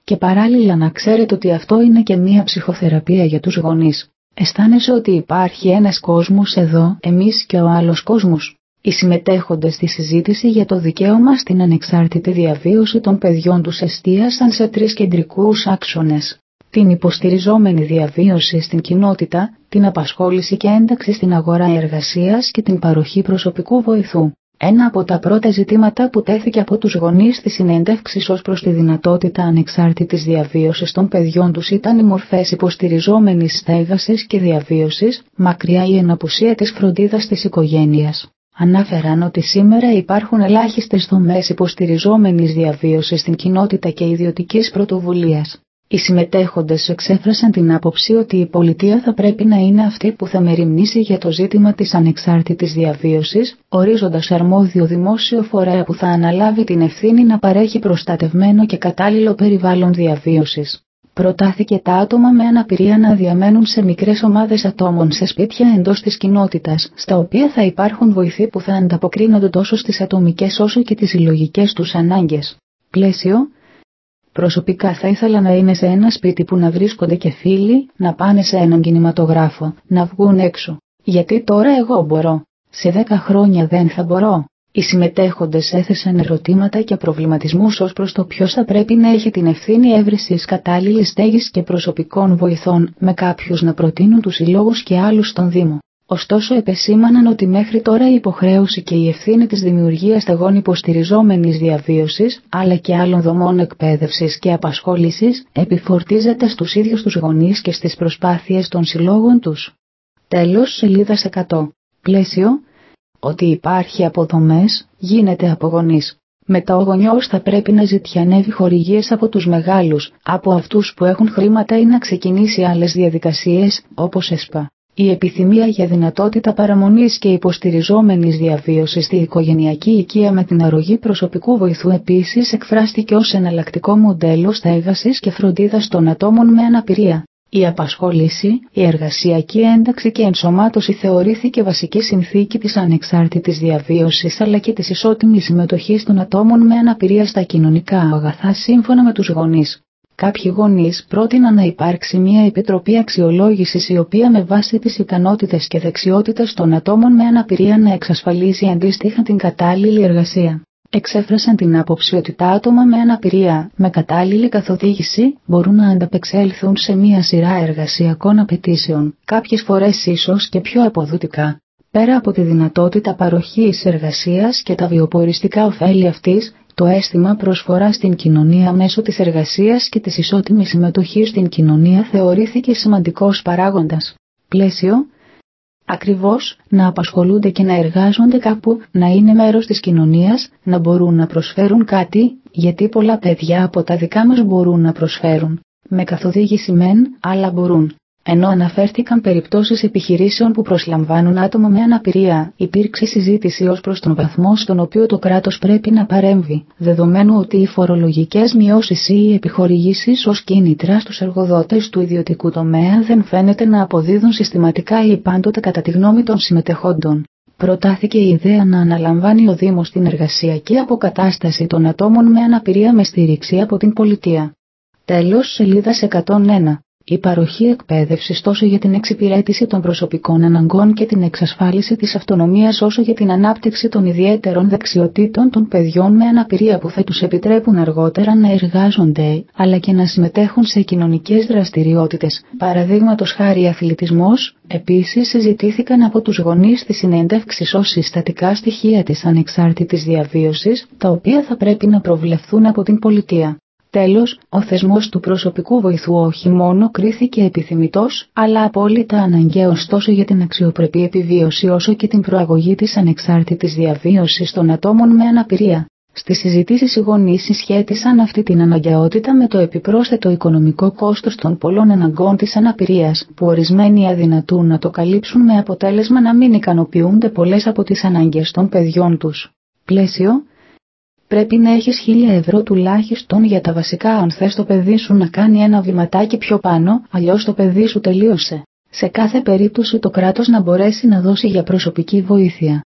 Και παράλληλα να ξέρετε ότι αυτό είναι και μία ψυχοθεραπεία για τους γονείς. Αισθάνεσαι ότι υπάρχει ένας κόσμος εδώ, εμείς και ο άλλος κόσμος. Οι συμμετέχοντες στη συζήτηση για το δικαίωμα στην ανεξάρτητη διαβίωση των παιδιών τους εστίασαν σε τρεις κεντρικούς άξονες. Την υποστηριζόμενη διαβίωση στην κοινότητα, την απασχόληση και ένταξη στην αγορά εργασίας και την παροχή προσωπικού βοηθού. Ένα από τα πρώτα ζητήματα που τέθηκε από τους γονείς στη συνέντευξη ως προς τη δυνατότητα ανεξάρτητης διαβίωσης των παιδιών τους ήταν οι μορφές υποστηριζόμενης στέγασης και διαβίωσης, μακριά η εναπουσία της φροντίδας της οικογένειας. Ανάφεραν ότι σήμερα υπάρχουν ελάχιστες δομές υποστηριζόμενης διαβίωσης στην κοινότητα και ιδιωτικής πρωτοβουλίας. Οι συμμετέχοντες εξέφρασαν την άποψη ότι η πολιτεία θα πρέπει να είναι αυτή που θα μεριμνήσει για το ζήτημα της ανεξάρτητης διαβίωσης, ορίζοντας αρμόδιο δημόσιο φορέα που θα αναλάβει την ευθύνη να παρέχει προστατευμένο και κατάλληλο περιβάλλον διαβίωσης. Προτάθηκε τα άτομα με αναπηρία να διαμένουν σε μικρές ομάδες ατόμων σε σπίτια εντός της κοινότητας, στα οποία θα υπάρχουν βοηθοί που θα ανταποκρίνονται τόσο στις ατομικές όσο και τις συλλογικές τους ανάγκες. Πλαίσιο. Προσωπικά θα ήθελα να είναι σε ένα σπίτι που να βρίσκονται και φίλοι, να πάνε σε έναν κινηματογράφο, να βγουν έξω. Γιατί τώρα εγώ μπορώ. Σε δέκα χρόνια δεν θα μπορώ. Οι συμμετέχοντες έθεσαν ερωτήματα και προβληματισμούς ως προς το ποιος θα πρέπει να έχει την ευθύνη έβρεσης κατάλληλης στέγης και προσωπικών βοηθών, με κάποιους να προτείνουν τους συλλόγους και άλλους στον Δήμο. Ωστόσο επεσήμαναν ότι μέχρι τώρα η υποχρέωση και η ευθύνη της δημιουργίας στεγών υποστηριζόμενης διαβίωσης, αλλά και άλλων δομών εκπαίδευσης και απασχόλησης, επιφορτίζεται στους ίδιους τους γονείς και στις προσπάθειες των συλλόγων τους. Τέλος, σελίδα εκατό. Πλαίσιο. Ότι υπάρχει από δομές, γίνεται από γονείς. Μετά ο γονιός θα πρέπει να ζητιανεύει χορηγίες από τους μεγάλους, από αυτούς που έχουν χρήματα ή να ξεκινήσει άλλες διαδικασίες, όπως ΕΣΠΑ. Η επιθυμία για δυνατότητα παραμονής και υποστηριζόμενης διαβίωσης στη οικογενειακή οικία με την αρρωγή προσωπικού βοηθού επίσης εκφράστηκε ως εναλλακτικό μοντέλο στέγασης και φροντίδας των ατόμων με αναπηρία. Η απασχόληση, η εργασιακή ένταξη και ενσωμάτωση θεωρήθηκε βασική συνθήκη της ανεξάρτητης διαβίωσης αλλά και της ισότιμης συμμετοχής των ατόμων με αναπηρία στα κοινωνικά αγαθά σύμφωνα με τους γονείς. Κάποιοι γονείς πρότειναν να υπάρξει μια επιτροπή αξιολόγησης η οποία με βάση τις ικανότητες και δεξιότητες των ατόμων με αναπηρία να εξασφαλίσει αντίστοιχα την κατάλληλη εργασία. Εξέφρασαν την άποψη ότι τα άτομα με αναπηρία, με κατάλληλη καθοδήγηση, μπορούν να ανταπεξέλθουν σε μια σειρά εργασιακών απαιτήσεων, κάποιες φορές ίσως και πιο αποδοτικά. Πέρα από τη δυνατότητα παροχής εργασίας και τα βιοποριστικά ωφέλη αυτής, το αίσθημα προσφοράς στην κοινωνία μέσω της εργασίας και της ισότιμης συμμετοχής στην κοινωνία θεωρήθηκε σημαντικός παράγοντας. Πλαίσιο. Ακριβώς, να απασχολούνται και να εργάζονται κάπου, να είναι μέρος της κοινωνίας, να μπορούν να προσφέρουν κάτι, γιατί πολλά παιδιά από τα δικά μας μπορούν να προσφέρουν. Με καθοδήγηση μεν, αλλά μπορούν. Ενώ αναφέρθηκαν περιπτώσεις επιχειρήσεων που προσλαμβάνουν άτομα με αναπηρία, υπήρξε συζήτηση ως προς τον βαθμό στον οποίο το κράτος πρέπει να παρέμβει, δεδομένου ότι οι φορολογικές μειώσεις ή οι επιχορηγήσεις ως κίνητρα στους εργοδότες του ιδιωτικού τομέα δεν φαίνεται να αποδίδουν συστηματικά ή πάντοτε κατά τη γνώμη των συμμετεχόντων. Προτάθηκε η ιδέα να αναλαμβάνει ο Δήμος την εργασιακή αποκατάσταση των ατόμων με αναπηρία με στήριξη από την πολιτεία. Τέλος, σελίδα εκατόν ένα. Η παροχή εκπαίδευσης τόσο για την εξυπηρέτηση των προσωπικών αναγκών και την εξασφάλιση της αυτονομίας όσο για την ανάπτυξη των ιδιαίτερων δεξιοτήτων των παιδιών με αναπηρία που θα τους επιτρέπουν αργότερα να εργάζονται, αλλά και να συμμετέχουν σε κοινωνικές δραστηριότητες, παραδείγματος χάρη αθλητισμός, επίσης συζητήθηκαν από τους γονείς στη συνέντευξη ως συστατικά στοιχεία της ανεξάρτητης διαβίωσης, τα οποία θα πρέπει να προβλεφθούν από την πολιτεία. Τέλος, ο θεσμός του προσωπικού βοηθού όχι μόνο κρίθηκε επιθυμητός, αλλά απόλυτα αναγκαίος τόσο για την αξιοπρεπή επιβίωση όσο και την προαγωγή της ανεξάρτητης διαβίωσης των ατόμων με αναπηρία. Στις συζητήσεις οι γονείς συσχέτισαν αυτή την αναγκαιότητα με το επιπρόσθετο οικονομικό κόστος των πολλών αναγκών της αναπηρίας, που ορισμένοι αδυνατούν να το καλύψουν με αποτέλεσμα να μην ικανοποιούνται πολλές από τις ανάγκες των παιδιών τους. Πλαίσιο. Πρέπει να έχεις χίλια ευρώ τουλάχιστον για τα βασικά αν θες το παιδί σου να κάνει ένα βηματάκι πιο πάνω, αλλιώς το παιδί σου τελείωσε. Σε κάθε περίπτωση το κράτος να μπορέσει να δώσει για προσωπική βοήθεια.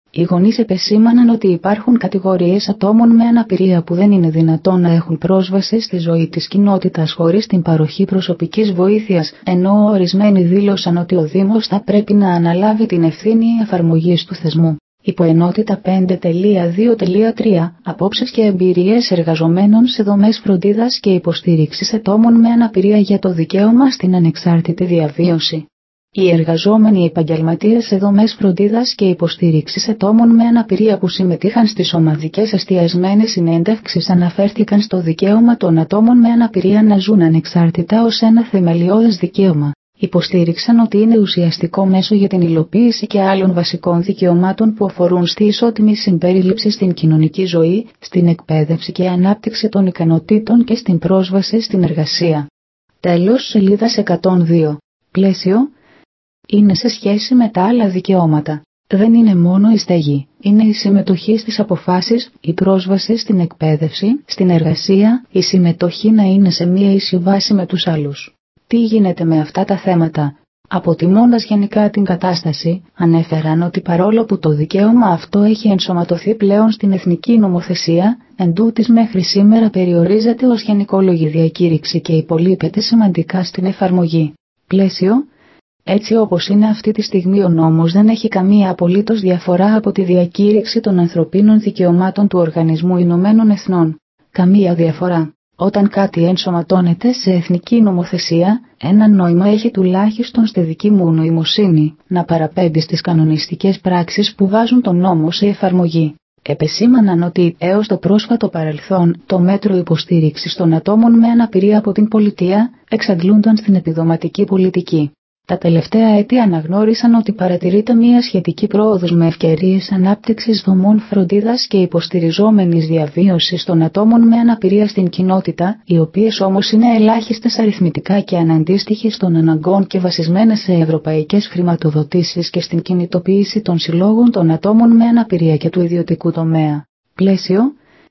Οι γονείς επεσήμαναν ότι υπάρχουν κατηγορίες ατόμων με αναπηρία που δεν είναι δυνατόν να έχουν πρόσβαση στη ζωή της κοινότητας χωρίς την παροχή προσωπικής βοήθειας, ενώ ορισμένοι δήλωσαν ότι ο Δήμος θα πρέπει να αναλάβει την ευθύνη εφαρμογής του θεσμού. Υποενότητα πέντε δύο τρία Απόψεις και εμπειρίες εργαζομένων σε δομές φροντίδας και υποστήριξης ατόμων με αναπηρία για το δικαίωμα στην ανεξάρτητη διαβίωση. Οι εργαζόμενοι επαγγελματίες σε δομές φροντίδας και υποστήριξης ατόμων με αναπηρία που συμμετείχαν στις ομαδικές εστιασμένες συνέντευξεις αναφέρθηκαν στο δικαίωμα των ατόμων με αναπηρία να ζουν ανεξάρτητα ως ένα θεμελιώδες δικαίωμα. Υποστήριξαν ότι είναι ουσιαστικό μέσο για την υλοποίηση και άλλων βασικών δικαιωμάτων που αφορούν στη ισότιμη συμπερίληψη στην κοινωνική ζωή, στην εκπαίδευση και ανάπτυξη των ικανοτήτων και στην πρόσβαση στην εργασία. Τέλος, σελίδας εκατόν δύο. Πλαίσιο. Είναι σε σχέση με τα άλλα δικαιώματα. Δεν είναι μόνο η στέγη, είναι η συμμετοχή στις αποφάσεις, η πρόσβαση στην εκπαίδευση, στην εργασία, η συμμετοχή να είναι σε μία ίση βάση με τους άλλους. Τι γίνεται με αυτά τα θέματα? Αποτιμώντας γενικά την κατάσταση, ανέφεραν ότι παρόλο που το δικαίωμα αυτό έχει ενσωματωθεί πλέον στην εθνική νομοθεσία, εντούτοις μέχρι σήμερα περιορίζεται ως γενικόλογη διακήρυξη και υπολείπεται σημαντικά στην εφαρμογή. Πλαίσιο. Έτσι όπως είναι αυτή τη στιγμή ο νόμος δεν έχει καμία απολύτως διαφορά από τη διακήρυξη των ανθρωπίνων δικαιωμάτων του Οργανισμού Ηνωμένων Εθνών. Καμία διαφορά. Όταν κάτι ενσωματώνεται σε εθνική νομοθεσία, ένα νόημα έχει τουλάχιστον στη δική μου νοημοσύνη να παραπέμπει στις κανονιστικές πράξεις που βάζουν τον νόμο σε εφαρμογή. Επεσήμαναν ότι έως το πρόσφατο παρελθόν το μέτρο υποστήριξης των ατόμων με αναπηρία από την πολιτεία εξαντλούνταν στην επιδοματική πολιτική. Τα τελευταία έτη αναγνώρισαν ότι παρατηρείται μια σχετική πρόοδος με ευκαιρίες ανάπτυξης δομών φροντίδας και υποστηριζόμενης διαβίωσης των ατόμων με αναπηρία στην κοινότητα, οι οποίες όμως είναι ελάχιστες αριθμητικά και αναντίστοιχες των αναγκών και βασισμένες σε ευρωπαϊκές χρηματοδοτήσεις και στην κινητοποίηση των συλλόγων των ατόμων με αναπηρία και του ιδιωτικού τομέα. Πλαίσιο.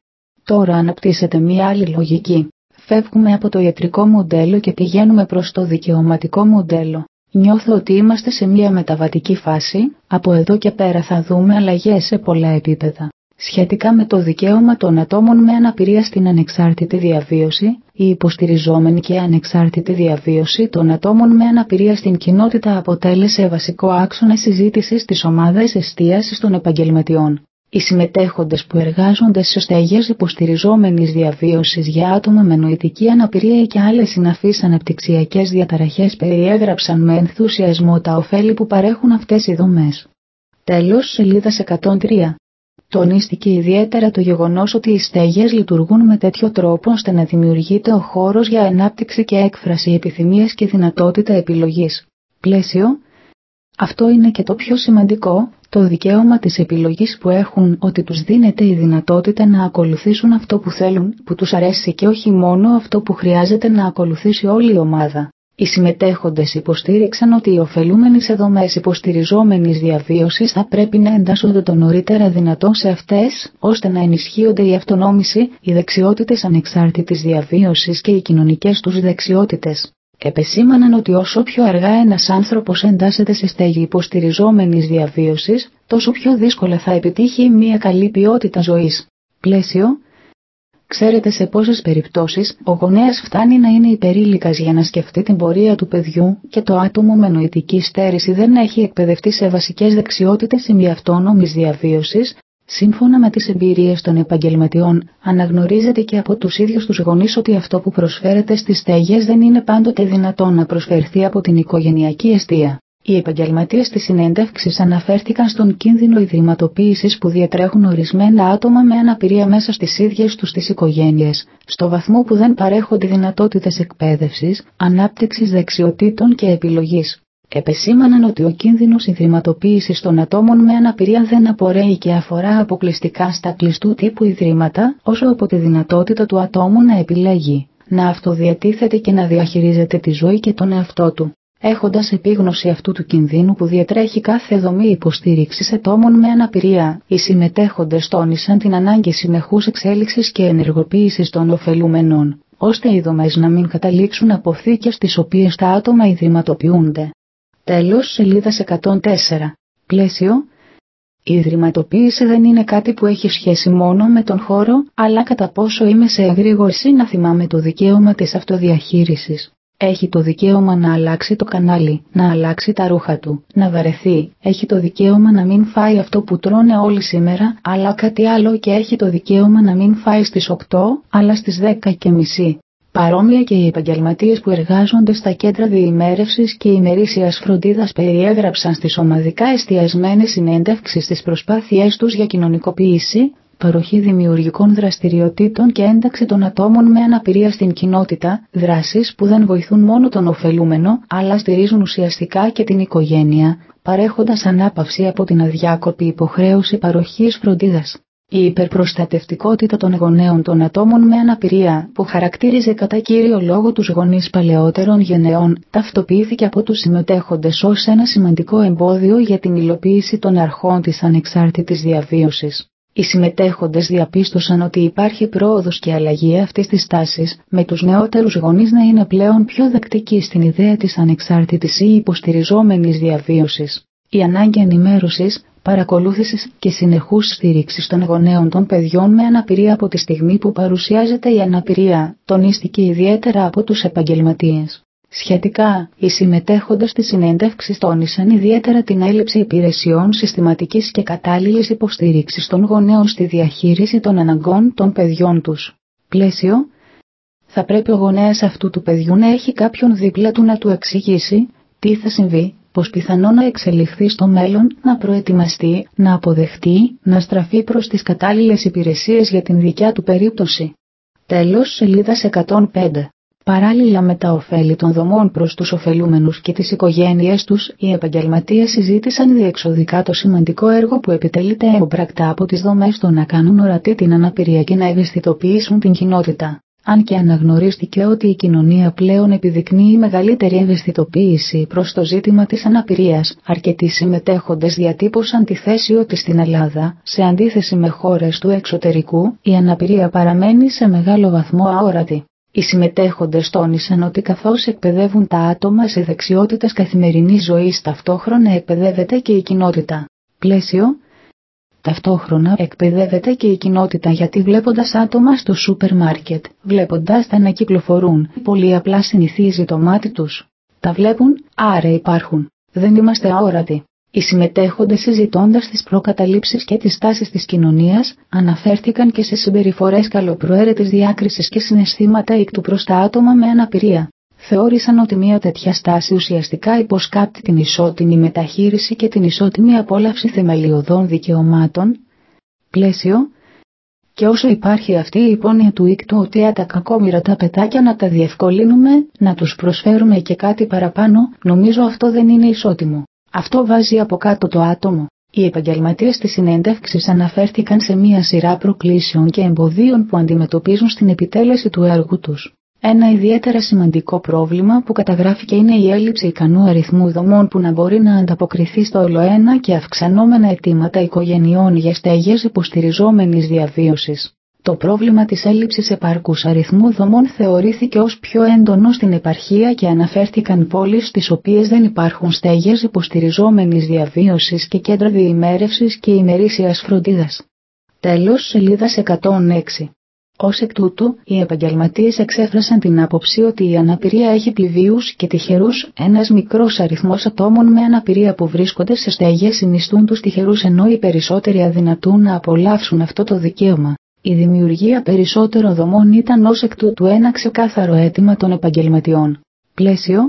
Τώρα αναπτύσσεται μια άλλη λογική. Φεύγουμε από το ιατρικό μοντέλο και πηγαίνουμε προς το δικαιωματικό μοντέλο. Νιώθω ότι είμαστε σε μια μεταβατική φάση, από εδώ και πέρα θα δούμε αλλαγές σε πολλά επίπεδα. Σχετικά με το δικαίωμα των ατόμων με αναπηρία στην ανεξάρτητη διαβίωση, η υποστηριζόμενη και ανεξάρτητη διαβίωση των ατόμων με αναπηρία στην κοινότητα αποτέλεσε βασικό άξονα συζήτησης της ομάδας εστίασης των επαγγελματιών. Οι συμμετέχοντες που εργάζονται σε στέγες υποστηριζόμενης διαβίωσης για άτομα με νοητική αναπηρία και άλλες συναφείς αναπτυξιακές διαταραχές περιέγραψαν με ενθουσιασμό τα ωφέλη που παρέχουν αυτές οι δομές. Τέλος, σελίδας εκατόν τρία. Τονίστηκε ιδιαίτερα το γεγονός ότι οι στέγες λειτουργούν με τέτοιο τρόπο ώστε να δημιουργείται ο χώρος για ανάπτυξη και έκφραση επιθυμίας και δυνατότητα επιλογής. Πλαίσιο. Αυτό είναι και το πιο σημαντικό, το δικαίωμα της επιλογής που έχουν, ότι τους δίνεται η δυνατότητα να ακολουθήσουν αυτό που θέλουν, που τους αρέσει και όχι μόνο αυτό που χρειάζεται να ακολουθήσει όλη η ομάδα. Οι συμμετέχοντες υποστήριξαν ότι οι ωφελούμενοι σε δομές υποστηριζόμενης διαβίωσης θα πρέπει να εντάσσονται το νωρίτερα δυνατόν σε αυτές, ώστε να ενισχύονται η αυτονόμηση, οι δεξιότητες ανεξάρτητης διαβίωσης και οι κοινωνικές τους δεξιότητες. Επεσήμαναν ότι όσο πιο αργά ένας άνθρωπος εντάσσεται σε στέγη υποστηριζόμενης διαβίωσης, τόσο πιο δύσκολα θα επιτύχει μια καλή ποιότητα ζωής. Πλαίσιο. Ξέρετε σε πόσες περιπτώσεις ο γονέας φτάνει να είναι υπερήλικας για να σκεφτεί την πορεία του παιδιού και το άτομο με νοητική στέρηση δεν έχει εκπαιδευτεί σε βασικές δεξιότητες ημιαυτόνομης διαβίωσης? Σύμφωνα με τις εμπειρίες των επαγγελματιών, αναγνωρίζεται και από τους ίδιους τους γονείς ότι αυτό που προσφέρεται στις στέγες δεν είναι πάντοτε δυνατόν να προσφερθεί από την οικογενειακή εστία. Οι επαγγελματίες της συνέντευξης αναφέρθηκαν στον κίνδυνο ιδρυματοποίησης που διατρέχουν ορισμένα άτομα με αναπηρία μέσα στις ίδιες τους τις οικογένειες, στο βαθμό που δεν παρέχονται δυνατότητες εκπαίδευσης, ανάπτυξης δεξιοτήτων και επιλογής. Επεσήμαναν ότι ο κίνδυνος ιδρυματοποίησης των ατόμων με αναπηρία δεν απορρέει και αφορά αποκλειστικά στα κλειστού τύπου ιδρύματα, όσο από τη δυνατότητα του ατόμου να επιλέγει, να αυτοδιατίθεται και να διαχειρίζεται τη ζωή και τον εαυτό του. Έχοντας επίγνωση αυτού του κινδύνου που διατρέχει κάθε δομή υποστήριξης ατόμων με αναπηρία, οι συμμετέχοντες τόνισαν την ανάγκη συνεχούς εξέλιξης και ενεργοποίησης των ωφελούμενων, ώστε οι δομές να μην καταλήξουν αποθήκες στις οποίες τα άτομα ιδρυματοποιούνται. Τέλος, σελίδας εκατόν τέσσερα. Πλαίσιο. Η ιδρυματοποίηση δεν είναι κάτι που έχει σχέση μόνο με τον χώρο, αλλά κατά πόσο είμαι σε εγρήγορση να θυμάμαι το δικαίωμα της αυτοδιαχείρισης. Έχει το δικαίωμα να αλλάξει το κανάλι, να αλλάξει τα ρούχα του, να βαρεθεί. Έχει το δικαίωμα να μην φάει αυτό που τρώνε όλοι σήμερα, αλλά κάτι άλλο, και έχει το δικαίωμα να μην φάει στις οκτώ, αλλά στις δέκα και μισή. Παρόμοια και οι επαγγελματίες που εργάζονται στα κέντρα διημέρευσης και ημερήσιας φροντίδας περιέγραψαν στις ομαδικά εστιασμένες συνέντευξεις τις προσπάθειές τους για κοινωνικοποίηση, παροχή δημιουργικών δραστηριοτήτων και ένταξη των ατόμων με αναπηρία στην κοινότητα, δράσεις που δεν βοηθούν μόνο τον ωφελούμενο, αλλά στηρίζουν ουσιαστικά και την οικογένεια, παρέχοντας ανάπαυση από την αδιάκοπη υποχρέωση παροχής φροντίδας. Η υπερπροστατευτικότητα των γονέων των ατόμων με αναπηρία, που χαρακτήριζε κατά κύριο λόγο τους γονείς παλαιότερων γενεών, ταυτοποιήθηκε από τους συμμετέχοντες ως ένα σημαντικό εμπόδιο για την υλοποίηση των αρχών της ανεξάρτητης διαβίωσης. Οι συμμετέχοντες διαπίστωσαν ότι υπάρχει πρόοδος και αλλαγή αυτής της τάσης, με τους νεότερους γονείς να είναι πλέον πιο δεκτικοί στην ιδέα της ανεξάρτητης ή υποστηριζόμενης διαβίωσης. Η ανάγκη ενημέρωσης, παρακολούθησης και συνεχούς στήριξης των γονέων των παιδιών με αναπηρία από τη στιγμή που παρουσιάζεται η αναπηρία, τονίστηκε ιδιαίτερα από τους επαγγελματίες. Σχετικά, οι συμμετέχοντες στη συνέντευξη τόνισαν ιδιαίτερα την έλλειψη υπηρεσιών συστηματικής και κατάλληλης υποστήριξης των γονέων στη διαχείριση των αναγκών των παιδιών τους. Πλαίσιο: θα πρέπει ο γονέας αυτού του παιδιού να έχει κάποιον δίπλα του να του εξηγήσει τι θα συμβεί, πως πιθανό να εξελιχθεί στο μέλλον, να προετοιμαστεί, να αποδεχτεί, να στραφεί προς τις κατάλληλες υπηρεσίες για την δικιά του περίπτωση. Τέλος, σελίδας εκατόν πέντε. Παράλληλα με τα ωφέλη των δομών προς τους ωφελούμενους και τις οικογένειές τους, οι επαγγελματίες συζήτησαν διεξοδικά το σημαντικό έργο που επιτελείται έμπρακτα από τις δομές στο να κάνουν ορατή την αναπηρία και να ευαισθητοποιήσουν την κοινότητα. Αν και αναγνωρίστηκε ότι η κοινωνία πλέον επιδεικνύει μεγαλύτερη ευαισθητοποίηση προς το ζήτημα της αναπηρίας, αρκετοί συμμετέχοντες διατύπωσαν τη θέση ότι στην Ελλάδα, σε αντίθεση με χώρες του εξωτερικού, η αναπηρία παραμένει σε μεγάλο βαθμό αόρατη. Οι συμμετέχοντες τόνισαν ότι καθώς εκπαιδεύουν τα άτομα σε δεξιότητες καθημερινής ζωής, ταυτόχρονα εκπαιδεύεται και η κοινότητα. Πλαίσιο: ταυτόχρονα εκπαιδεύεται και η κοινότητα, γιατί βλέποντας άτομα στο σούπερ μάρκετ, βλέποντας τα να κυκλοφορούν, πολύ απλά συνηθίζει το μάτι τους. Τα βλέπουν, άρα υπάρχουν. Δεν είμαστε αόρατοι. Οι συμμετέχοντες, συζητώντας τις προκαταλήψεις και τις τάσεις της κοινωνίας, αναφέρθηκαν και σε συμπεριφορές καλοπροαίρετης διάκρισης και συναισθήματα ικτού προς τα άτομα με αναπηρία. Θεώρησαν ότι μια τέτοια στάση ουσιαστικά υποσκάπτει την ισότιμη μεταχείριση και την ισότιμη απόλαυση θεμελιωδών δικαιωμάτων. Πλαίσιο: και όσο υπάρχει αυτή η υπόνοια του ικτού ότι τα κακόμοιρα τα πετάκια να τα διευκολύνουμε, να τους προσφέρουμε και κάτι παραπάνω, νομίζω αυτό δεν είναι ισότιμο. Αυτό βάζει από κάτω το άτομο. Οι επαγγελματίες της συνέντευξης αναφέρθηκαν σε μία σειρά προκλήσεων και εμποδίων που αντιμετωπίζουν στην επιτέλεση του έργου τους. Ένα ιδιαίτερα σημαντικό πρόβλημα που καταγράφηκε είναι η έλλειψη ικανού αριθμού δομών που να μπορεί να ανταποκριθεί στο ολοένα και αυξανόμενα αιτήματα οικογενειών για στέγες υποστηριζόμενης διαβίωσης. Το πρόβλημα της έλλειψης επαρκούς αριθμού δομών θεωρήθηκε ως πιο έντονο στην επαρχία και αναφέρθηκαν πόλεις στις οποίες δεν υπάρχουν στέγες υποστηριζόμενης διαβίωσης και κέντρα διημέρευσης και ημερήσιας φροντίδας. Τέλος, σελίδας εκατόν έξι. Ως εκ τούτου, οι επαγγελματίες εξέφρασαν την άποψη ότι η αναπηρία έχει πληβίους και τυχερούς. Ένας μικρός αριθμός ατόμων με αναπηρία που βρίσκονται σε στέγες συνιστούν τους τυχερούς, ενώ οι περισσότεροι αδυνατούν να απολαύσουν αυτό το δικαίωμα. Η δημιουργία περισσότερων δομών ήταν ως εκ τούτου ένα ξεκάθαρο αίτημα των επαγγελματιών. Πλαίσιο: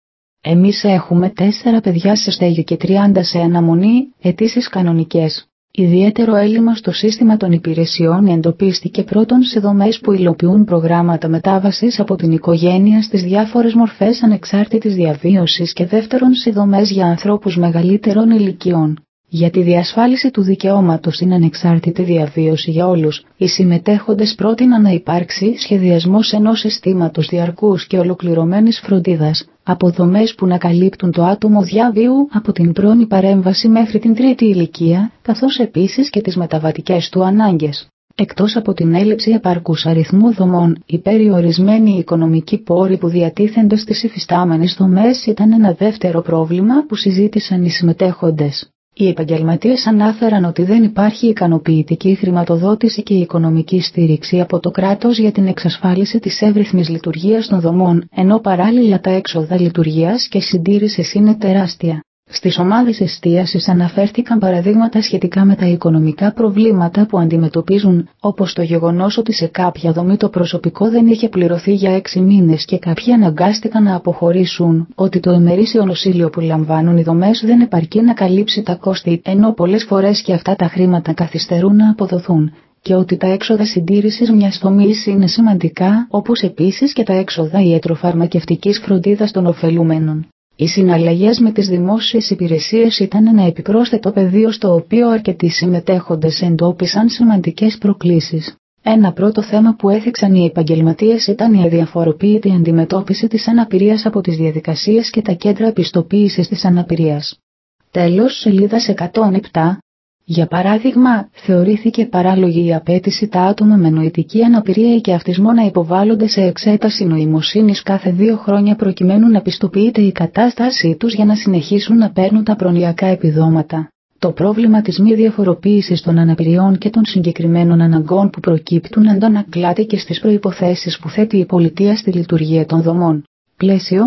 εμείς έχουμε τέσσερα παιδιά σε στέγη και τριάντα σε αναμονή, αιτήσεις κανονικές. Ιδιαίτερο έλλειμμα στο σύστημα των υπηρεσιών εντοπίστηκε πρώτον σε δομές που υλοποιούν προγράμματα μετάβασης από την οικογένεια στις διάφορες μορφές ανεξάρτητης διαβίωσης και δεύτερον σε δομές για ανθρώπους μεγαλύτερων ηλικιών. Για τη διασφάλιση του δικαιώματος στην ανεξάρτητη διαβίωση για όλους, οι συμμετέχοντες πρότειναν να υπάρξει σχεδιασμός ενός συστήματος διαρκούς και ολοκληρωμένης φροντίδας, από δομές που να καλύπτουν το άτομο διαβίου από την πρώτη παρέμβαση μέχρι την τρίτη ηλικία, καθώς επίσης και τις μεταβατικές του ανάγκες. Εκτός από την έλλειψη επαρκούς αριθμού δομών, οι περιορισμένοι οικονομικοί πόροι που διατίθενται στις υφιστάμενες δομές ήταν ένα δεύτερο πρόβλημα που συζήτησαν οι συμμετέχοντες. Οι επαγγελματίες ανάφεραν ότι δεν υπάρχει ικανοποιητική χρηματοδότηση και οικονομική στήριξη από το κράτος για την εξασφάλιση της εύρυθμης λειτουργίας των δομών, ενώ παράλληλα τα έξοδα λειτουργίας και συντήρησης είναι τεράστια. Στις ομάδες εστίασης αναφέρθηκαν παραδείγματα σχετικά με τα οικονομικά προβλήματα που αντιμετωπίζουν, όπως το γεγονός ότι σε κάποια δομή το προσωπικό δεν είχε πληρωθεί για έξι μήνες και κάποιοι αναγκάστηκαν να αποχωρήσουν, ότι το ημερήσιο νοσήλιο που λαμβάνουν οι δομές δεν επαρκεί να καλύψει τα κόστη, ενώ πολλές φορές και αυτά τα χρήματα καθυστερούν να αποδοθούν, και ότι τα έξοδα συντήρησης μιας δομής είναι σημαντικά, όπως επίσης και τα έξοδα ιατροφαρμακευτικής φροντίδας των ωφελούμενων. Οι συναλλαγές με τις δημόσιες υπηρεσίες ήταν ένα επιπρόσθετο πεδίο στο οποίο αρκετοί συμμετέχοντες εντόπισαν σημαντικές προκλήσεις. Ένα πρώτο θέμα που έθιξαν οι επαγγελματίες ήταν η αδιαφοροποίητη αντιμετώπιση της αναπηρίας από τις διαδικασίες και τα κέντρα πιστοποίησης της αναπηρίας. Τέλος, σελίδας εκατόν επτά. Για παράδειγμα, θεωρήθηκε παράλογη η απέτηση τα άτομα με νοητική αναπηρία ή και αυτισμό να υποβάλλονται σε εξέταση νοημοσύνης κάθε δύο χρόνια προκειμένου να πιστοποιείται η κατάστασή τους για να συνεχίσουν να παίρνουν τα προνοιακά επιδόματα. Το πρόβλημα της μη διαφοροποίησης των αναπηριών και των συγκεκριμένων αναγκών που προκύπτουν αντανακλάται και στις προϋποθέσεις που θέτει η πολιτεία στη λειτουργία των δομών. Πλαίσιο.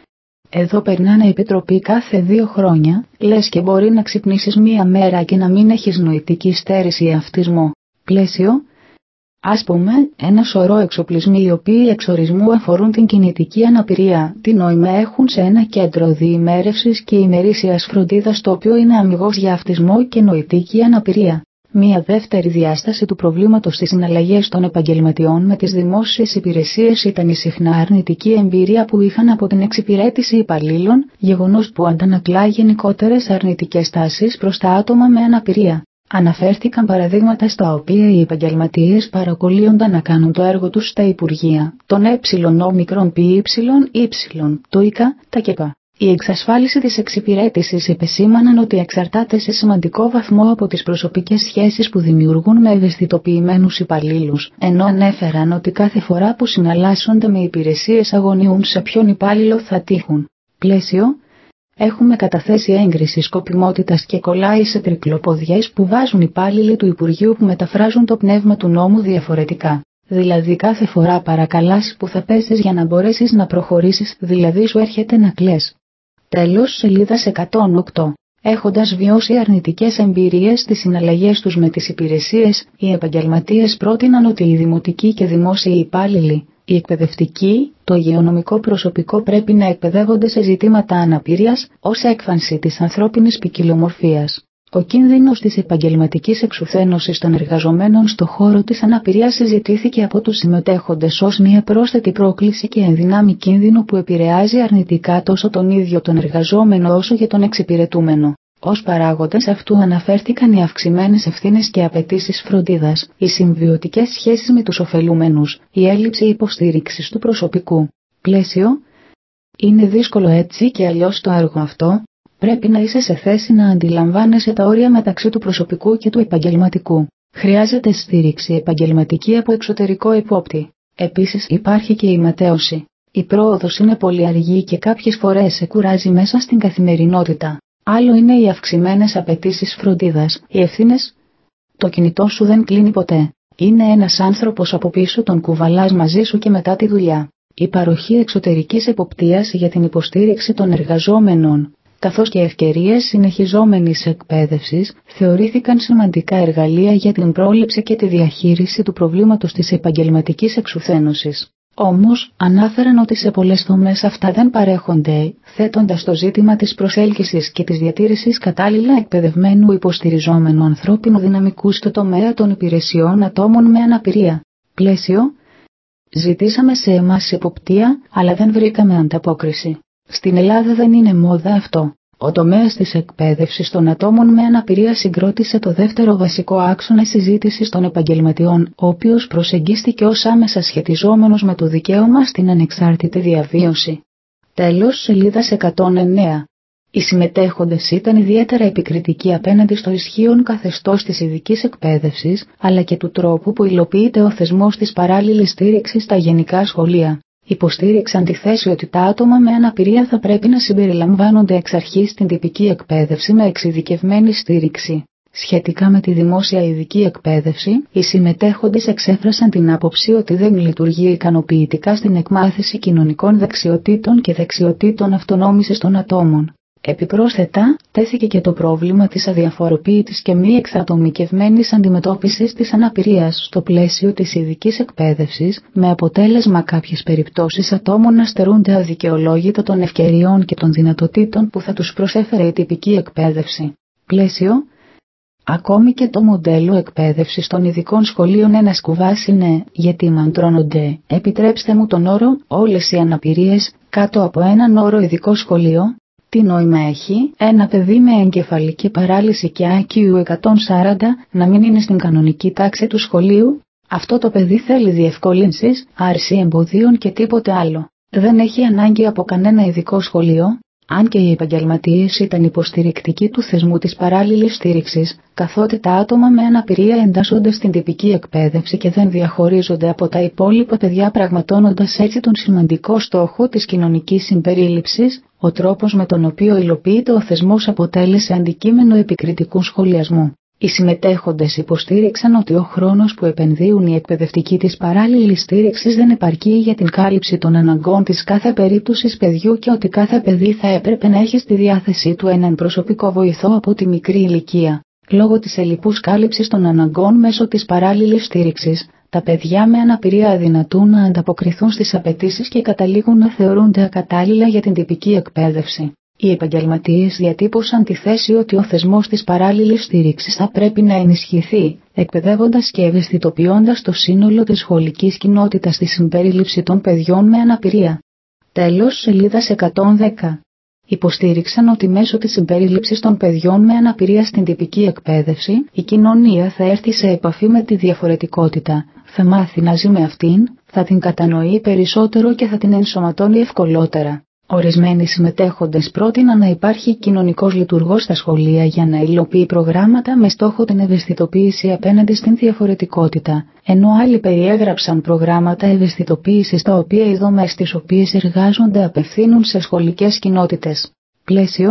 Εδώ περνάνε επιτροπή κάθε δύο χρόνια, λες και μπορεί να ξυπνήσεις μία μέρα και να μην έχεις νοητική στέρηση ή αυτισμό. Πλαίσιο. Ας πούμε, ένα σωρό εξοπλισμοί οι οποίοι εξορισμού αφορούν την κινητική αναπηρία, τι νόημα έχουν σε ένα κέντρο διημέρευσης και ημερήσιας φροντίδας το οποίο είναι αμιγώς για αυτισμό και νοητική αναπηρία. Μία δεύτερη διάσταση του προβλήματος στις συναλλαγές των επαγγελματιών με τις δημόσιες υπηρεσίες ήταν η συχνά αρνητική εμπειρία που είχαν από την εξυπηρέτηση υπαλλήλων, γεγονός που αντανακλά γενικότερες αρνητικές τάσεις προς τα άτομα με αναπηρία. Αναφέρθηκαν παραδείγματα στα οποία οι επαγγελματίες παρακολύονταν να κάνουν το έργο τους στα Υπουργεία, τον ε, όμικρον πι, ύψιλον, το ΙΚΑ, τα ΚΕΠΑ. Η εξασφάλιση της εξυπηρέτησης επεσήμαναν ότι εξαρτάται σε σημαντικό βαθμό από τις προσωπικές σχέσεις που δημιουργούν με ευαισθητοποιημένους υπαλλήλους, ενώ ανέφεραν ότι κάθε φορά που συναλλάσσονται με υπηρεσίες αγωνιούν σε ποιον υπάλληλο θα τύχουν. Πλαίσιο. Έχουμε καταθέσει έγκριση σκοπιμότητας και κολλάει σε τρικλοποδιές που βάζουν υπάλληλοι του Υπουργείου που μεταφράζουν το πνεύμα του νόμου διαφορετικά. Δηλαδή κάθε φορά παρακαλάς που θα πέσεις για να μπορέσεις να προχωρήσεις, δηλαδή σου έρχεται να κλαις. Τέλος, σελίδας εκατόν οκτώ. Έχοντας βιώσει αρνητικές εμπειρίες στις συναλλαγές τους με τις υπηρεσίες, οι επαγγελματίες πρότειναν ότι οι δημοτικοί και δημόσιοι υπάλληλοι, οι εκπαιδευτικοί, το υγειονομικό προσωπικό πρέπει να εκπαιδεύονται σε ζητήματα αναπηρίας, ως έκφανση της ανθρώπινης ποικιλομορφίας. Ο κίνδυνος της επαγγελματικής εξουθένωσης των εργαζομένων στο χώρο της αναπηρίας συζητήθηκε από τους συμμετέχοντες ως μια πρόσθετη πρόκληση και ενδυνάμει κίνδυνο που επηρεάζει αρνητικά τόσο τον ίδιο τον εργαζόμενο όσο και τον εξυπηρετούμενο. Ως παράγοντες αυτού αναφέρθηκαν οι αυξημένες ευθύνες και απαιτήσεις φροντίδας, οι συμβιωτικές σχέσεις με τους ωφελούμενους, η έλλειψη υποστήριξης του προσωπικού. Πλαίσιο. Είναι δύσκολο έτσι και αλλιώς το έργο αυτό. Πρέπει να είσαι σε θέση να αντιλαμβάνεσαι τα όρια μεταξύ του προσωπικού και του επαγγελματικού. Χρειάζεται στήριξη επαγγελματική από εξωτερικό επόπτη. Επίσης υπάρχει και η ματέωση. Η πρόοδος είναι πολύ αργή και κάποιες φορές σε κουράζει μέσα στην καθημερινότητα. Άλλο είναι οι αυξημένες απαιτήσεις φροντίδας, οι ευθύνες. Το κινητό σου δεν κλείνει ποτέ. Είναι ένας άνθρωπος από πίσω, τον κουβαλάς μαζί σου και μετά τη δουλειά. Η παροχή εξωτερικής εποπτείας για την υποστήριξη των εργαζόμενων, καθώς και ευκαιρίες συνεχιζόμενης εκπαίδευσης, θεωρήθηκαν σημαντικά εργαλεία για την πρόληψη και τη διαχείριση του προβλήματος της επαγγελματικής εξουθένωσης. Όμως, ανάφεραν ότι σε πολλές δομές αυτά δεν παρέχονται, θέτοντας το ζήτημα της προσέλκυσης και της διατήρησης κατάλληλα εκπαιδευμένου υποστηριζόμενου ανθρώπινου δυναμικού στο τομέα των υπηρεσιών ατόμων με αναπηρία. Πλαίσιο. Ζητήσαμε σε εμάς εποπτεία, αλλά δεν βρήκαμε ανταπόκριση. Στην Ελλάδα δεν είναι μόδα αυτό. Ο τομέας της εκπαίδευσης των ατόμων με αναπηρία συγκρότησε το δεύτερο βασικό άξονα συζήτησης των επαγγελματιών, ο οποίος προσεγγίστηκε ως άμεσα σχετιζόμενος με το δικαίωμα στην ανεξάρτητη διαβίωση. Τέλος, σελίδας εκατόν εννέα. Οι συμμετέχοντες ήταν ιδιαίτερα επικριτικοί απέναντι στο ισχύον καθεστώς της ειδικής εκπαίδευσης, αλλά και του τρόπου που υλοποιείται ο θεσμός της παράλληλης στήριξης στα γενικά σχολεία. Υποστήριξαν τη θέση ότι τα άτομα με αναπηρία θα πρέπει να συμπεριλαμβάνονται εξ αρχής στην τυπική εκπαίδευση με εξειδικευμένη στήριξη. Σχετικά με τη δημόσια ειδική εκπαίδευση, οι συμμετέχοντες εξέφρασαν την άποψη ότι δεν λειτουργεί ικανοποιητικά στην εκμάθηση κοινωνικών δεξιοτήτων και δεξιοτήτων αυτονόμησης των ατόμων. Επιπρόσθετα, τέθηκε και το πρόβλημα της αδιαφοροποίητης και μη εξατομικευμένης αντιμετώπισης της αναπηρίας στο πλαίσιο της ειδικής εκπαίδευσης, με αποτέλεσμα κάποιες περιπτώσεις ατόμων να στερούνται αδικαιολόγητα των ευκαιριών και των δυνατοτήτων που θα τους προσέφερε η τυπική εκπαίδευση. Πλαίσιο. Ακόμη και το μοντέλο εκπαίδευσης των ειδικών σχολείων ένας κουβάς είναι, γιατί μαντρώνονται, επιτρέψτε μου τον όρο, όλες οι αναπηρίες, κάτω από έναν όρο ειδικό σχολείο. Τι νόημα έχει ένα παιδί με εγκεφαλική παράλυση και άι κιου εκατόν σαράντα να μην είναι στην κανονική τάξη του σχολείου? Αυτό το παιδί θέλει διευκολύνσεις, άρση εμποδίων και τίποτε άλλο. Δεν έχει ανάγκη από κανένα ειδικό σχολείο. Αν και οι επαγγελματίες ήταν υποστηρικτικοί του θεσμού της παράλληλης στήριξης, καθότι τα άτομα με αναπηρία εντάσσονται στην τυπική εκπαίδευση και δεν διαχωρίζονται από τα υπόλοιπα παιδιά, πραγματώνοντας έτσι τον σημαντικό στόχο της κοινωνικής συμπερίληψης, ο τρόπος με τον οποίο υλοποιείται ο θεσμός αποτέλεσε αντικείμενο επικριτικού σχολιασμού. Οι συμμετέχοντες υποστήριξαν ότι ο χρόνος που επενδύουν οι εκπαιδευτικοί της παράλληλης στήριξης δεν επαρκεί για την κάλυψη των αναγκών της κάθε περίπτωσης παιδιού και ότι κάθε παιδί θα έπρεπε να έχει στη διάθεσή του έναν προσωπικό βοηθό από τη μικρή ηλικία. Λόγω της ελλειπούς κάλυψης των αναγκών μέσω της παράλληλης στήριξης, τα παιδιά με αναπηρία αδυνατούν να ανταποκριθούν στις απαιτήσεις και καταλήγουν να θεωρούνται ακατάλληλα για την τυπική εκπαίδευση. Οι επαγγελματίες διατύπωσαν τη θέση ότι ο θεσμός της παράλληλης στήριξης θα πρέπει να ενισχυθεί, εκπαιδεύοντας και ευαισθητοποιώντας το σύνολο της σχολικής κοινότητας στη συμπερίληψη των παιδιών με αναπηρία. Τέλος, σελίδας εκατόν δέκα. Υποστήριξαν ότι μέσω της συμπερίληψης των παιδιών με αναπηρία στην τυπική εκπαίδευση, η κοινωνία θα έρθει σε επαφή με τη διαφορετικότητα, θα μάθει να ζει με αυτήν, θα την κατανοεί περισσότερο και θα την ενσωματώνει ευκολότερα. Ορισμένοι συμμετέχοντες πρότειναν να υπάρχει κοινωνικός λειτουργός στα σχολεία για να υλοποιεί προγράμματα με στόχο την ευαισθητοποίηση απέναντι στην διαφορετικότητα, ενώ άλλοι περιέγραψαν προγράμματα ευαισθητοποίησης τα οποία οι δομές στις οποίες εργάζονται απευθύνουν σε σχολικές κοινότητες. Πλαίσιο.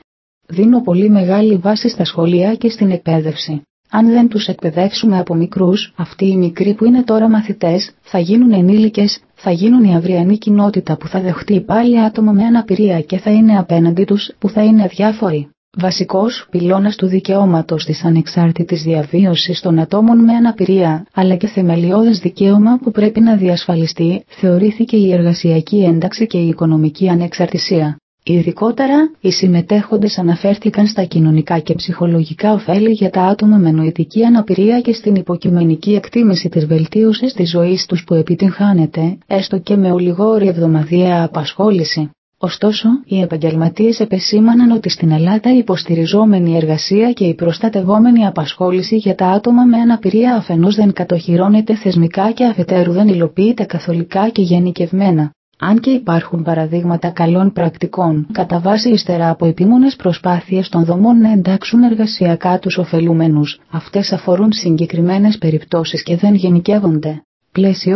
Δίνω πολύ μεγάλη βάση στα σχολεία και στην εκπαίδευση. Αν δεν τους εκπαιδεύσουμε από μικρούς, αυτοί οι μικροί που είναι τώρα μαθητές, θα γίνουν ενήλικες, θα γίνουν η αυριανή κοινότητα που θα δεχτεί πάλι άτομα με αναπηρία και θα είναι απέναντι τους, που θα είναι αδιάφοροι. Βασικός πυλώνας του δικαιώματος της ανεξάρτητης διαβίωσης των ατόμων με αναπηρία, αλλά και θεμελιώδες δικαίωμα που πρέπει να διασφαλιστεί, θεωρήθηκε η εργασιακή ένταξη και η οικονομική ανεξαρτησία. Ειδικότερα, οι συμμετέχοντες αναφέρθηκαν στα κοινωνικά και ψυχολογικά ωφέλη για τα άτομα με νοητική αναπηρία και στην υποκειμενική εκτίμηση της βελτίωσης της ζωής τους που επιτυγχάνεται, έστω και με ολιγόρη εβδομαδιαία απασχόληση. Ωστόσο, οι επαγγελματίες επεσήμαναν ότι στην Ελλάδα η υποστηριζόμενη εργασία και η προστατευόμενη απασχόληση για τα άτομα με αναπηρία αφενός δεν κατοχυρώνεται θεσμικά και αφετέρου δεν υλοποιείται καθολικά και γενικευμένα. Αν και υπάρχουν παραδείγματα καλών πρακτικών, κατά βάση ύστερα από επίμονες προσπάθειες των δομών να εντάξουν εργασιακά τους ωφελούμενους, αυτές αφορούν συγκεκριμένες περιπτώσεις και δεν γενικεύονται. Πλαίσιο.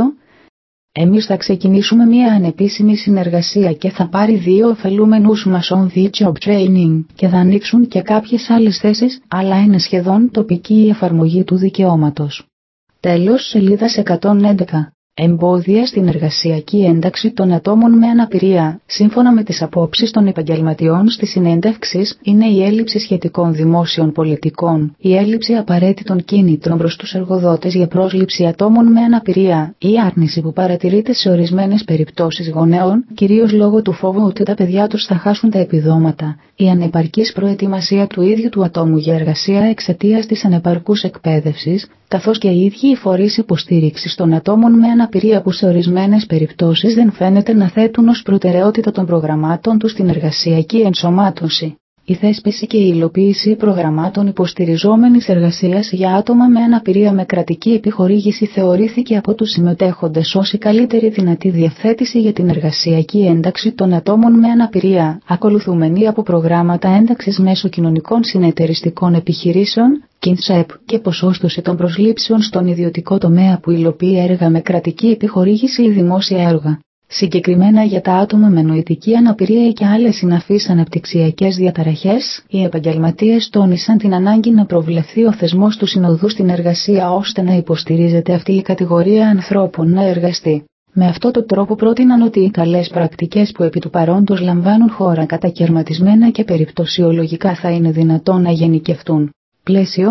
Εμείς θα ξεκινήσουμε μια ανεπίσημη συνεργασία και θα πάρει δύο ωφελούμενους μας on the job training και θα ανοίξουν και κάποιες άλλες θέσεις, αλλά είναι σχεδόν τοπική η εφαρμογή του δικαιώματος. Τέλος, σελίδας εκατόν έντεκα. Εμπόδια στην εργασιακή ένταξη των ατόμων με αναπηρία, σύμφωνα με τις απόψεις των επαγγελματιών στις συνέντευξεις, είναι η έλλειψη σχετικών δημόσιων πολιτικών, η έλλειψη απαραίτητων κίνητρων προς τους εργοδότες για πρόσληψη ατόμων με αναπηρία, η άρνηση που παρατηρείται σε ορισμένες περιπτώσεις γονέων, κυρίως λόγω του φόβου ότι τα παιδιά τους θα χάσουν τα επιδόματα, η ανεπαρκής προετοιμασία του ίδιου του ατόμου για εργασία εξαιτίας της ανεπαρκούς εκπαίδευσης, καθώς και οι ίδιοι οι φορείς υποστήριξης των ατόμων με αναπηρία που σε ορισμένες περιπτώσεις δεν φαίνεται να θέτουν ως προτεραιότητα των προγραμμάτων τους την εργασιακή ενσωμάτωση. Η θέσπιση και η υλοποίηση προγραμμάτων υποστηριζόμενης εργασίας για άτομα με αναπηρία με κρατική επιχορήγηση θεωρήθηκε από τους συμμετέχοντες ως η καλύτερη δυνατή διευθέτηση για την εργασιακή ένταξη των ατόμων με αναπηρία, ακολουθούμενη από προγράμματα ένταξης μέσω κοινωνικών συνεταιριστικών επιχειρήσεων, ΚΙΝΣΕΠ, και ποσόστοση των προσλήψεων στον ιδιωτικό τομέα που υλοποιεί έργα με κρατική επιχορήγηση ή δημόσια έργα. Συγκεκριμένα για τα άτομα με νοητική αναπηρία και άλλες συναφείς αναπτυξιακές διαταραχές, οι επαγγελματίες τόνισαν την ανάγκη να προβλεφθεί ο θεσμός του συνοδού στην εργασία ώστε να υποστηρίζεται αυτή η κατηγορία ανθρώπων να εργαστεί. Με αυτό τον τρόπο πρότειναν ότι οι καλές πρακτικές που επί του παρόντος λαμβάνουν χώρα κατακαιρματισμένα και περιπτωσιολογικά θα είναι δυνατόν να γενικευτούν. Πλαίσιο.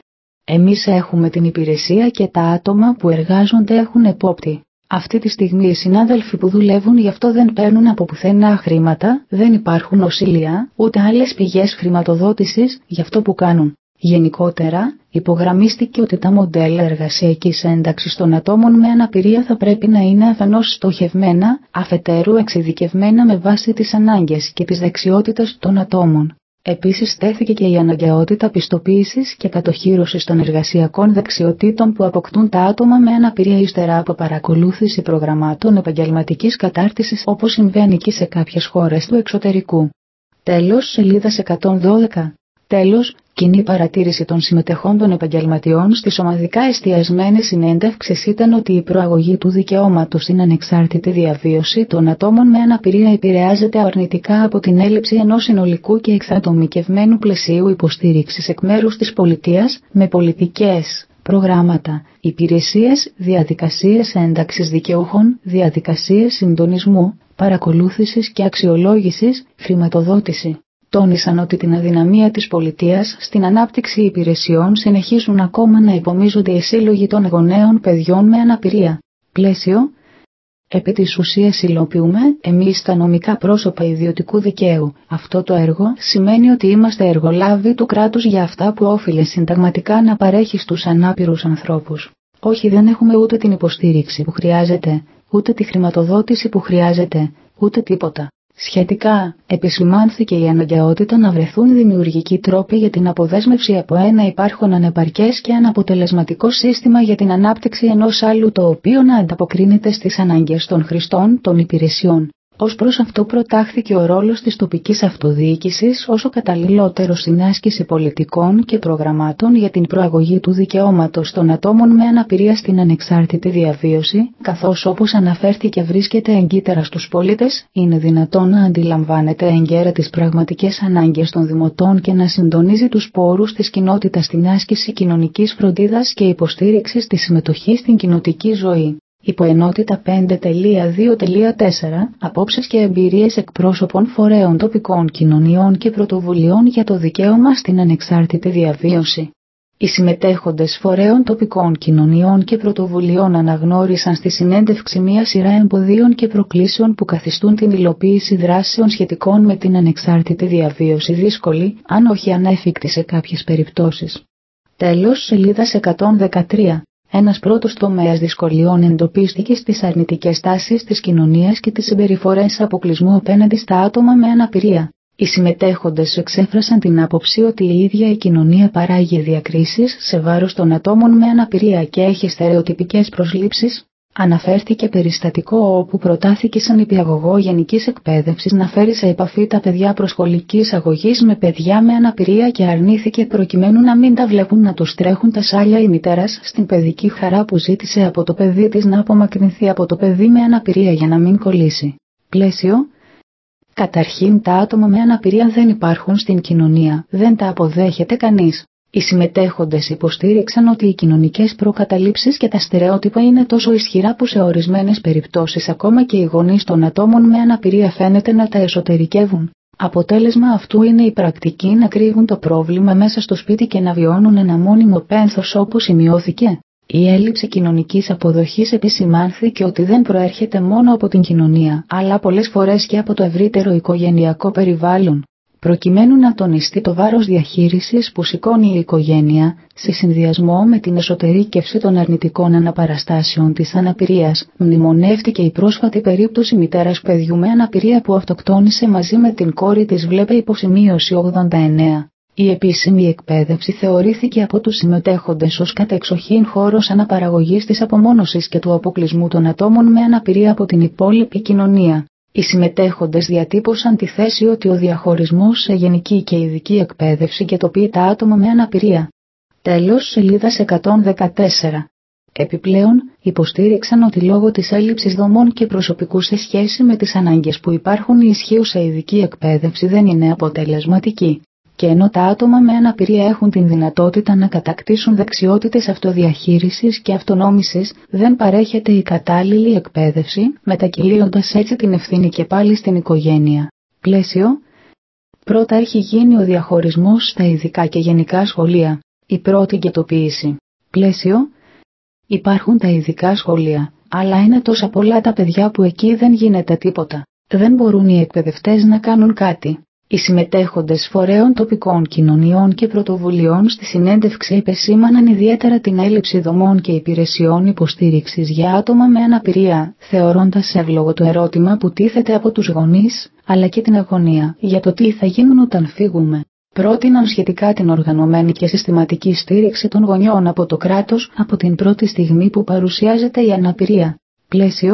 Εμείς έχουμε την υπηρεσία και τα άτομα που εργάζονται έχουν επόπτη. Αυτή τη στιγμή οι συνάδελφοι που δουλεύουν γι' αυτό δεν παίρνουν από πουθενά χρήματα, δεν υπάρχουν οσήλια, ούτε άλλες πηγές χρηματοδότησης για αυτό που κάνουν. Γενικότερα, υπογραμμίστηκε ότι τα μοντέλα εργασιακής ένταξης των ατόμων με αναπηρία θα πρέπει να είναι αφενός στοχευμένα, αφετέρου εξειδικευμένα με βάση τις ανάγκες και τις δεξιότητες των ατόμων. Επίσης τέθηκε και η αναγκαιότητα πιστοποίησης και κατοχύρωσης των εργασιακών δεξιοτήτων που αποκτούν τα άτομα με αναπηρία ύστερα από παρακολούθηση προγραμμάτων επαγγελματικής κατάρτισης όπως συμβαίνει και σε κάποιες χώρες του εξωτερικού. Τέλος, σελίδα εκατόν δώδεκα. Τέλος, κοινή παρατήρηση των συμμετεχόντων επαγγελματιών στις ομαδικά εστιασμένες συνέντευξεις ήταν ότι η προαγωγή του δικαιώματος στην ανεξάρτητη διαβίωση των ατόμων με αναπηρία επηρεάζεται αρνητικά από την έλλειψη ενός συνολικού και εξατομικευμένου πλαισίου υποστήριξης εκ μέρους της πολιτείας, με πολιτικές, προγράμματα, υπηρεσίες, διαδικασίες ένταξης δικαιούχων, διαδικασίες συντονισμού, παρακολούθησης και αξιολόγησης, χρηματοδότηση. Τόνισαν ότι την αδυναμία της πολιτείας στην ανάπτυξη υπηρεσιών συνεχίζουν ακόμα να υπομίζονται οι σύλλογοι των γονέων παιδιών με αναπηρία. Πλαίσιο. Επί της ουσίας υλοποιούμε εμείς τα νομικά πρόσωπα ιδιωτικού δικαίου. Αυτό το έργο σημαίνει ότι είμαστε εργολάβοι του κράτους για αυτά που όφιλε συνταγματικά να παρέχει στους ανάπηρους ανθρώπους. Όχι, δεν έχουμε ούτε την υποστήριξη που χρειάζεται, ούτε τη χρηματοδότηση που χρειάζεται, ούτε τίποτα. Σχετικά, επισημάνθηκε η αναγκαιότητα να βρεθούν δημιουργικοί τρόποι για την αποδέσμευση από ένα υπάρχον ανεπαρκές και αναποτελεσματικό σύστημα για την ανάπτυξη ενός άλλου το οποίο να ανταποκρίνεται στις ανάγκες των χρηστών των υπηρεσιών. Ως προς αυτό προτάχθηκε ο ρόλος της τοπικής αυτοδιοίκησης όσο καταλληλότερος στην άσκηση πολιτικών και προγραμμάτων για την προαγωγή του δικαιώματος των ατόμων με αναπηρία στην ανεξάρτητη διαβίωση, καθώς όπως αναφέρθηκε βρίσκεται εγκύτερα στους πολίτες, είναι δυνατόν να αντιλαμβάνεται εγκαίρα τις πραγματικές ανάγκες των δημοτών και να συντονίζει τους πόρους της κοινότητας στην άσκηση κοινωνικής φροντίδας και υποστήριξης της συμμετοχής στην κοινοτική ζωή. Υποενότητα πέντε δύο τέσσερα Απόψεις και εμπειρίες εκπρόσωπων φορέων τοπικών κοινωνιών και πρωτοβουλειών για το δικαίωμα στην ανεξάρτητη διαβίωση. Οι συμμετέχοντες φορέων τοπικών κοινωνιών και πρωτοβουλειών αναγνώρισαν στη συνέντευξη μία σειρά εμποδίων και προκλήσεων που καθιστούν την υλοποίηση δράσεων σχετικών με την ανεξάρτητη διαβίωση δύσκολη, αν όχι ανέφικτη σε κάποιες περιπτώσεις. Τέλος, σελίδα εκατόν δεκατρία. Ένας πρώτος τομέας δυσκολιών εντοπίστηκε στις αρνητικές τάσεις της κοινωνίας και τις συμπεριφορές αποκλεισμού απέναντι στα άτομα με αναπηρία. Οι συμμετέχοντες εξέφρασαν την άποψη ότι η ίδια η κοινωνία παράγει διακρίσεις σε βάρος των ατόμων με αναπηρία και έχει στερεοτυπικές προσλήψεις. Αναφέρθηκε περιστατικό όπου προτάθηκε σαν υπηαγωγό γενικής εκπαίδευσης να φέρει σε επαφή τα παιδιά προσχολικής αγωγής με παιδιά με αναπηρία και αρνήθηκε προκειμένου να μην τα βλέπουν να τους τρέχουν τα σάλια η μητέρας στην παιδική χαρά που ζήτησε από το παιδί της να απομακρυνθεί από το παιδί με αναπηρία για να μην κολλήσει. Πλαίσιο. Καταρχήν τα άτομα με αναπηρία δεν υπάρχουν στην κοινωνία, δεν τα αποδέχεται κανείς. Οι συμμετέχοντες υποστήριξαν ότι οι κοινωνικές προκαταλήψεις και τα στερεότυπα είναι τόσο ισχυρά που σε ορισμένες περιπτώσεις ακόμα και οι γονείς των ατόμων με αναπηρία φαίνεται να τα εσωτερικεύουν. Αποτέλεσμα αυτού είναι η πρακτική να κρύβουν το πρόβλημα μέσα στο σπίτι και να βιώνουν ένα μόνιμο πένθος όπως σημειώθηκε. Η έλλειψη κοινωνικής αποδοχής επισημάνθηκε ότι δεν προέρχεται μόνο από την κοινωνία, αλλά πολλές φορές και από το ευρύτερο οικογενειακό περιβάλλον. Προκειμένου να τονιστεί το βάρος διαχείρισης που σηκώνει η οικογένεια, σε συνδυασμό με την εσωτερήκευση των αρνητικών αναπαραστάσεων της αναπηρίας, μνημονεύτηκε η πρόσφατη περίπτωση μητέρας παιδιού με αναπηρία που αυτοκτόνησε μαζί με την κόρη της βλέπε υποσημείωση ογδόντα εννέα. Η επίσημη εκπαίδευση θεωρήθηκε από τους συμμετέχοντες ως κατεξοχήν χώρος αναπαραγωγής της απομόνωσης και του αποκλεισμού των ατόμων με αναπηρία από την υπόλοιπη κοινωνία. Οι συμμετέχοντες διατύπωσαν τη θέση ότι ο διαχωρισμός σε γενική και ειδική εκπαίδευση γετοποιεί τα άτομα με αναπηρία. Τέλος, σελίδα εκατόν δεκατέσσερα. Επιπλέον, υποστήριξαν ότι λόγω της έλλειψης δομών και προσωπικού σε σχέση με τις ανάγκες που υπάρχουν η ισχύουσα ειδική εκπαίδευση δεν είναι αποτελεσματική. Και ενώ τα άτομα με αναπηρία έχουν την δυνατότητα να κατακτήσουν δεξιότητες αυτοδιαχείρισης και αυτονόμησης, δεν παρέχεται η κατάλληλη εκπαίδευση, μετακυλίοντας έτσι την ευθύνη και πάλι στην οικογένεια. Πλαίσιο. Πρώτα έχει γίνει ο διαχωρισμός στα ειδικά και γενικά σχολεία. Η πρώτη γετοποίηση. Πλαίσιο. Υπάρχουν τα ειδικά σχολεία, αλλά είναι τόσα πολλά τα παιδιά που εκεί δεν γίνεται τίποτα. Δεν μπορούν οι εκπαιδευτές να κάνουν κάτι. Οι συμμετέχοντες φορέων τοπικών κοινωνιών και πρωτοβουλειών στη συνέντευξη επεσήμαναν ιδιαίτερα την έλλειψη δομών και υπηρεσιών υποστήριξης για άτομα με αναπηρία, θεωρώντας εύλογο το ερώτημα που τίθεται από τους γονείς, αλλά και την αγωνία για το τι θα γίνουν όταν φύγουμε. Πρότειναν σχετικά την οργανωμένη και συστηματική στήριξη των γονιών από το κράτος από την πρώτη στιγμή που παρουσιάζεται η αναπηρία. Πλαίσιο.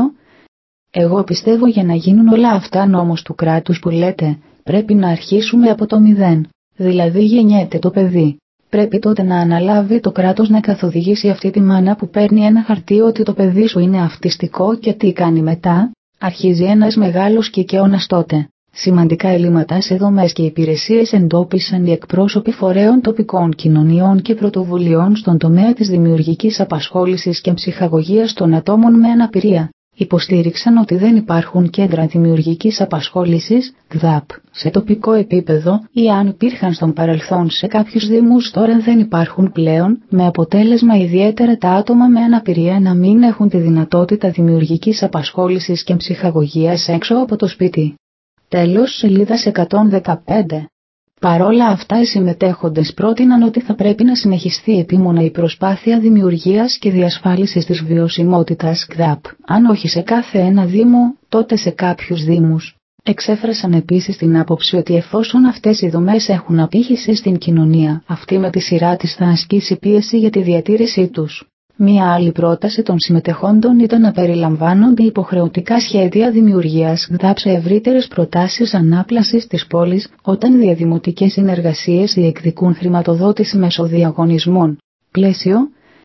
Εγώ πιστεύω για να γίνουν όλα αυτά νόμος του κράτους που λέτε, πρέπει να αρχίσουμε από το μηδέν. Δηλαδή γεννιέται το παιδί. Πρέπει τότε να αναλάβει το κράτος να καθοδηγήσει αυτή τη μάνα που παίρνει ένα χαρτί ότι το παιδί σου είναι αυτιστικό και τι κάνει μετά. Αρχίζει ένας μεγάλος κικαιώνας τότε. Σημαντικά ελλείμματα σε δομές και υπηρεσίες εντόπισαν οι εκπρόσωποι φορέων τοπικών κοινωνιών και πρωτοβουλειών στον τομέα της δημιουργικής απασχόλησης και ψυχαγωγίας των ατόμων με αναπηρία. Υποστήριξαν ότι δεν υπάρχουν κέντρα δημιουργικής απασχόλησης, ΔΑΠ, σε τοπικό επίπεδο ή αν υπήρχαν στον παρελθόν σε κάποιους δήμους τώρα δεν υπάρχουν πλέον, με αποτέλεσμα ιδιαίτερα τα άτομα με αναπηρία να μην έχουν τη δυνατότητα δημιουργικής απασχόλησης και ψυχαγωγίας έξω από το σπίτι. Τέλος, σελίδας εκατόν δεκαπέντε. Παρόλα αυτά οι συμμετέχοντες πρότειναν ότι θα πρέπει να συνεχιστεί επίμονα η προσπάθεια δημιουργίας και διασφάλισης της βιωσιμότητας ΚΔΑΠ, αν όχι σε κάθε ένα δήμο, τότε σε κάποιους δήμους. Εξέφρασαν επίσης την άποψη ότι εφόσον αυτές οι δομές έχουν απήχηση στην κοινωνία, αυτή με τη σειρά της θα ασκήσει πίεση για τη διατήρησή τους. Μία άλλη πρόταση των συμμετεχόντων ήταν να περιλαμβάνονται υποχρεωτικά σχέδια δημιουργίας ΚΔΑΠ σε ευρύτερες προτάσεις ανάπλασης της πόλης, όταν διαδημοτικές συνεργασίες διεκδικούν χρηματοδότηση μέσω διαγωνισμών. Πλαίσιο.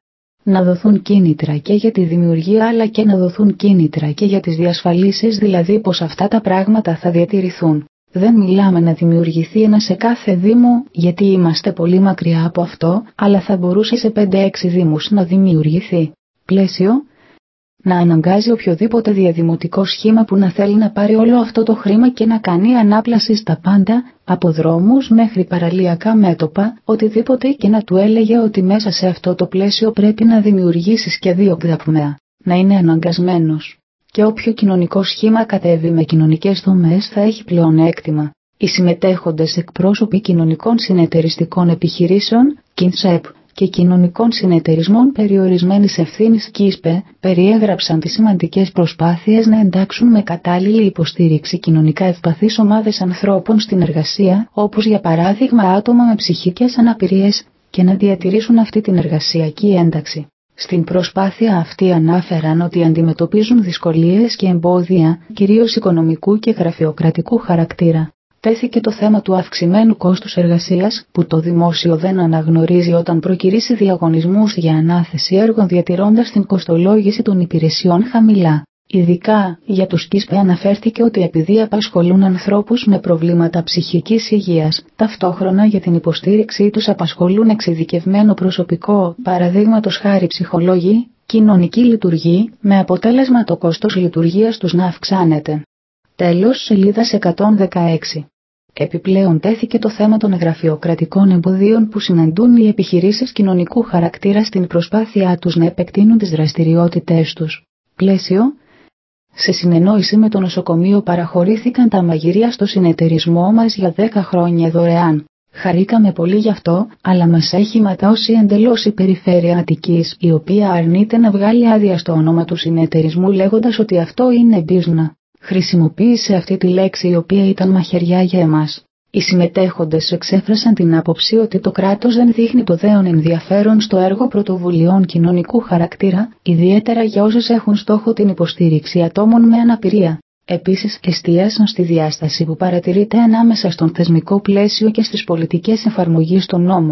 Να δοθούν κίνητρα και για τη δημιουργία αλλά και να δοθούν κίνητρα και για τις διασφαλίσεις, δηλαδή πως αυτά τα πράγματα θα διατηρηθούν. Δεν μιλάμε να δημιουργηθεί ένα σε κάθε δήμο, γιατί είμαστε πολύ μακριά από αυτό, αλλά θα μπορούσε σε πέντε έξι δήμους να δημιουργηθεί. Πλαίσιο. Να αναγκάζει οποιοδήποτε διαδημοτικό σχήμα που να θέλει να πάρει όλο αυτό το χρήμα και να κάνει ανάπλαση στα πάντα, από δρόμους μέχρι παραλιακά μέτωπα, οτιδήποτε και να του έλεγε ότι μέσα σε αυτό το πλαίσιο πρέπει να δημιουργήσεις και δύο ΚΔΑΠ, να είναι αναγκασμένος. Και όποιο κοινωνικό σχήμα κατέβει με κοινωνικές δομές θα έχει πλεονέκτημα. Οι συμμετέχοντες εκπρόσωποι κοινωνικών συνεταιριστικών επιχειρήσεων, ΚΙΝΣΕΠ, και κοινωνικών συνεταιρισμών περιορισμένης ευθύνης ΚΙΣΠΕ, περιέγραψαν τις σημαντικές προσπάθειες να εντάξουν με κατάλληλη υποστήριξη κοινωνικά ευπαθείς ομάδες ανθρώπων στην εργασία, όπως για παράδειγμα άτομα με ψυχικές αναπηρίες, και να διατηρήσουν αυτή την εργασιακή ένταξη. Στην προσπάθεια αυτή ανάφεραν ότι αντιμετωπίζουν δυσκολίες και εμπόδια, κυρίως οικονομικού και γραφειοκρατικού χαρακτήρα. Τέθηκε το θέμα του αυξημένου κόστους εργασίας, που το δημόσιο δεν αναγνωρίζει όταν προκηρύσσει διαγωνισμούς για ανάθεση έργων διατηρώντας την κοστολόγηση των υπηρεσιών χαμηλά. Ειδικά, για τους ΚΙΣΠΕ αναφέρθηκε ότι επειδή απασχολούν ανθρώπους με προβλήματα ψυχικής υγείας, ταυτόχρονα για την υποστήριξή τους απασχολούν εξειδικευμένο προσωπικό, παραδείγματος χάρη ψυχολόγοι, κοινωνική λειτουργοί, με αποτέλεσμα το κόστος λειτουργίας τους να αυξάνεται. Τέλος, σελίδας εκατόν δεκαέξι. Επιπλέον τέθηκε το θέμα των γραφειοκρατικών εμποδίων που συναντούν οι επιχειρήσεις κοινωνικού χαρακτήρα στην προσπάθειά τους να επεκτείνουν τις δραστηριότητές τους. Πλαίσιο. Σε συνεννόηση με το νοσοκομείο παραχωρήθηκαν τα μαγειρία στο συνεταιρισμό μας για δέκα χρόνια δωρεάν. Χαρήκαμε πολύ γι' αυτό, αλλά μας έχει ματώσει εντελώς η Περιφέρεια Αττικής, η οποία αρνείται να βγάλει άδεια στο όνομα του συνεταιρισμού λέγοντας ότι αυτό είναι μπίζνα. Χρησιμοποίησε αυτή τη λέξη η οποία ήταν μαχαιριά για εμάς. Οι συμμετέχοντες εξέφρασαν την άποψη ότι το κράτος δεν δείχνει το δέον ενδιαφέρον στο έργο πρωτοβουλειών κοινωνικού χαρακτήρα, ιδιαίτερα για όσες έχουν στόχο την υποστήριξη ατόμων με αναπηρία. Επίσης, εστίασαν στη διάσταση που παρατηρείται ανάμεσα στον θεσμικό πλαίσιο και στις πολιτικές εφαρμογής των νόμων.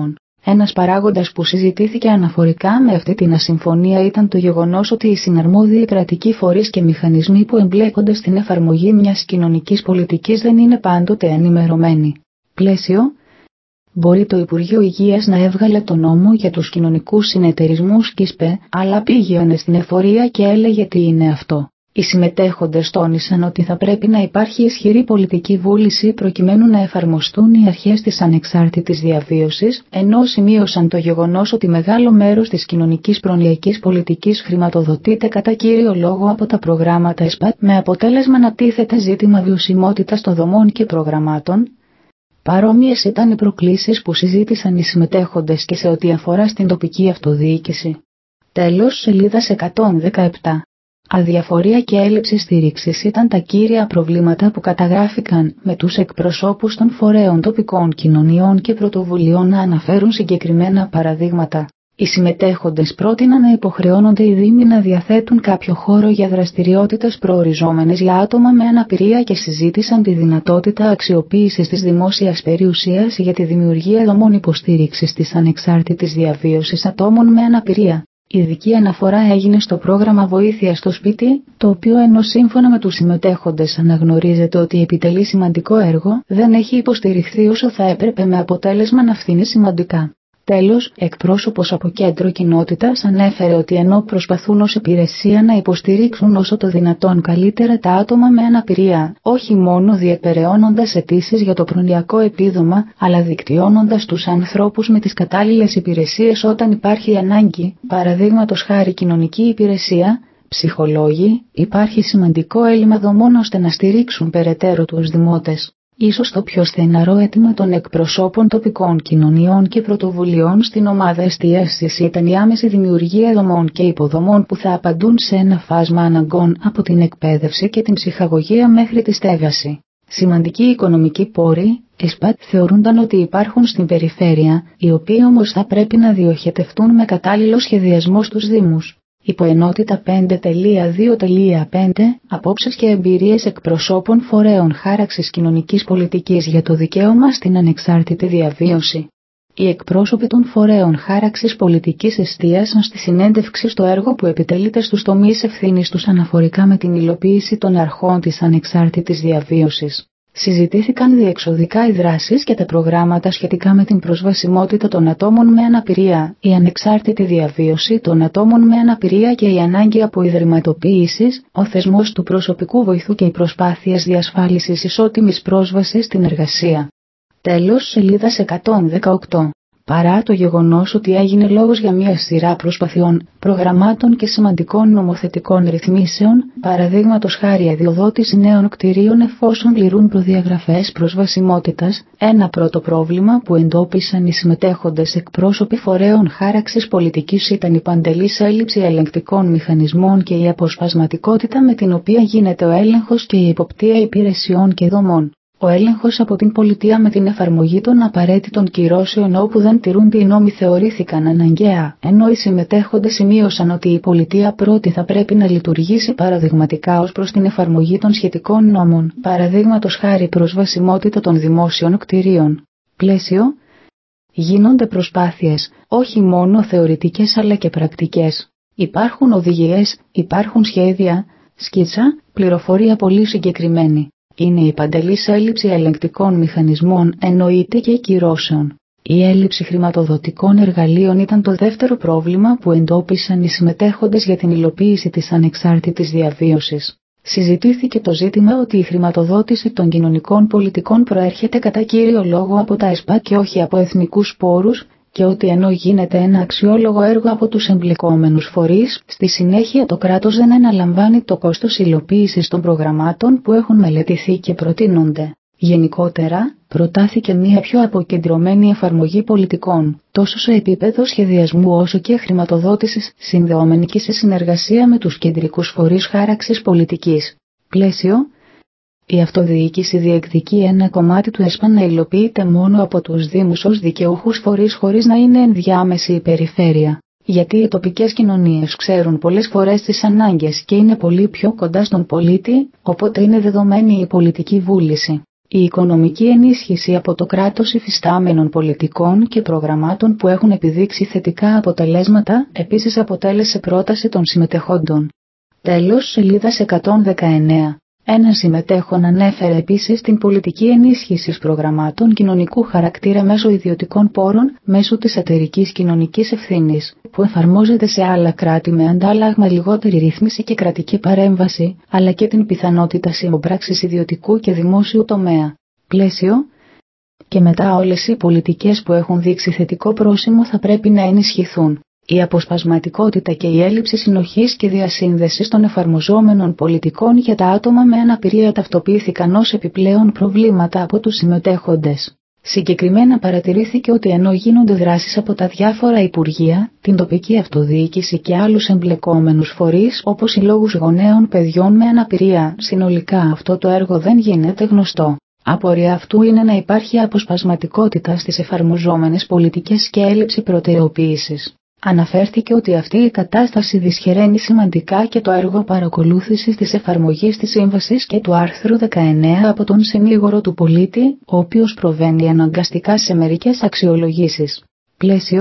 Ένας παράγοντας που συζητήθηκε αναφορικά με αυτή την ασυμφωνία ήταν το γεγονός ότι οι συναρμόδιοι κρατικοί φορείς και μηχανισμοί που εμπλέκονται στην εφαρμογή μιας κοινωνικής πολιτικής δεν είναι πάντοτε ενημερωμένοι. Πλαίσιο. Μπορεί το Υπουργείο Υγείας να έβγαλε τον νόμο για τους κοινωνικούς συνεταιρισμούς ΚΙΣΠΕ, αλλά πήγαινε στην εφορία και έλεγε τι είναι αυτό. Οι συμμετέχοντες τόνισαν ότι θα πρέπει να υπάρχει ισχυρή πολιτική βούληση προκειμένου να εφαρμοστούν οι αρχές της ανεξάρτητης διαβίωσης, ενώ σημείωσαν το γεγονός ότι μεγάλο μέρος της κοινωνικής προνοιακής πολιτικής χρηματοδοτείται κατά κύριο λόγο από τα προγράμματα ΕΣΠΑΤ, με αποτέλεσμα να τίθεται ζήτημα βιωσιμότητας των δομών και προγραμμάτων. Παρόμοιες ήταν οι προκλήσεις που συζήτησαν οι συμμετέχοντες και σε ό,τι αφορά στην τοπική αυτοδιοίκηση. Τέλος, σελίδας εκατόν δεκαεπτά. Αδιαφορία και έλλειψη στήριξης ήταν τα κύρια προβλήματα που καταγράφηκαν, με τους εκπροσώπους των φορέων τοπικών κοινωνιών και πρωτοβουλειών να αναφέρουν συγκεκριμένα παραδείγματα. Οι συμμετέχοντες πρότειναν να υποχρεώνονται οι δήμοι να διαθέτουν κάποιο χώρο για δραστηριότητες προοριζόμενες για άτομα με αναπηρία και συζήτησαν τη δυνατότητα αξιοποίησης της δημόσιας περιουσίας για τη δημιουργία δομών υποστήριξης της ανεξάρτητης διαβίωσης ατόμων με αναπηρία. Ειδική αναφορά έγινε στο πρόγραμμα βοήθειας στο σπίτι, το οποίο ενώ σύμφωνα με τους συμμετέχοντες αναγνωρίζεται ότι επιτελεί σημαντικό έργο, δεν έχει υποστηριχθεί όσο θα έπρεπε, με αποτέλεσμα να φθήνει σημαντικά. Τέλος, εκπρόσωπος από κέντρο κοινότητας ανέφερε ότι ενώ προσπαθούν ως υπηρεσία να υποστηρίξουν όσο το δυνατόν καλύτερα τα άτομα με αναπηρία, όχι μόνο διεκπεραιώνοντας αιτήσεις για το προνοιακό επίδομα, αλλά δικτυώνοντας τους ανθρώπους με τις κατάλληλες υπηρεσίες όταν υπάρχει ανάγκη, παραδείγματος χάρη κοινωνική υπηρεσία, ψυχολόγοι, υπάρχει σημαντικό έλλειμμα δομών ώστε να στηρίξουν περαιτέρω τους δημότες. Ίσως το πιο στεναρό αίτημα των εκπροσώπων τοπικών κοινωνιών και πρωτοβουλειών στην ομάδα εστίασης ήταν η άμεση δημιουργία δομών και υποδομών που θα απαντούν σε ένα φάσμα αναγκών από την εκπαίδευση και την ψυχαγωγία μέχρι τη στέγαση. Σημαντικοί οικονομικοί πόροι, ΕΣΠΑΤ, θεωρούνταν ότι υπάρχουν στην περιφέρεια, οι οποίοι όμως θα πρέπει να διοχετευτούν με κατάλληλο σχεδιασμό στους Δήμους. Υποενότητα πέντε δύο πέντε Απόψεις και εμπειρίες εκπροσώπων φορέων χάραξης κοινωνικής πολιτικής για το δικαίωμα στην ανεξάρτητη διαβίωση. Οι εκπρόσωποι των φορέων χάραξης πολιτικής εστίασαν στη συνέντευξη στο έργο που επιτελείται στους τομείς ευθύνης τους αναφορικά με την υλοποίηση των αρχών της ανεξάρτητης διαβίωσης. Συζητήθηκαν διεξοδικά οι δράσεις και τα προγράμματα σχετικά με την προσβασιμότητα των ατόμων με αναπηρία, η ανεξάρτητη διαβίωση των ατόμων με αναπηρία και η ανάγκη αποϊδρυματοποίησης, ο θεσμός του προσωπικού βοηθού και οι προσπάθειες διασφάλισης ισότιμης πρόσβασης στην εργασία. Τέλος, σελίδας εκατόν δεκαοκτώ. Παρά το γεγονός ότι έγινε λόγος για μια σειρά προσπαθειών, προγραμμάτων και σημαντικών νομοθετικών ρυθμίσεων, παραδείγματος χάρη αδειοδότηση νέων κτηρίων εφόσον πληρούν προδιαγραφές προσβασιμότητας, ένα πρώτο πρόβλημα που εντόπισαν οι συμμετέχοντες εκπρόσωποι φορέων χάραξης πολιτικής ήταν η παντελής έλλειψη ελεγκτικών μηχανισμών και η αποσπασματικότητα με την οποία γίνεται ο έλεγχος και η υποπτία υπηρεσιών και δομών. Ο έλεγχος από την πολιτεία με την εφαρμογή των απαραίτητων κυρώσεων όπου δεν τηρούνται οι νόμοι θεωρήθηκαν αναγκαία, ενώ οι συμμετέχοντες σημείωσαν ότι η πολιτεία πρώτη θα πρέπει να λειτουργήσει παραδειγματικά ως προς την εφαρμογή των σχετικών νόμων, παραδείγματος χάρη προσβασιμότητα των δημόσιων κτηρίων. Πλαίσιο. Γίνονται προσπάθειες, όχι μόνο θεωρητικές αλλά και πρακτικές. Υπάρχουν οδηγίες, υπάρχουν σχέδια, σκίτσα, πληροφορία πολύ συγκεκριμένη. Είναι η παντελής έλλειψη ελεγκτικών μηχανισμών, εννοείται και κυρώσεων. Η έλλειψη χρηματοδοτικών εργαλείων ήταν το δεύτερο πρόβλημα που εντόπισαν οι συμμετέχοντες για την υλοποίηση της ανεξάρτητης διαβίωσης. Συζητήθηκε το ζήτημα ότι η χρηματοδότηση των κοινωνικών πολιτικών προέρχεται κατά κύριο λόγο από τα ΕΣΠΑ και όχι από εθνικούς πόρους, και ότι ενώ γίνεται ένα αξιόλογο έργο από τους εμπλεκόμενους φορείς, στη συνέχεια το κράτος δεν αναλαμβάνει το κόστος υλοποίησης των προγραμμάτων που έχουν μελετηθεί και προτείνονται. Γενικότερα, προτάθηκε μια πιο αποκεντρωμένη εφαρμογή πολιτικών, τόσο σε επίπεδο σχεδιασμού όσο και χρηματοδότησης, συνδεόμενη και σε συνεργασία με τους κεντρικούς φορείς χάραξης πολιτικής. Πλαίσιο. Η αυτοδιοίκηση διεκδικεί ένα κομμάτι του ΕΣΠΑ να υλοποιείται μόνο από τους Δήμους ως δικαιούχους φορείς χωρίς να είναι ενδιάμεση η περιφέρεια. Γιατί οι τοπικές κοινωνίες ξέρουν πολλές φορές τις ανάγκες και είναι πολύ πιο κοντά στον πολίτη, οπότε είναι δεδομένη η πολιτική βούληση. Η οικονομική ενίσχυση από το κράτος υφιστάμενων πολιτικών και προγραμμάτων που έχουν επιδείξει θετικά αποτελέσματα επίσης αποτέλεσε πρόταση των συμμετεχόντων. Τέλος, σελίδας εκατόν δεκαεννέα. Ένα συμμετέχον ανέφερε επίσης την πολιτική ενίσχυση προγραμμάτων κοινωνικού χαρακτήρα μέσω ιδιωτικών πόρων, μέσω της εταιρικής κοινωνικής ευθύνης, που εφαρμόζεται σε άλλα κράτη με αντάλλαγμα λιγότερη ρύθμιση και κρατική παρέμβαση, αλλά και την πιθανότητα συμπράξης ιδιωτικού και δημόσιου τομέα. Πλαίσιο. Και μετά όλες οι πολιτικές που έχουν δείξει θετικό πρόσημο θα πρέπει να ενισχυθούν. Η αποσπασματικότητα και η έλλειψη συνοχής και διασύνδεσης των εφαρμοζόμενων πολιτικών για τα άτομα με αναπηρία ταυτοποιήθηκαν ως επιπλέον προβλήματα από τους συμμετέχοντες. Συγκεκριμένα παρατηρήθηκε ότι ενώ γίνονται δράσεις από τα διάφορα υπουργεία, την τοπική αυτοδιοίκηση και άλλους εμπλεκόμενους φορείς όπως συλλόγους γονέων παιδιών με αναπηρία, συνολικά αυτό το έργο δεν γίνεται γνωστό. Απορία αυτού είναι να υπάρχει αποσπασματικότητα στις εφαρμοζόμενες πολιτικές και έλλειψη προτεραιοποίησης. Αναφέρθηκε ότι αυτή η κατάσταση δυσχεραίνει σημαντικά και το έργο παρακολούθησης της εφαρμογής της σύμβασης και του άρθρου δεκαεννέα από τον συνήγορο του πολίτη, ο οποίος προβαίνει αναγκαστικά σε μερικές αξιολογήσεις. Πλαίσιο.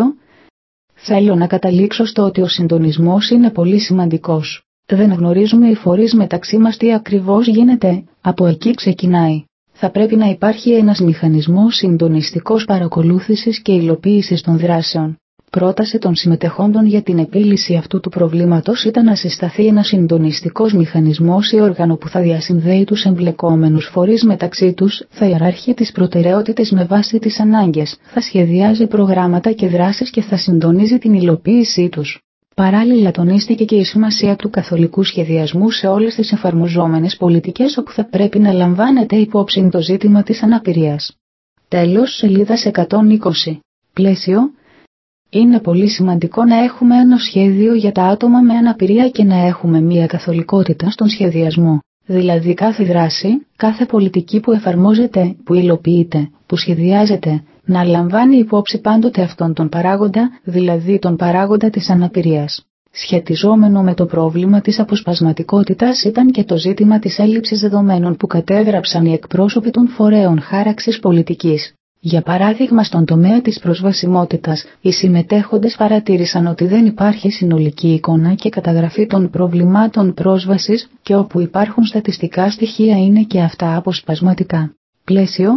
Θέλω να καταλήξω στο ότι ο συντονισμός είναι πολύ σημαντικός. Δεν γνωρίζουμε οι φορείς μεταξύ μας τι ακριβώς γίνεται, από εκεί ξεκινάει. Θα πρέπει να υπάρχει ένας μηχανισμός συντονιστικός παρακολούθησης και υλοποίησης των δράσεων. Πρόταση των συμμετεχόντων για την επίλυση αυτού του προβλήματος ήταν να συσταθεί ένας συντονιστικός μηχανισμός ή όργανο που θα διασυνδέει τους εμπλεκόμενους φορείς μεταξύ τους, θα ιεραρχεί τις προτεραιότητες με βάση τις ανάγκες, θα σχεδιάζει προγράμματα και δράσεις και θα συντονίζει την υλοποίησή τους. Παράλληλα τονίστηκε και η σημασία του καθολικού σχεδιασμού σε όλες τις εφαρμοζόμενες πολιτικές όπου θα πρέπει να λαμβάνεται υπόψη το ζήτημα της αναπηρίας. Τέλος, σελίδας εκατόν είκοσι. Πλαίσιο. Είναι πολύ σημαντικό να έχουμε ένα σχέδιο για τα άτομα με αναπηρία και να έχουμε μια καθολικότητα στον σχεδιασμό. Δηλαδή κάθε δράση, κάθε πολιτική που εφαρμόζεται, που υλοποιείται, που σχεδιάζεται, να λαμβάνει υπόψη πάντοτε αυτόν τον παράγοντα, δηλαδή τον παράγοντα της αναπηρίας. Σχετιζόμενο με το πρόβλημα της αποσπασματικότητας ήταν και το ζήτημα της έλλειψης δεδομένων που κατέγραψαν οι εκπρόσωποι των φορέων χάραξης πολιτικής. Για παράδειγμα, στον τομέα της προσβασιμότητας, οι συμμετέχοντες παρατήρησαν ότι δεν υπάρχει συνολική εικόνα και καταγραφή των προβλημάτων πρόσβασης και όπου υπάρχουν στατιστικά στοιχεία είναι και αυτά αποσπασματικά. Πλαίσιο.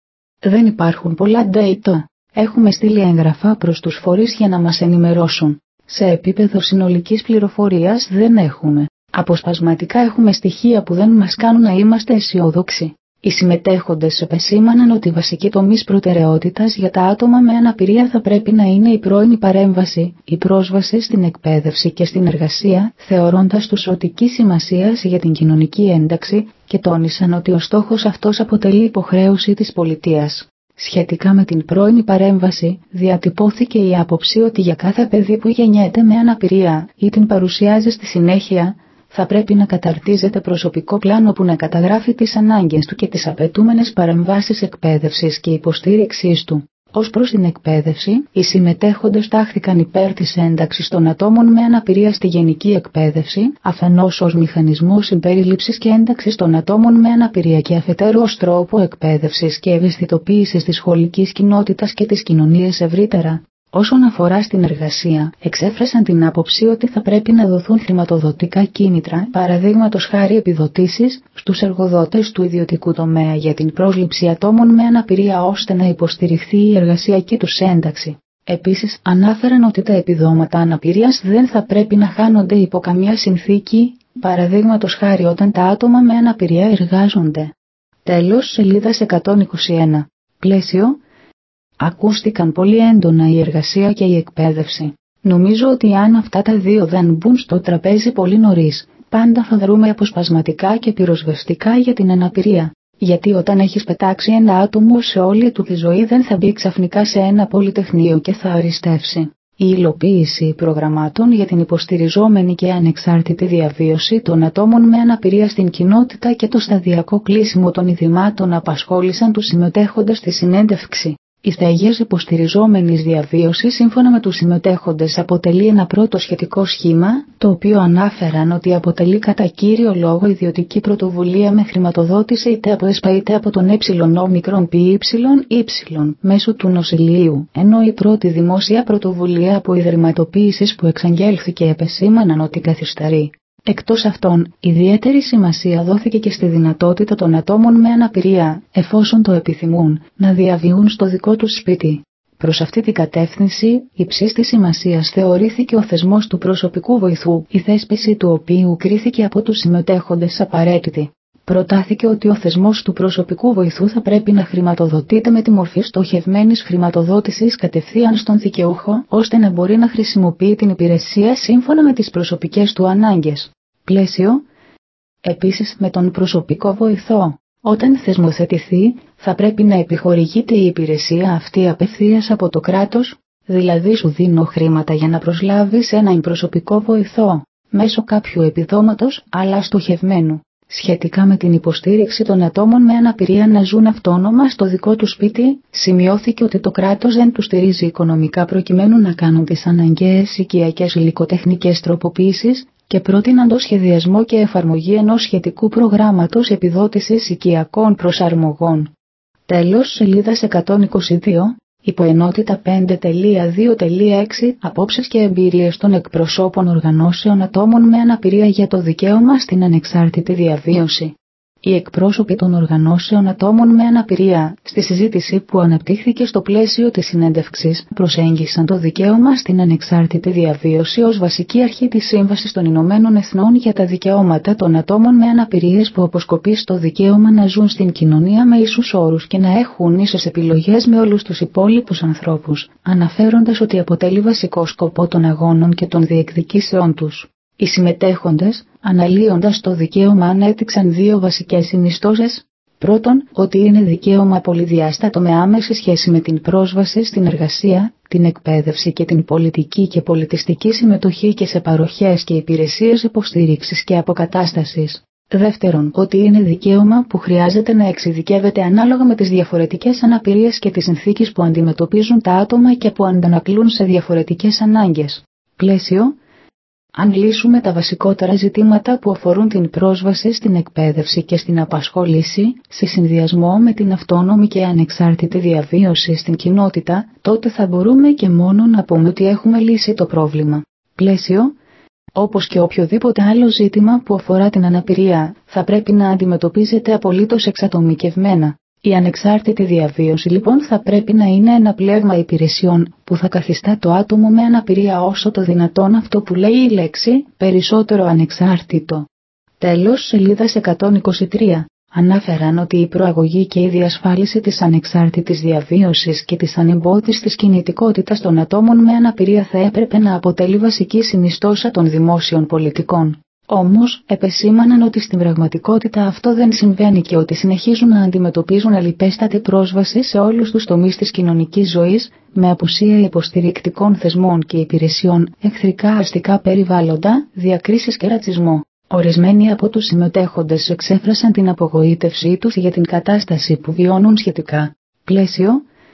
Δεν υπάρχουν πολλά data. Έχουμε στείλει έγγραφα προς τους φορείς για να μας ενημερώσουν. Σε επίπεδο συνολικής πληροφορίας δεν έχουμε. Αποσπασματικά έχουμε στοιχεία που δεν μας κάνουν να είμαστε αισιόδοξοι. Οι συμμετέχοντες επεσήμαναν ότι η βασική τομής προτεραιότητας για τα άτομα με αναπηρία θα πρέπει να είναι η πρώιμη παρέμβαση, η πρόσβαση στην εκπαίδευση και στην εργασία, θεωρώντας τους ζωτικής σημασίας για την κοινωνική ένταξη και τόνισαν ότι ο στόχος αυτός αποτελεί υποχρέωση της πολιτείας. Σχετικά με την πρώιμη παρέμβαση, διατυπώθηκε η άποψη ότι για κάθε παιδί που γεννιέται με αναπηρία ή την παρουσιάζει στη συνέχεια, θα πρέπει να καταρτίζεται προσωπικό πλάνο που να καταγράφει τις ανάγκες του και τις απαιτούμενες παρεμβάσεις εκπαίδευσης και υποστήριξής του. Ως προς την εκπαίδευση, οι συμμετέχοντες τάχθηκαν υπέρ της ένταξης των ατόμων με αναπηρία στη γενική εκπαίδευση, αφενός ως μηχανισμό συμπερίληψης και ένταξης των ατόμων με αναπηρία και αφετέρου ως τρόπο εκπαίδευσης και ευαισθητοποίησης της σχολικής κοινότητας και της κοινωνίας ευρύτερα. Όσον αφορά στην εργασία, εξέφρασαν την άποψη ότι θα πρέπει να δοθούν χρηματοδοτικά κίνητρα, παραδείγματος χάρη επιδοτήσεις, στους εργοδότες του ιδιωτικού τομέα για την πρόσληψη ατόμων με αναπηρία ώστε να υποστηριχθεί η εργασιακή τους ένταξη. Επίσης, ανάφεραν ότι τα επιδόματα αναπηρίας δεν θα πρέπει να χάνονται υπό καμία συνθήκη, παραδείγματος χάρη όταν τα άτομα με αναπηρία εργάζονται. Τέλος, σελίδας εκατόν είκοσι ένα. Πλαίσιο. Ακούστηκαν πολύ έντονα η εργασία και η εκπαίδευση. Νομίζω ότι αν αυτά τα δύο δεν μπουν στο τραπέζι πολύ νωρίς, πάντα θα δρούμε αποσπασματικά και πυροσβεστικά για την αναπηρία. Γιατί όταν έχεις πετάξει ένα άτομο σε όλη του τη ζωή δεν θα μπει ξαφνικά σε ένα πολυτεχνείο και θα αριστεύσει. Η υλοποίηση προγραμμάτων για την υποστηριζόμενη και ανεξάρτητη διαβίωση των ατόμων με αναπηρία στην κοινότητα και το σταδιακό κλείσιμο των ιδρυμάτων απασχόλησαν τους συμμετέχοντες στη συνέντευξη. Η στεγές υποστηριζόμενης διαβίωσης σύμφωνα με τους συμμετέχοντες αποτελεί ένα πρώτο σχετικό σχήμα, το οποίο ανάφεραν ότι αποτελεί κατά κύριο λόγο ιδιωτική πρωτοβουλία με χρηματοδότηση είτε από ΕΣΠΑ είτε από τον εΟ-ΠΙY μέσω του νοσηλείου, ενώ η πρώτη δημόσια πρωτοβουλία από ιδρυματοποίησης που εξαγγέλθηκε επεσήμαναν ότι καθυστερεί. Εκτός αυτών, ιδιαίτερη σημασία δόθηκε και στη δυνατότητα των ατόμων με αναπηρία, εφόσον το επιθυμούν, να διαβιούν στο δικό τους σπίτι. Προς αυτή την κατεύθυνση, υψής της σημασίας θεωρήθηκε ο θεσμός του προσωπικού βοηθού, η θέσπιση του οποίου κρίθηκε από τους συμμετέχοντες απαραίτητη. Προτάθηκε ότι ο θεσμός του προσωπικού βοηθού θα πρέπει να χρηματοδοτείται με τη μορφή στοχευμένης χρηματοδότησης κατευθείαν στον δικαιούχο, ώστε να μπορεί να χρησιμοποιεί την υπηρεσία σύμφωνα με τις προσωπικές του ανάγκες. Πλαίσιο. Επίσης, με τον προσωπικό βοηθό, όταν θεσμοθετηθεί, θα πρέπει να επιχορηγείται η υπηρεσία αυτή απευθείας από το κράτος, δηλαδή σου δίνω χρήματα για να προσλάβεις έναν προσωπικό βοηθό, μέσω κάποιου επιδόματος, αλλά στοχευμένου. Σχετικά με την υποστήριξη των ατόμων με αναπηρία να ζουν αυτόνομα στο δικό του σπίτι, σημειώθηκε ότι το κράτος δεν τους στηρίζει οικονομικά προκειμένου να κάνουν τις αναγκαίες οικιακές υλικοτεχνικές τροποποιήσεις και πρότειναν το σχεδιασμό και εφαρμογή ενός σχετικού προγράμματος επιδότησης οικιακών προσαρμογών. Τέλος, σελίδας εκατόν είκοσι δύο, υποενότητα πέντε κόμμα δύο κόμμα έξι Απόψεις και εμπειρίες των εκπροσώπων οργανώσεων ατόμων με αναπηρία για το δικαίωμα στην ανεξάρτητη διαβίωση. Οι εκπρόσωποι των οργανώσεων ατόμων με αναπηρία, στη συζήτηση που αναπτύχθηκε στο πλαίσιο της συνέντευξης, προσέγγισαν το δικαίωμα στην ανεξάρτητη διαβίωση ως βασική αρχή της Σύμβασης των Ηνωμένων Εθνών για τα δικαιώματα των ατόμων με αναπηρίες, που αποσκοπεί στο δικαίωμα να ζουν στην κοινωνία με ίσους όρους και να έχουν ίσες επιλογές με όλους τους υπόλοιπους ανθρώπους, αναφέροντας ότι αποτελεί βασικό σκοπό των αγώνων και των διεκδικήσεών τους. Οι συμμετέχοντες, αναλύοντας το δικαίωμα, ανέδειξαν δύο βασικές συνιστώσεις. Πρώτον, ότι είναι δικαίωμα πολυδιάστατο με άμεση σχέση με την πρόσβαση στην εργασία, την εκπαίδευση και την πολιτική και πολιτιστική συμμετοχή και σε παροχές και υπηρεσίες υποστήριξης και αποκατάστασης. Δεύτερον, ότι είναι δικαίωμα που χρειάζεται να εξειδικεύεται ανάλογα με τις διαφορετικές αναπηρίες και τις συνθήκες που αντιμετωπίζουν τα άτομα και που αντανακλούν σε διαφορετικές ανάγκες. Πλαίσιο. Αν λύσουμε τα βασικότερα ζητήματα που αφορούν την πρόσβαση στην εκπαίδευση και στην απασχόληση, σε συνδυασμό με την αυτόνομη και ανεξάρτητη διαβίωση στην κοινότητα, τότε θα μπορούμε και μόνο να πούμε ότι έχουμε λύσει το πρόβλημα. Πλαίσιο. Όπως και οποιοδήποτε άλλο ζήτημα που αφορά την αναπηρία, θα πρέπει να αντιμετωπίζεται απολύτως εξατομικευμένα. Η ανεξάρτητη διαβίωση λοιπόν θα πρέπει να είναι ένα πλέγμα υπηρεσιών που θα καθιστά το άτομο με αναπηρία όσο το δυνατόν αυτό που λέει η λέξη, περισσότερο ανεξάρτητο. Τέλος, σελίδας εκατόν είκοσι τρία. Ανάφεραν ότι η προαγωγή και η διασφάλιση της ανεξάρτητης διαβίωσης και της ανεμπόδιστης κινητικότητας των ατόμων με αναπηρία θα έπρεπε να αποτελεί βασική συνιστόσα των δημόσιων πολιτικών. Όμως, επεσήμαναν ότι στην πραγματικότητα αυτό δεν συμβαίνει και ότι συνεχίζουν να αντιμετωπίζουν ελλειπέστατη πρόσβαση σε όλους τους τομείς της κοινωνικής ζωής, με απουσία υποστηρικτικών θεσμών και υπηρεσιών, εχθρικά αστικά περιβάλλοντα, διακρίσεις και ρατσισμό. Ορισμένοι από τους συμμετέχοντες εξέφρασαν την απογοήτευσή τους για την κατάσταση που βιώνουν σχετικά. Πλαίσιο.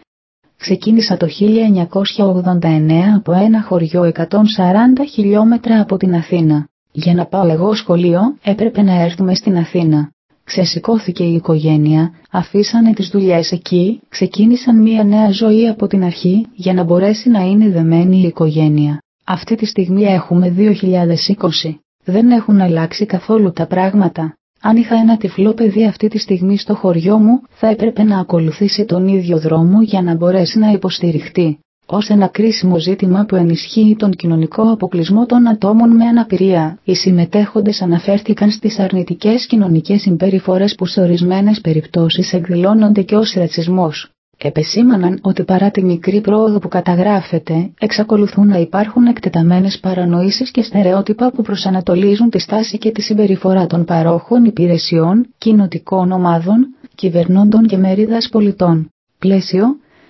Ξεκίνησα το χίλια εννιακόσια ογδόντα εννέα από ένα χωριό εκατόν σαράντα χιλιόμετρα από την Αθήνα. Για να πάω εγώ σχολείο, έπρεπε να έρθουμε στην Αθήνα. Ξεσηκώθηκε η οικογένεια, αφήσανε τις δουλειές εκεί, ξεκίνησαν μια νέα ζωή από την αρχή, για να μπορέσει να είναι δεμένη η οικογένεια. Αυτή τη στιγμή έχουμε δύο χιλιάδες είκοσι. Δεν έχουν αλλάξει καθόλου τα πράγματα. Αν είχα ένα τυφλό παιδί αυτή τη στιγμή στο χωριό μου, θα έπρεπε να ακολουθήσει τον ίδιο δρόμο για να μπορέσει να υποστηριχτεί. Ως ένα κρίσιμο ζήτημα που ενισχύει τον κοινωνικό αποκλεισμό των ατόμων με αναπηρία, οι συμμετέχοντες αναφέρθηκαν στις αρνητικές κοινωνικές συμπεριφορές που σε ορισμένες περιπτώσεις εκδηλώνονται και ως ρατσισμός. Επεσήμαναν ότι παρά τη μικρή πρόοδο που καταγράφεται, εξακολουθούν να υπάρχουν εκτεταμένες παρανοήσεις και στερεότυπα που προσανατολίζουν τη στάση και τη συμπεριφορά των παρόχων υπηρεσιών, κοινοτικών ομάδων, κυβερνώντων και μερίδας πολιτών. Πλαίσιο.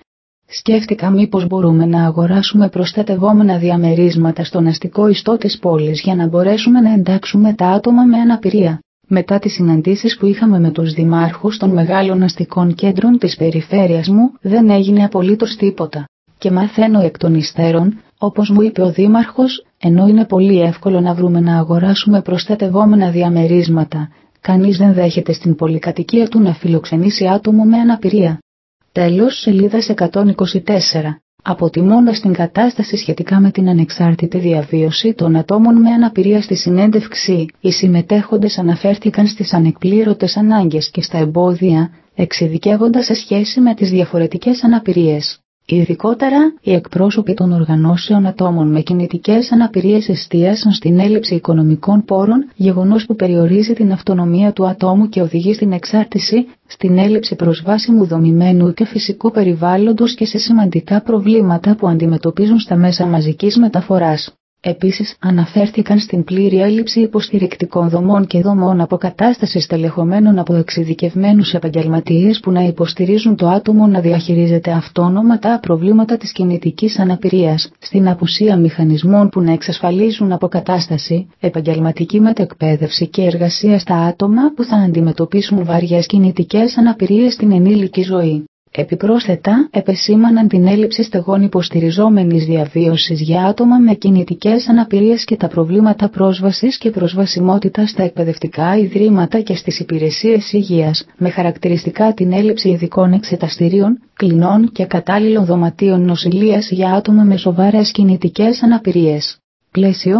Σκέφτηκα μήπως μπορούμε να αγοράσουμε προστατευόμενα διαμερίσματα στον αστικό ιστό της πόλης για να μπορέσουμε να εντάξουμε τα άτομα με αναπηρία. Μετά τις συναντήσεις που είχαμε με τους δημάρχους των μεγάλων αστικών κέντρων της περιφέρειας μου, δεν έγινε απολύτως τίποτα. Και μαθαίνω εκ των υστέρων, όπως μου είπε ο δήμαρχος, ενώ είναι πολύ εύκολο να βρούμε να αγοράσουμε προστατευόμενα διαμερίσματα, κανείς δεν δέχεται στην πολυκατοικία του να φιλοξενήσει άτομο με αναπηρία. Τέλος, σελίδας εκατόν είκοσι τέσσερα. Αποτιμώντας την κατάσταση σχετικά με την ανεξάρτητη διαβίωση των ατόμων με αναπηρία στη συνέντευξη, οι συμμετέχοντες αναφέρθηκαν στις ανεκπλήρωτες ανάγκες και στα εμπόδια, εξειδικεύοντας σε σχέση με τις διαφορετικές αναπηρίες. Ειδικότερα, οι εκπρόσωποι των οργανώσεων ατόμων με κινητικές αναπηρίες εστίασαν στην έλλειψη οικονομικών πόρων, γεγονός που περιορίζει την αυτονομία του ατόμου και οδηγεί στην εξάρτηση, στην έλλειψη προσβάσιμου δομημένου και φυσικού περιβάλλοντος και σε σημαντικά προβλήματα που αντιμετωπίζουν στα μέσα μαζικής μεταφοράς. Επίσης, αναφέρθηκαν στην πλήρη έλλειψη υποστηρικτικών δομών και δομών αποκατάστασης τελεχωμένων από εξειδικευμένους επαγγελματίες που να υποστηρίζουν το άτομο να διαχειρίζεται αυτόνομα τα προβλήματα της κινητικής αναπηρίας, στην απουσία μηχανισμών που να εξασφαλίζουν αποκατάσταση, επαγγελματική μετεκπαίδευση και εργασία στα άτομα που θα αντιμετωπίσουν βαριές κινητικές αναπηρίες στην ενήλικη ζωή. Επιπρόσθετα, επεσήμαναν την έλλειψη στεγών υποστηριζόμενης διαβίωσης για άτομα με κινητικές αναπηρίες και τα προβλήματα πρόσβασης και προσβασιμότητας στα εκπαιδευτικά ιδρύματα και στις υπηρεσίες υγείας, με χαρακτηριστικά την έλλειψη ειδικών εξεταστηρίων, κλινών και κατάλληλων δωματίων νοσηλείας για άτομα με σοβαρές κινητικές αναπηρίες. Πλαίσιο.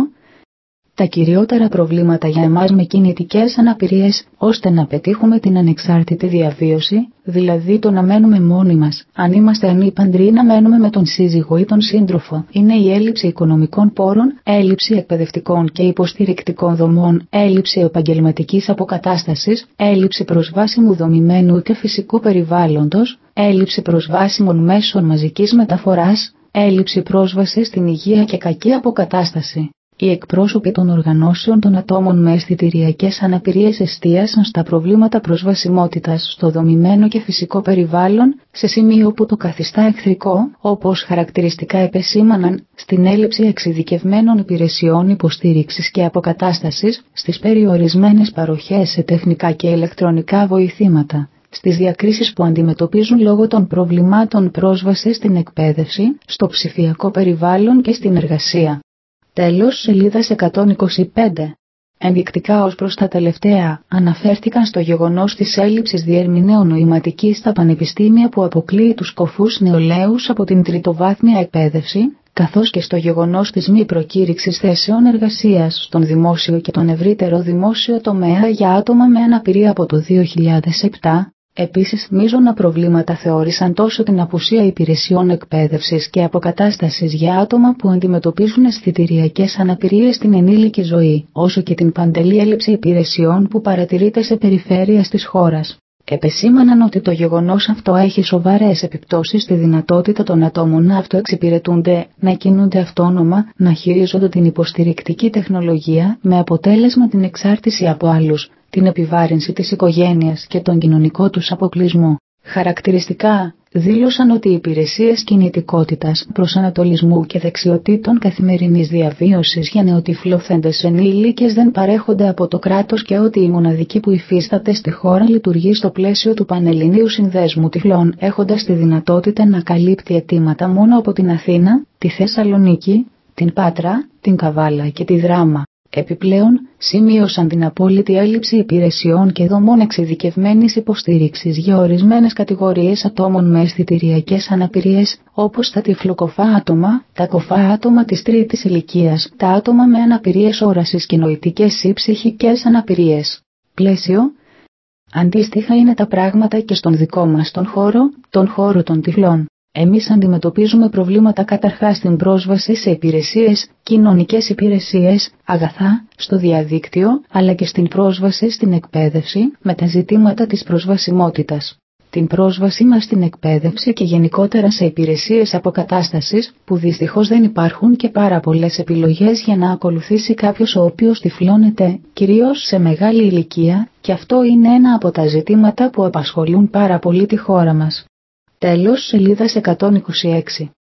Τα κυριότερα προβλήματα για εμάς με κινητικές αναπηρίες, ώστε να πετύχουμε την ανεξάρτητη διαβίωση, δηλαδή το να μένουμε μόνοι μας, αν είμαστε ανήπαντροι ή να μένουμε με τον σύζυγο ή τον σύντροφο, είναι η έλλειψη οικονομικών πόρων, έλλειψη εκπαιδευτικών και υποστηρικτικών δομών, έλλειψη επαγγελματικής αποκατάστασης, έλλειψη προσβάσιμου δομημένου και φυσικού περιβάλλοντος, έλλειψη προσβάσιμων μέσων μαζικής μεταφοράς, έλλειψη πρόσβασης στην υγεία και κακή αποκατάσταση. Οι εκπρόσωποι των οργανώσεων των ατόμων με αισθητηριακές αναπηρίες εστίασαν στα προβλήματα προσβασιμότητας στο δομημένο και φυσικό περιβάλλον, σε σημείο που το καθιστά εχθρικό, όπως χαρακτηριστικά επεσήμαναν, στην έλλειψη εξειδικευμένων υπηρεσιών υποστήριξης και αποκατάστασης, στις περιορισμένες παροχές σε τεχνικά και ηλεκτρονικά βοηθήματα, στις διακρίσεις που αντιμετωπίζουν λόγω των προβλημάτων πρόσβασης στην εκπαίδευση, στο ψηφιακό περιβάλλον και στην εργασία. Τέλος, σελίδας εκατόν είκοσι πέντε. Ενδεικτικά ως προς τα τελευταία, αναφέρθηκαν στο γεγονός της έλλειψης διερμηνέων νοηματικής στα πανεπιστήμια που αποκλείει τους κοφούς νεολαίους από την τριτοβάθμια εκπαίδευση, καθώς και στο γεγονός της μη προκήρυξης θέσεων εργασίας στον δημόσιο και τον ευρύτερο δημόσιο τομέα για άτομα με αναπηρία από το δύο χιλιάδες επτά. Επίσης, μείζωνα προβλήματα θεώρησαν τόσο την απουσία υπηρεσιών εκπαίδευσης και αποκατάστασης για άτομα που αντιμετωπίζουν αισθητηριακές αναπηρίες στην ενήλικη ζωή, όσο και την παντελή έλλειψη υπηρεσιών που παρατηρείται σε περιφέρειες της χώρας. Επεσήμαναν ότι το γεγονός αυτό έχει σοβαρές επιπτώσεις στη δυνατότητα των ατόμων να αυτοεξυπηρετούνται, να κινούνται αυτόνομα, να χειρίζονται την υποστηρικτική τεχνολογία, με αποτέλεσμα την εξάρτηση από άλλους, την επιβάρυνση της οικογένειας και τον κοινωνικό τους αποκλεισμό. Χαρακτηριστικά, δήλωσαν ότι οι υπηρεσίες κινητικότητας, προσανατολισμού και δεξιοτήτων καθημερινής διαβίωσης για νεοτυφλοθέντες ενήλικες δεν παρέχονται από το κράτος και ότι η μοναδική που υφίσταται στη χώρα λειτουργεί στο πλαίσιο του Πανελληνίου Συνδέσμου Τυφλών, έχοντας τη δυνατότητα να καλύπτει αιτήματα μόνο από την Αθήνα, τη Θεσσαλονίκη, την Πάτρα, την Καβάλα και τη Δράμα. Επιπλέον, σημείωσαν την απόλυτη έλλειψη υπηρεσιών και δομών εξειδικευμένης υποστήριξης για ορισμένες κατηγορίες ατόμων με αισθητηριακές αναπηρίες, όπως τα τυφλοκοφά άτομα, τα κοφά άτομα της τρίτης ηλικίας, τα άτομα με αναπηρίες όρασης και νοητικές ή ψυχικές αναπηρίες. Πλαίσιο. Αντίστοιχα είναι τα πράγματα και στον δικό μας τον χώρο, τον χώρο των τυφλών. Εμείς αντιμετωπίζουμε προβλήματα καταρχάς στην πρόσβαση σε υπηρεσίες, κοινωνικές υπηρεσίες, αγαθά, στο διαδίκτυο, αλλά και στην πρόσβαση στην εκπαίδευση, με τα ζητήματα της προσβασιμότητας. Την πρόσβαση μας στην εκπαίδευση και γενικότερα σε υπηρεσίες αποκατάστασης, που δυστυχώς δεν υπάρχουν και πάρα πολλές επιλογές για να ακολουθήσει κάποιος ο οποίος τυφλώνεται, κυρίως σε μεγάλη ηλικία, και αυτό είναι ένα από τα ζητήματα που απασχολούν πάρα πολύ τη χώρα μας. Τέλος, σελίδας εκατόν είκοσι έξι.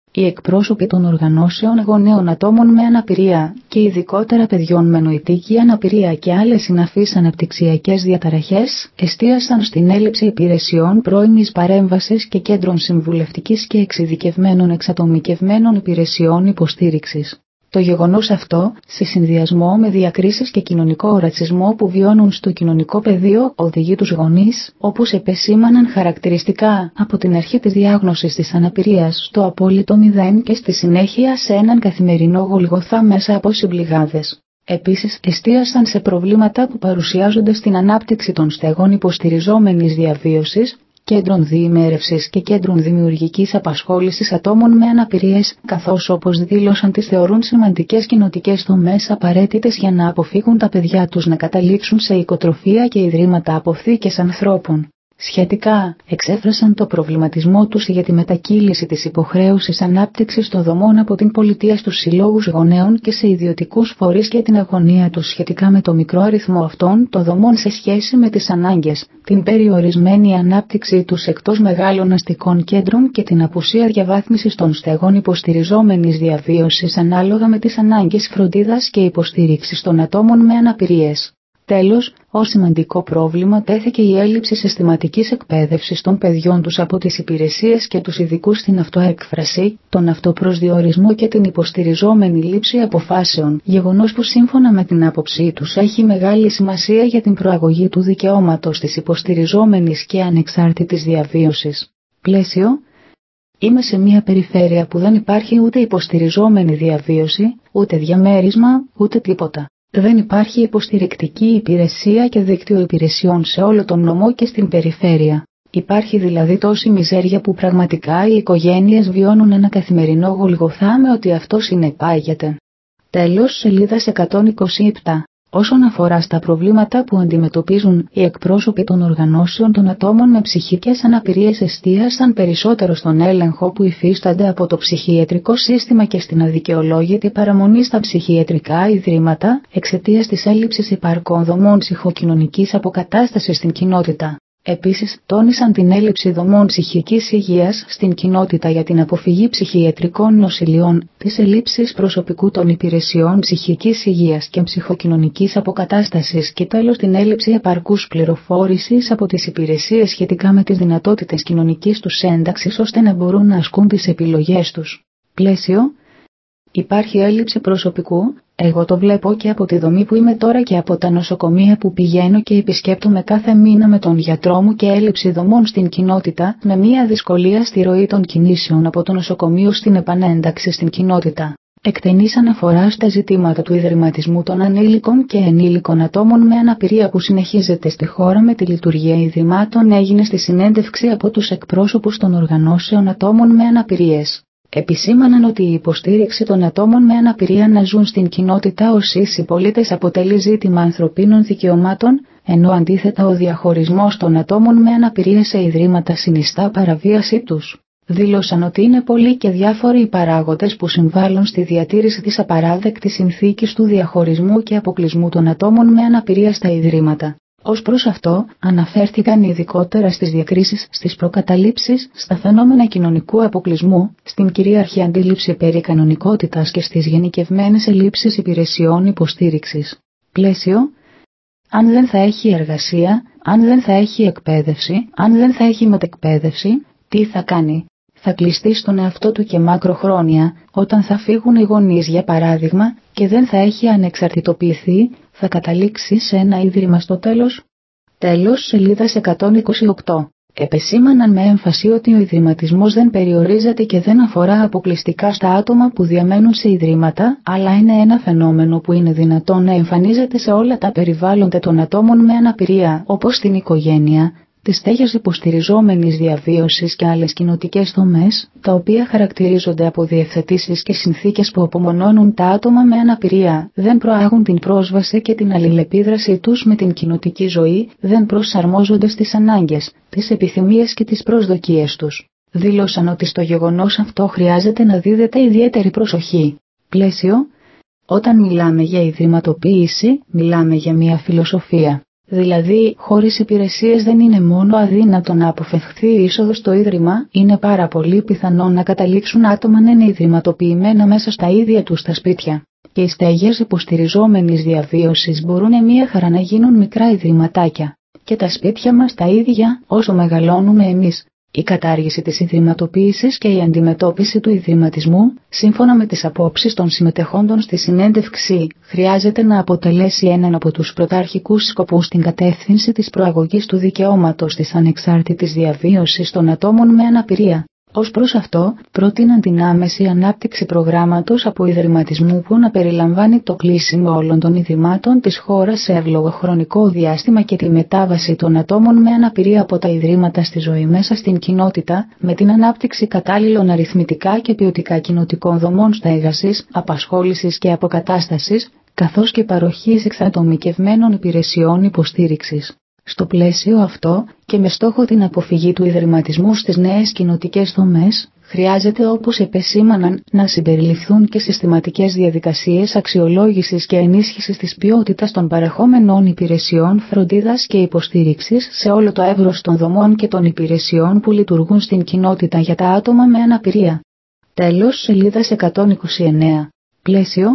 Οι εκπρόσωποι των οργανώσεων γονέων ατόμων με αναπηρία και ειδικότερα παιδιών με νοητική αναπηρία και άλλες συναφείς αναπτυξιακές διαταραχές εστίασαν στην έλλειψη υπηρεσιών πρώιμης παρέμβασης και κέντρων συμβουλευτικής και εξειδικευμένων εξατομικευμένων υπηρεσιών υποστήριξης. Το γεγονός αυτό, σε συνδυασμό με διακρίσεις και κοινωνικό ρατσισμό που βιώνουν στο κοινωνικό πεδίο, οδηγεί τους γονείς, όπως επεσήμαναν χαρακτηριστικά από την αρχή της διάγνωσης της αναπηρίας, στο απόλυτο μηδέν και στη συνέχεια σε έναν καθημερινό γολγοθά μέσα από συμπληγάδες. Επίσης, εστίασαν σε προβλήματα που παρουσιάζονται στην ανάπτυξη των στεγών υποστηριζόμενης διαβίωσης, κέντρων διημέρευσης και κέντρων δημιουργικής απασχόλησης ατόμων με αναπηρίες, καθώς όπως δήλωσαν τις θεωρούν σημαντικές κοινοτικές δομές απαραίτητες για να αποφύγουν τα παιδιά τους να καταλήξουν σε οικοτροφία και ιδρύματα αποθήκες ανθρώπων. Σχετικά, εξέφρασαν το προβληματισμό τους για τη μετακύληση της υποχρέωσης ανάπτυξης των δομών από την πολιτεία στους συλλόγους γονέων και σε ιδιωτικούς φορείς και την αγωνία τους σχετικά με το μικρό αριθμό αυτών των δομών σε σχέση με τις ανάγκες, την περιορισμένη ανάπτυξη τους εκτός μεγάλων αστικών κέντρων και την απουσία διαβάθμισης των στεγών υποστηριζόμενης διαβίωσης ανάλογα με τις ανάγκες φροντίδας και υποστήριξης των ατόμων με αναπηρίες. Τέλος, ως σημαντικό πρόβλημα τέθηκε η έλλειψη συστηματικής εκπαίδευσης των παιδιών τους από τις υπηρεσίες και τους ειδικούς στην αυτοέκφραση, τον αυτοπροσδιορισμό και την υποστηριζόμενη λήψη αποφάσεων, γεγονός που σύμφωνα με την άποψή τους έχει μεγάλη σημασία για την προαγωγή του δικαιώματος της υποστηριζόμενης και ανεξάρτητης διαβίωσης. Πλαίσιο. Είμαι σε μια περιφέρεια που δεν υπάρχει ούτε υποστηριζόμενη διαβίωση, ούτε διαμέρισμα, ούτε τίποτα. Δεν υπάρχει υποστηρικτική υπηρεσία και δίκτυο υπηρεσιών σε όλο τον νομό και στην περιφέρεια. Υπάρχει δηλαδή τόση μιζέρια που πραγματικά οι οικογένειες βιώνουν ένα καθημερινό γολγοθά με ό,τι αυτό συνεπάγεται. Τέλος, σελίδας εκατόν είκοσι επτά. Όσον αφορά στα προβλήματα που αντιμετωπίζουν οι εκπρόσωποι των οργανώσεων των ατόμων με ψυχικές αναπηρίες εστίασαν περισσότερο στον έλεγχο που υφίστανται από το ψυχιατρικό σύστημα και στην αδικαιολόγητη παραμονή στα ψυχιατρικά ιδρύματα εξαιτίας της έλλειψης υπαρκών δομών ψυχοκοινωνικής αποκατάστασης στην κοινότητα. Επίσης, τόνισαν την έλλειψη δομών ψυχικής υγείας στην κοινότητα για την αποφυγή ψυχιατρικών νοσηλειών, τις ελλείψεις προσωπικού των υπηρεσιών ψυχικής υγείας και ψυχοκοινωνικής αποκατάστασης και τέλος την έλλειψη επαρκούς πληροφόρησης από τις υπηρεσίες σχετικά με τις δυνατότητες κοινωνικής τους ένταξης ώστε να μπορούν να ασκούν τις επιλογές τους. Πλαίσιο. Υπάρχει έλλειψη προσωπικού. Εγώ το βλέπω και από τη δομή που είμαι τώρα και από τα νοσοκομεία που πηγαίνω και επισκέπτομαι κάθε μήνα με τον γιατρό μου και έλλειψη δομών στην κοινότητα, με μία δυσκολία στη ροή των κινήσεων από το νοσοκομείο στην επανένταξη στην κοινότητα. Εκτενής αναφορά στα ζητήματα του ιδρυματισμού των ανήλικων και ενήλικων ατόμων με αναπηρία που συνεχίζεται στη χώρα με τη λειτουργία ιδρυμάτων έγινε στη συνέντευξη από τους εκπρόσωπους των οργανώσεων ατόμων με αναπηρίες. Επισήμαναν ότι η υποστήριξη των ατόμων με αναπηρία να ζουν στην κοινότητα ως ίσοι πολίτες αποτελεί ζήτημα ανθρωπίνων δικαιωμάτων, ενώ αντίθετα ο διαχωρισμός των ατόμων με αναπηρία σε ιδρύματα συνιστά παραβίασή τους. Δήλωσαν ότι είναι πολλοί και διάφοροι οι παράγοντες που συμβάλλουν στη διατήρηση της απαράδεκτης συνθήκης του διαχωρισμού και αποκλεισμού των ατόμων με αναπηρία στα ιδρύματα. Ως προς αυτό, αναφέρθηκαν ειδικότερα στις διακρίσεις, στις προκαταλήψεις, στα φαινόμενα κοινωνικού αποκλεισμού, στην κυρίαρχη αντίληψη περί κανονικότητας και στις γενικευμένες ελλείψεις υπηρεσιών υποστήριξης. Πλαίσιο. Αν δεν θα έχει εργασία, αν δεν θα έχει εκπαίδευση, αν δεν θα έχει μετεκπαίδευση, τι θα κάνει? Θα κλειστεί στον εαυτό του και μακροχρόνια, όταν θα φύγουν οι γονείς για παράδειγμα, και δεν θα έχει ανεξαρτητοποιηθεί, θα καταλήξει σε ένα ίδρυμα στο τέλος. Τέλος, σελίδας εκατόν είκοσι οκτώ. Επεσήμαναν με έμφαση ότι ο ιδρυματισμός δεν περιορίζεται και δεν αφορά αποκλειστικά στα άτομα που διαμένουν σε ιδρύματα, αλλά είναι ένα φαινόμενο που είναι δυνατόν να εμφανίζεται σε όλα τα περιβάλλοντα των ατόμων με αναπηρία, όπως στην οικογένεια, τις στέγες υποστηριζόμενης διαβίωσης και άλλες κοινοτικές δομές, τα οποία χαρακτηρίζονται από διευθετήσεις και συνθήκες που απομονώνουν τα άτομα με αναπηρία, δεν προάγουν την πρόσβαση και την αλληλεπίδρασή τους με την κοινοτική ζωή, δεν προσαρμόζονται στις ανάγκες, τις επιθυμίες και τις προσδοκίες τους. Δήλωσαν ότι στο γεγονός αυτό χρειάζεται να δίδεται ιδιαίτερη προσοχή. Πλαίσιο. Όταν μιλάμε για ιδρυματοποίηση, μιλάμε για μια φιλοσοφία. Δηλαδή, χωρίς υπηρεσίες δεν είναι μόνο αδύνατο να αποφευχθεί η είσοδος στο ίδρυμα, είναι πάρα πολύ πιθανό να καταλήξουν άτομα να είναι ιδρυματοποιημένα μέσα στα ίδια τους τα σπίτια. Και οι στέγες υποστηριζόμενης διαβίωσης μπορούν μία χαρά να γίνουν μικρά ιδρυματάκια. Και τα σπίτια μας τα ίδια όσο μεγαλώνουμε εμείς. Η κατάργηση της ιδρυματοποίησης και η αντιμετώπιση του ιδρυματισμού, σύμφωνα με τις απόψεις των συμμετεχόντων στη συνέντευξη, χρειάζεται να αποτελέσει έναν από τους πρωταρχικούς σκοπούς στην κατεύθυνση της προαγωγής του δικαιώματος της ανεξάρτητης διαβίωσης των ατόμων με αναπηρία. Ως προς αυτό, πρότειναν την άμεση ανάπτυξη προγράμματος αποϊδρυματισμού που να περιλαμβάνει το κλείσιμο όλων των ιδρυμάτων της χώρας σε εύλογο χρονικό διάστημα και τη μετάβαση των ατόμων με αναπηρία από τα ιδρύματα στη ζωή μέσα στην κοινότητα, με την ανάπτυξη κατάλληλων αριθμητικά και ποιοτικά κοινοτικών δομών στέγασης, απασχόλησης και αποκατάστασης, καθώς και παροχής εξατομικευμένων υπηρεσιών υποστήριξης. Στο πλαίσιο αυτό, και με στόχο την αποφυγή του ιδρυματισμού στις νέες κοινοτικές δομές, χρειάζεται, όπως επεσήμαναν, να συμπεριληφθούν και συστηματικές διαδικασίες αξιολόγησης και ενίσχυσης της ποιότητας των παρεχόμενων υπηρεσιών φροντίδας και υποστήριξης σε όλο το εύρος των δομών και των υπηρεσιών που λειτουργούν στην κοινότητα για τα άτομα με αναπηρία. Τέλος, σελίδας εκατόν είκοσι εννέα. Πλαίσιο.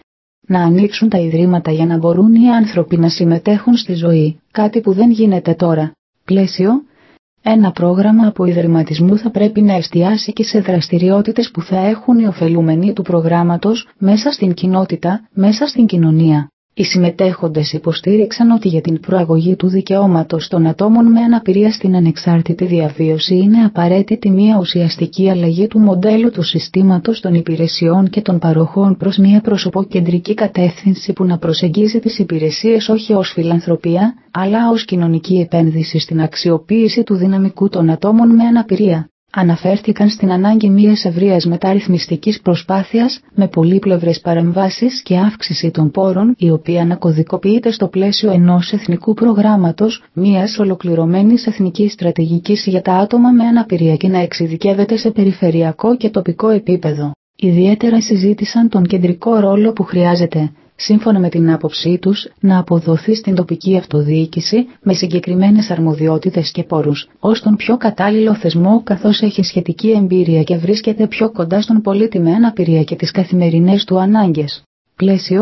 Να ανοίξουν τα ιδρύματα για να μπορούν οι άνθρωποι να συμμετέχουν στη ζωή, κάτι που δεν γίνεται τώρα. Πλαίσιο. Ένα πρόγραμμα αποϊδρυματισμού θα πρέπει να εστιάσει και σε δραστηριότητες που θα έχουν οι ωφελούμενοι του προγράμματος μέσα στην κοινότητα, μέσα στην κοινωνία. Οι συμμετέχοντες υποστήριξαν ότι για την προαγωγή του δικαιώματος των ατόμων με αναπηρία στην ανεξάρτητη διαβίωση είναι απαραίτητη μια ουσιαστική αλλαγή του μοντέλου του συστήματος των υπηρεσιών και των παροχών προς μια προσωποκεντρική κατεύθυνση που να προσεγγίζει τις υπηρεσίες όχι ως φιλανθρωπία, αλλά ως κοινωνική επένδυση στην αξιοποίηση του δυναμικού των ατόμων με αναπηρία. Αναφέρθηκαν στην ανάγκη μιας ευρείας μεταρρυθμιστικής προσπάθειας με πολύπλευρες παρεμβάσεις και αύξηση των πόρων, η οποία να κωδικοποιείται στο πλαίσιο ενός εθνικού προγράμματος, μιας ολοκληρωμένης εθνικής στρατηγικής για τα άτομα με αναπηρία και να εξειδικεύεται σε περιφερειακό και τοπικό επίπεδο. Ιδιαίτερα συζήτησαν τον κεντρικό ρόλο που χρειάζεται, σύμφωνα με την άποψή τους, να αποδοθεί στην τοπική αυτοδιοίκηση με συγκεκριμένες αρμοδιότητες και πόρους, ως τον πιο κατάλληλο θεσμό καθώς έχει σχετική εμπειρία και βρίσκεται πιο κοντά στον πολίτη με αναπηρία και τις καθημερινές του ανάγκες. Πλαίσιο.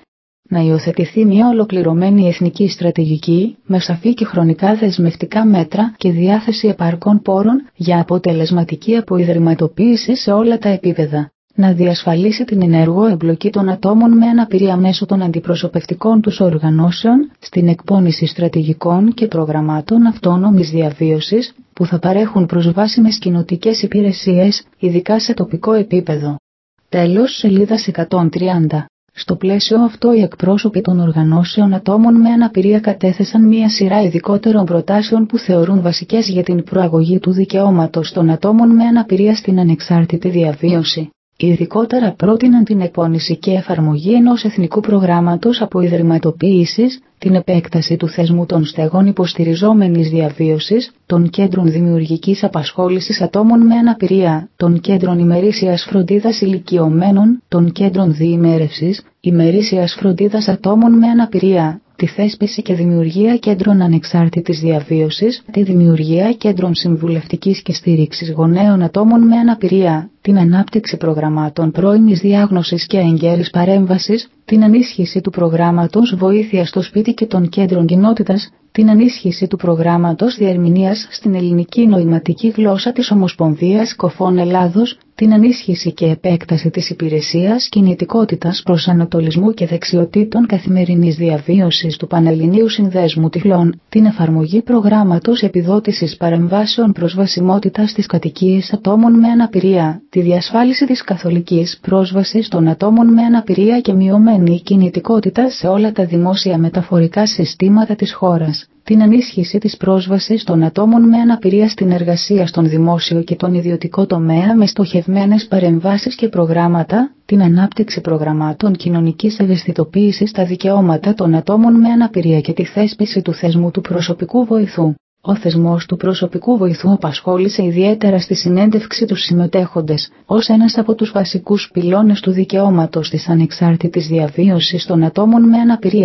Να υιοθετηθεί μια ολοκληρωμένη εθνική στρατηγική με σαφή και χρονικά δεσμευτικά μέτρα και διάθεση επαρκών πόρων για αποτελεσματική αποϊδρυματοποίηση σε όλα τα επίπεδα. Να διασφαλίσει την ενεργό εμπλοκή των ατόμων με αναπηρία μέσω των αντιπροσωπευτικών τους οργανώσεων στην εκπόνηση στρατηγικών και προγραμμάτων αυτόνομης διαβίωσης που θα παρέχουν προσβάσιμες κοινοτικές υπηρεσίες, ειδικά σε τοπικό επίπεδο. Τέλος, σελίδας εκατόν τριάντα. Στο πλαίσιο αυτό οι εκπρόσωποι των οργανώσεων ατόμων με αναπηρία κατέθεσαν μία σειρά ειδικότερων προτάσεων που θεωρούν βασικές για την προαγωγή του δικαιώματος των ατόμων με αναπηρία στην ανεξάρτητη διαβίωση. Ειδικότερα πρότειναν την εκπόνηση και εφαρμογή ενός εθνικού προγράμματος αποϊδρυματοποίησης, την επέκταση του θεσμού των στεγών υποστηριζόμενης διαβίωσης, των κέντρων δημιουργικής απασχόλησης ατόμων με αναπηρία, των κέντρων ημερήσιας φροντίδας ηλικιωμένων, των κέντρων διημέρευσης, ημερήσιας φροντίδας ατόμων με αναπηρία, τη θέσπιση και δημιουργία κέντρων ανεξάρτητης διαβίωσης, τη δημιουργία κέντρων συμβουλευτικής και στήριξης γονέων ατόμων με αναπηρία, την ανάπτυξη προγραμμάτων πρώιμης διάγνωσης και εγκαίρης παρέμβασης, την ενίσχυση του προγράμματος βοήθεια στο σπίτι και των κέντρων κοινότητας, την ενίσχυση του προγράμματος διερμηνίας στην ελληνική νοηματική γλώσσα της Ομοσπονδίας Κοφών Ελλάδος, την ενίσχυση και επέκταση της υπηρεσίας κινητικότητας προσανατολισμού και δεξιοτήτων καθημερινής διαβίωσης του Πανελληνίου Συνδέσμου Τυφλών, την εφαρμογή προγράμματος επιδότησης παρεμβάσεων προσβασιμότητας στις κατοικίες ατόμων με αναπηρία, τη διασφάλιση της καθολικής πρόσβασης των ατόμων με αναπηρία και μειωμένη κινητικότητα σε όλα τα δημόσια μεταφορικά συστήματα της χώρας, την ενίσχυση της πρόσβασης των ατόμων με αναπηρία στην εργασία στον δημόσιο και τον ιδιωτικό τομέα με στοχευμένες παρεμβάσεις και προγράμματα, την ανάπτυξη προγραμμάτων κοινωνικής ευαισθητοποίησης στα δικαιώματα των ατόμων με αναπηρία και τη θέσπιση του θεσμού του προσωπικού βοηθού. Ο θεσμός του προσωπικού βοηθού απασχόλησε ιδιαίτερα στη συνέντευξη τους συμμετέχοντες ως ένας από τους βασικούς πυλώνες του δικαιώματος της ανεξάρτητης διαβίωσης των ατόμων με αναπηρία.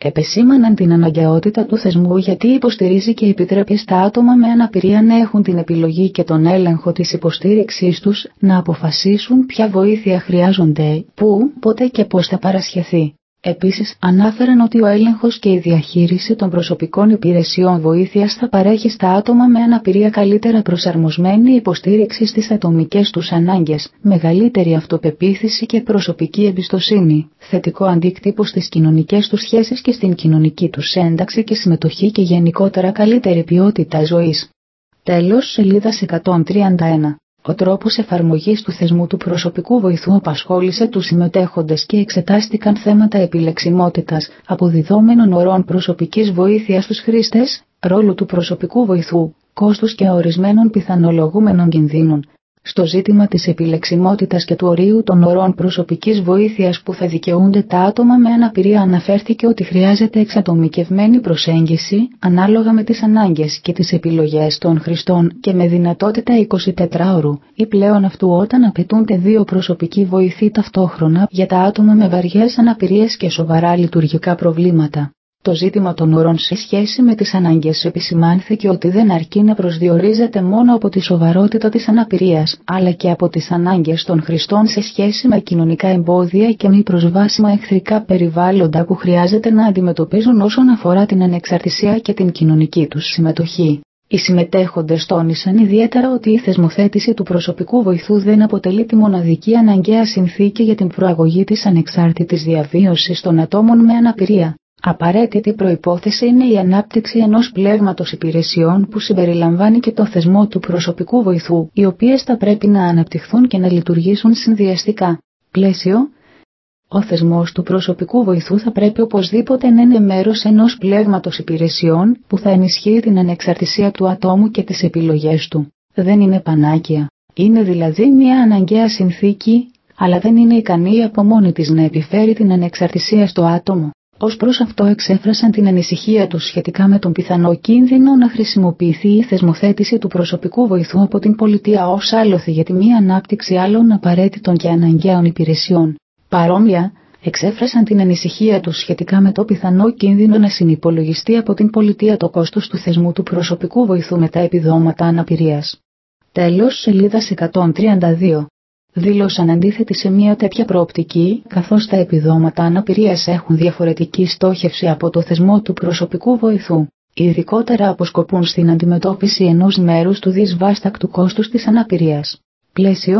Επεσήμαναν την αναγκαιότητα του θεσμού γιατί υποστηρίζει και επιτρέπει στα άτομα με αναπηρία να έχουν την επιλογή και τον έλεγχο της υποστήριξής τους, να αποφασίσουν ποια βοήθεια χρειάζονται, πού, πότε και πώς θα παρασχεθεί. Επίσης, ανάφεραν ότι ο έλεγχος και η διαχείριση των προσωπικών υπηρεσιών βοήθειας θα παρέχει στα άτομα με αναπηρία καλύτερα προσαρμοσμένη υποστήριξη στις ατομικές τους ανάγκες, μεγαλύτερη αυτοπεποίθηση και προσωπική εμπιστοσύνη, θετικό αντίκτυπο στις κοινωνικές τους σχέσεις και στην κοινωνική τους ένταξη και συμμετοχή και γενικότερα καλύτερη ποιότητα ζωής. Τέλος, σελίδας εκατόν τριάντα ένα. Ο τρόπος εφαρμογής του θεσμού του προσωπικού βοηθού απασχόλησε τους συμμετέχοντες και εξετάστηκαν θέματα επιλεξιμότητας, αποδιδόμενων ορών προσωπικής βοήθειας στους χρήστες, ρόλου του προσωπικού βοηθού, κόστους και ορισμένων πιθανολογούμενων κινδύνων. Στο ζήτημα της επιλεξιμότητας και του ορίου των ορών προσωπικής βοήθειας που θα δικαιούνται τα άτομα με αναπηρία αναφέρθηκε ότι χρειάζεται εξατομικευμένη προσέγγιση, ανάλογα με τις ανάγκες και τις επιλογές των χρηστών και με δυνατότητα εικοσιτετράωρου ή πλέον αυτού όταν απαιτούνται δύο προσωπικοί βοηθοί ταυτόχρονα για τα άτομα με βαριές αναπηρίες και σοβαρά λειτουργικά προβλήματα. Το ζήτημα των ορών σε σχέση με τις ανάγκες επισημάνθηκε ότι δεν αρκεί να προσδιορίζεται μόνο από τη σοβαρότητα της αναπηρίας, αλλά και από τις ανάγκες των χρηστών σε σχέση με κοινωνικά εμπόδια και μη προσβάσιμα εχθρικά περιβάλλοντα που χρειάζεται να αντιμετωπίζουν όσον αφορά την ανεξαρτησία και την κοινωνική τους συμμετοχή. Οι συμμετέχοντες τόνισαν ιδιαίτερα ότι η θεσμοθέτηση του προσωπικού βοηθού δεν αποτελεί τη μοναδική αναγκαία συνθήκη για την προαγωγή της ανεξάρτητης διαβίωσης των ατόμων με αναπηρία. Απαραίτητη προϋπόθεση είναι η ανάπτυξη ενός πλέγματος υπηρεσιών που συμπεριλαμβάνει και το θεσμό του προσωπικού βοηθού, οι οποίες θα πρέπει να αναπτυχθούν και να λειτουργήσουν συνδυαστικά. Πλαίσιο. Ο θεσμός του προσωπικού βοηθού θα πρέπει οπωσδήποτε να είναι μέρος ενός πλέγματος υπηρεσιών που θα ενισχύει την ανεξαρτησία του ατόμου και τις επιλογές του. Δεν είναι πανάκια. Είναι δηλαδή μια αναγκαία συνθήκη, αλλά δεν είναι ικανή από μόνη της να επιφέρει την ανεξαρτησία στο άτομο. Ως προς αυτό εξέφρασαν την ανησυχία τους σχετικά με τον πιθανό κίνδυνο να χρησιμοποιηθεί η θεσμοθέτηση του προσωπικού βοηθού από την πολιτεία ως άλοθη για τη μη ανάπτυξη άλλων απαραίτητων και αναγκαίων υπηρεσιών. Παρόμοια, εξέφρασαν την ανησυχία τους σχετικά με το πιθανό κίνδυνο να συνυπολογιστεί από την πολιτεία το κόστος του θεσμού του προσωπικού βοηθού με τα επιδόματα αναπηρίας. Τέλος, σελίδας εκατόν τριάντα δύο. Δήλωσαν αντίθετη σε μια τέτοια προοπτική, καθώς τα επιδόματα αναπηρίας έχουν διαφορετική στόχευση από το θεσμό του προσωπικού βοηθού. Ειδικότερα αποσκοπούν στην αντιμετώπιση ενός μέρους του δυσβάστακτου κόστους της αναπηρίας. Πλαίσιο.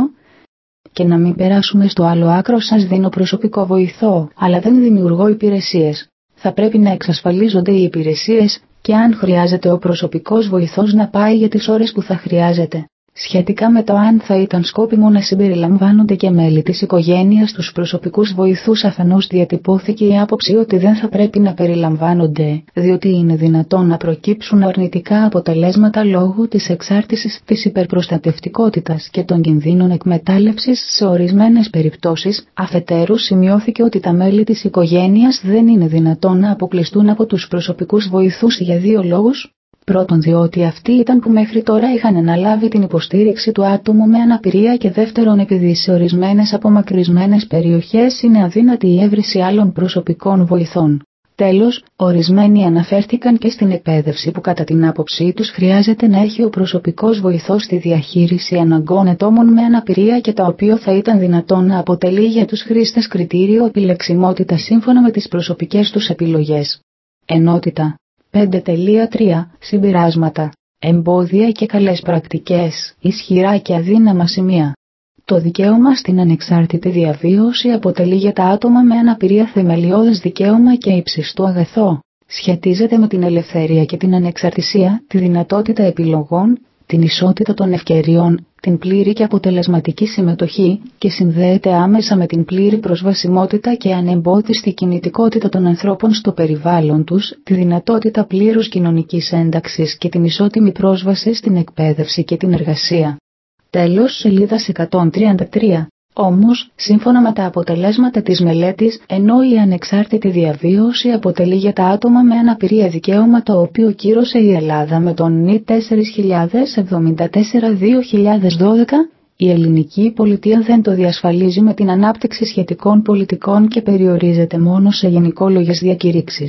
Και να μην περάσουμε στο άλλο άκρο, σας δίνω προσωπικό βοηθό, αλλά δεν δημιουργώ υπηρεσίες. Θα πρέπει να εξασφαλίζονται οι υπηρεσίες και αν χρειάζεται ο προσωπικός βοηθός να πάει για τις ώρες που θα χρειάζεται. Σχετικά με το αν θα ήταν σκόπιμο να συμπεριλαμβάνονται και μέλη της οικογένειας στους προσωπικούς βοηθούς, αφενός διατυπώθηκε η άποψη ότι δεν θα πρέπει να περιλαμβάνονται, διότι είναι δυνατόν να προκύψουν αρνητικά αποτελέσματα λόγω της εξάρτησης της υπερπροστατευτικότητας και των κινδύνων εκμετάλλευσης σε ορισμένες περιπτώσεις. Αφετέρου, σημειώθηκε ότι τα μέλη της οικογένειας δεν είναι δυνατόν να αποκλειστούν από τους προσωπικούς βοηθούς για δύο λόγους. Πρώτον, διότι αυτοί ήταν που μέχρι τώρα είχαν αναλάβει την υποστήριξη του άτομου με αναπηρία και δεύτερον, επειδή σε ορισμένες απομακρυσμένες περιοχές είναι αδύνατη η έβριση άλλων προσωπικών βοηθών. Τέλος, ορισμένοι αναφέρθηκαν και στην εκπαίδευση που κατά την άποψή τους χρειάζεται να έχει ο προσωπικός βοηθός στη διαχείριση αναγκών ατόμων με αναπηρία και το οποίο θα ήταν δυνατόν να αποτελεί για τους χρήστες κριτήριο επιλεξιμότητα σύμφωνα με τις προσωπικές τους επιλογές. Ενότητα. πέντε τρία Συμπεράσματα. Εμπόδια και καλές πρακτικές, ισχυρά και αδύναμα σημεία. Το δικαίωμα στην ανεξάρτητη διαβίωση αποτελεί για τα άτομα με αναπηρία θεμελιώδες δικαίωμα και ύψιστο αγαθό. Σχετίζεται με την ελευθερία και την ανεξαρτησία, τη δυνατότητα επιλογών, την ισότητα των ευκαιριών, την πλήρη και αποτελεσματική συμμετοχή και συνδέεται άμεσα με την πλήρη προσβασιμότητα και ανεμπόδιστη κινητικότητα των ανθρώπων στο περιβάλλον τους, τη δυνατότητα πλήρους κοινωνικής ένταξης και την ισότιμη πρόσβαση στην εκπαίδευση και την εργασία. Τέλος, σελίδας εκατόν τριάντα τρία. Όμως, σύμφωνα με τα αποτελέσματα της μελέτης, ενώ η ανεξάρτητη διαβίωση αποτελεί για τα άτομα με αναπηρία δικαίωμα το οποίο κύρωσε η Ελλάδα με τον νη τέσσερα χιλιάδες εβδομήντα τέσσερα δύο χιλιάδες δώδεκα, η ελληνική πολιτεία δεν το διασφαλίζει με την ανάπτυξη σχετικών πολιτικών και περιορίζεται μόνο σε γενικόλογες διακηρύξεις.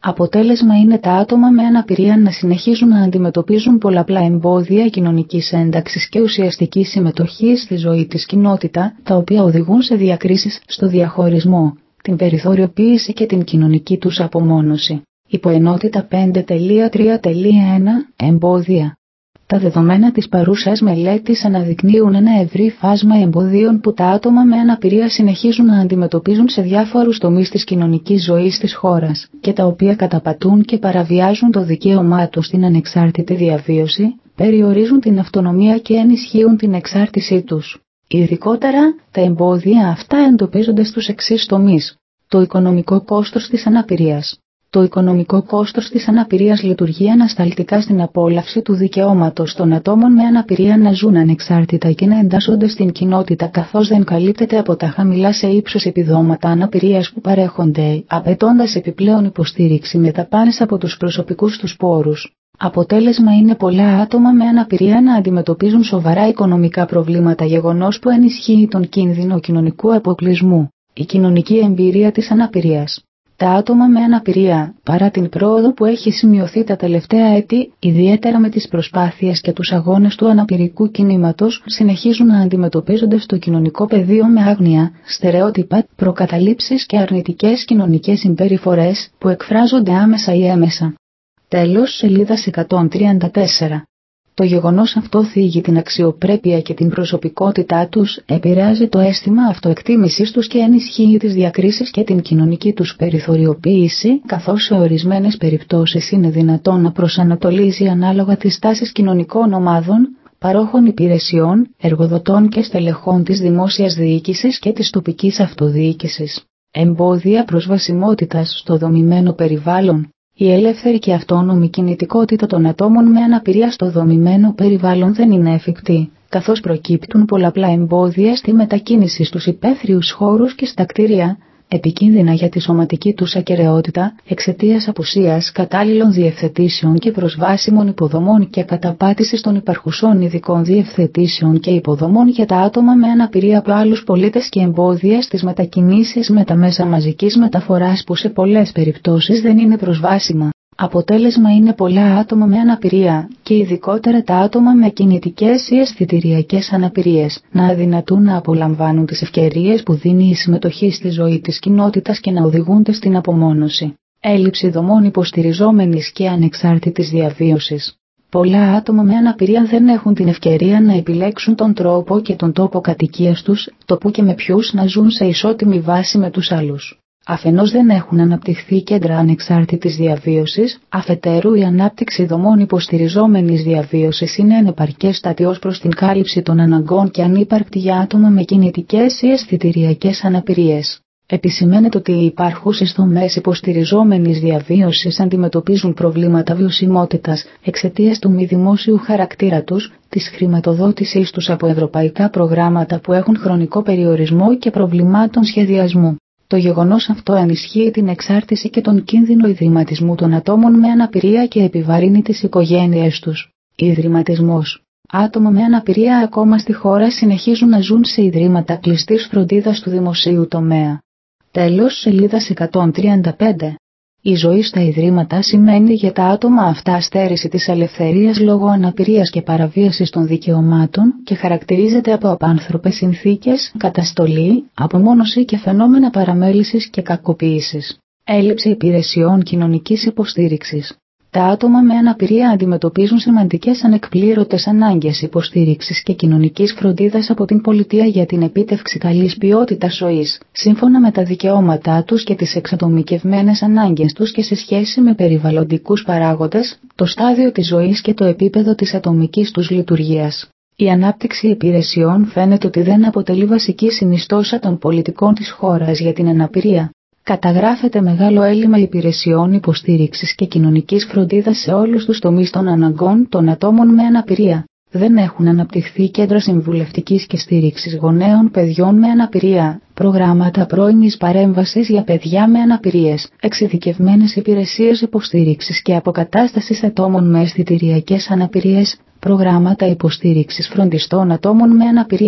Αποτέλεσμα είναι τα άτομα με αναπηρία να συνεχίζουν να αντιμετωπίζουν πολλαπλά εμπόδια κοινωνικής ένταξης και ουσιαστικής συμμετοχής στη ζωή της κοινότητα, τα οποία οδηγούν σε διακρίσεις στο διαχωρισμό, την περιθωριοποίηση και την κοινωνική τους απομόνωση. Υποενότητα πέντε τρία ένα Εμπόδια. Τα δεδομένα της παρούσας μελέτης αναδεικνύουν ένα ευρύ φάσμα εμποδίων που τα άτομα με αναπηρία συνεχίζουν να αντιμετωπίζουν σε διάφορους τομείς της κοινωνικής ζωής της χώρας και τα οποία καταπατούν και παραβιάζουν το δικαίωμά τους στην ανεξάρτητη διαβίωση, περιορίζουν την αυτονομία και ενισχύουν την εξάρτησή τους. Ειδικότερα, τα εμπόδια αυτά εντοπίζονται στους εξής τομείς. Το οικονομικό κόστος της αναπηρίας. Το οικονομικό κόστος της αναπηρίας λειτουργεί ανασταλτικά στην απόλαυση του δικαιώματος των ατόμων με αναπηρία να ζουν ανεξάρτητα και να εντάσσονται στην κοινότητα, καθώς δεν καλύπτεται από τα χαμηλά σε ύψος επιδόματα αναπηρίας που παρέχονται, απαιτώντας επιπλέον υποστήριξη με δαπάνες από τους προσωπικούς τους πόρους. Αποτέλεσμα είναι πολλά άτομα με αναπηρία να αντιμετωπίζουν σοβαρά οικονομικά προβλήματα, γεγονός που ενισχύει τον κίνδυνο κοινωνικού αποκλεισμού. Η κοινωνική εμπειρία της αναπηρίας. Τα άτομα με αναπηρία, παρά την πρόοδο που έχει σημειωθεί τα τελευταία έτη, ιδιαίτερα με τις προσπάθειες και τους αγώνες του αναπηρικού κινήματος, συνεχίζουν να αντιμετωπίζονται στο κοινωνικό πεδίο με άγνοια, στερεότυπα, προκαταλήψεις και αρνητικές κοινωνικές συμπεριφορές που εκφράζονται άμεσα ή έμεσα. Τέλος, σελίδας εκατόν τριάντα τέσσερα. Το γεγονός αυτό θίγει την αξιοπρέπεια και την προσωπικότητά τους, επηρεάζει το αίσθημα αυτοεκτίμησης τους και ενισχύει τις διακρίσεις και την κοινωνική τους περιθωριοποίηση, καθώς σε ορισμένες περιπτώσεις είναι δυνατόν να προσανατολίζει ανάλογα τις τάσεις κοινωνικών ομάδων, παρόχων υπηρεσιών, εργοδοτών και στελεχών της δημόσιας διοίκησης και της τοπικής αυτοδιοίκησης. Εμπόδια προσβασιμότητας στο δομημένο περιβάλλον. Η ελεύθερη και αυτόνομη κινητικότητα των ατόμων με αναπηρία στο δομημένο περιβάλλον δεν είναι εφικτή, καθώς προκύπτουν πολλαπλά εμπόδια στη μετακίνηση στους υπαίθριους χώρους και στα κτίρια, επικίνδυνα για τη σωματική τους ακεραιότητα, εξαιτίας απουσίας κατάλληλων διευθετήσεων και προσβάσιμων υποδομών και καταπάτησης των υπαρχουσών ειδικών διευθετήσεων και υποδομών για τα άτομα με αναπηρία από άλλους πολίτες και εμπόδια στις μετακινήσεις με τα μέσα μαζικής μεταφοράς που σε πολλές περιπτώσεις δεν είναι προσβάσιμα. Αποτέλεσμα είναι πολλά άτομα με αναπηρία, και ειδικότερα τα άτομα με κινητικές ή αισθητηριακές αναπηρίες, να αδυνατούν να απολαμβάνουν τις ευκαιρίες που δίνει η συμμετοχή στη ζωή της κοινότητας και να οδηγούνται στην απομόνωση. Έλλειψη δομών υποστηριζόμενης και ανεξάρτητης διαβίωσης. Πολλά άτομα με αναπηρία δεν έχουν την ευκαιρία να επιλέξουν τον τρόπο και τον τόπο κατοικίας τους, το που και με ποιους να ζουν σε ισότιμη βάση με τους άλλους. Αφενός δεν έχουν αναπτυχθεί κέντρα ανεξάρτητης διαβίωσης, αφετέρου η ανάπτυξη δομών υποστηριζόμενης διαβίωσης είναι ανεπαρκές στάτη ως προς την κάλυψη των αναγκών και ανύπαρκτη για άτομα με κινητικές ή αισθητηριακές αναπηρίες. Επισημαίνεται ότι οι υπάρχουσες δομές υποστηριζόμενης διαβίωσης αντιμετωπίζουν προβλήματα βιωσιμότητας εξαιτίας του μη δημόσιου χαρακτήρα τους, της χρηματοδότησής τους από ευρωπαϊκά προγράμματα που έχουν χρονικό περιορισμό και προβλημάτων σχεδιασμού. Το γεγονός αυτό ενισχύει την εξάρτηση και τον κίνδυνο ιδρυματισμού των ατόμων με αναπηρία και επιβαρύνει τις οικογένειές τους. Ιδρυματισμός. Άτομα με αναπηρία ακόμα στη χώρα συνεχίζουν να ζουν σε ιδρύματα κλειστής φροντίδας του δημοσίου τομέα. Τέλος, σελίδας εκατόν τριάντα πέντε. Η ζωή στα ιδρύματα σημαίνει για τα άτομα αυτά στέρηση της ελευθερίας λόγω αναπηρίας και παραβίασης των δικαιωμάτων και χαρακτηρίζεται από απάνθρωπες συνθήκες, καταστολή, απομόνωση και φαινόμενα παραμέλησης και κακοποίησης. Έλλειψη υπηρεσιών κοινωνικής υποστήριξης. Τα άτομα με αναπηρία αντιμετωπίζουν σημαντικές ανεκπλήρωτες ανάγκες υποστήριξης και κοινωνικής φροντίδας από την πολιτεία για την επίτευξη καλής ποιότητας ζωής, σύμφωνα με τα δικαιώματά τους και τις εξατομικευμένες ανάγκες τους και σε σχέση με περιβαλλοντικούς παράγοντες, το στάδιο της ζωής και το επίπεδο της ατομικής τους λειτουργίας. Η ανάπτυξη υπηρεσιών φαίνεται ότι δεν αποτελεί βασική συνιστόσα των πολιτικών της χώρας για την αναπηρία. Καταγράφεται μεγάλο έλλειμμα υπηρεσιών υποστήριξης και κοινωνικής φροντίδας σε όλους τους τομείς των αναγκών των ατόμων με αναπηρία. Δεν έχουν αναπτυχθεί κέντρα συμβουλευτικής και στήριξης γονέων παιδιών με αναπηρία, προγράμματα πρώιμης παρέμβασης για παιδιά με αναπηρίες, εξειδικευμένες υπηρεσίες υποστήριξης και αποκατάστασης ατόμων με αισθητηριακές αναπηρίες, προγράμματα υποστήριξης φροντιστών ατόμων με αναπηρία.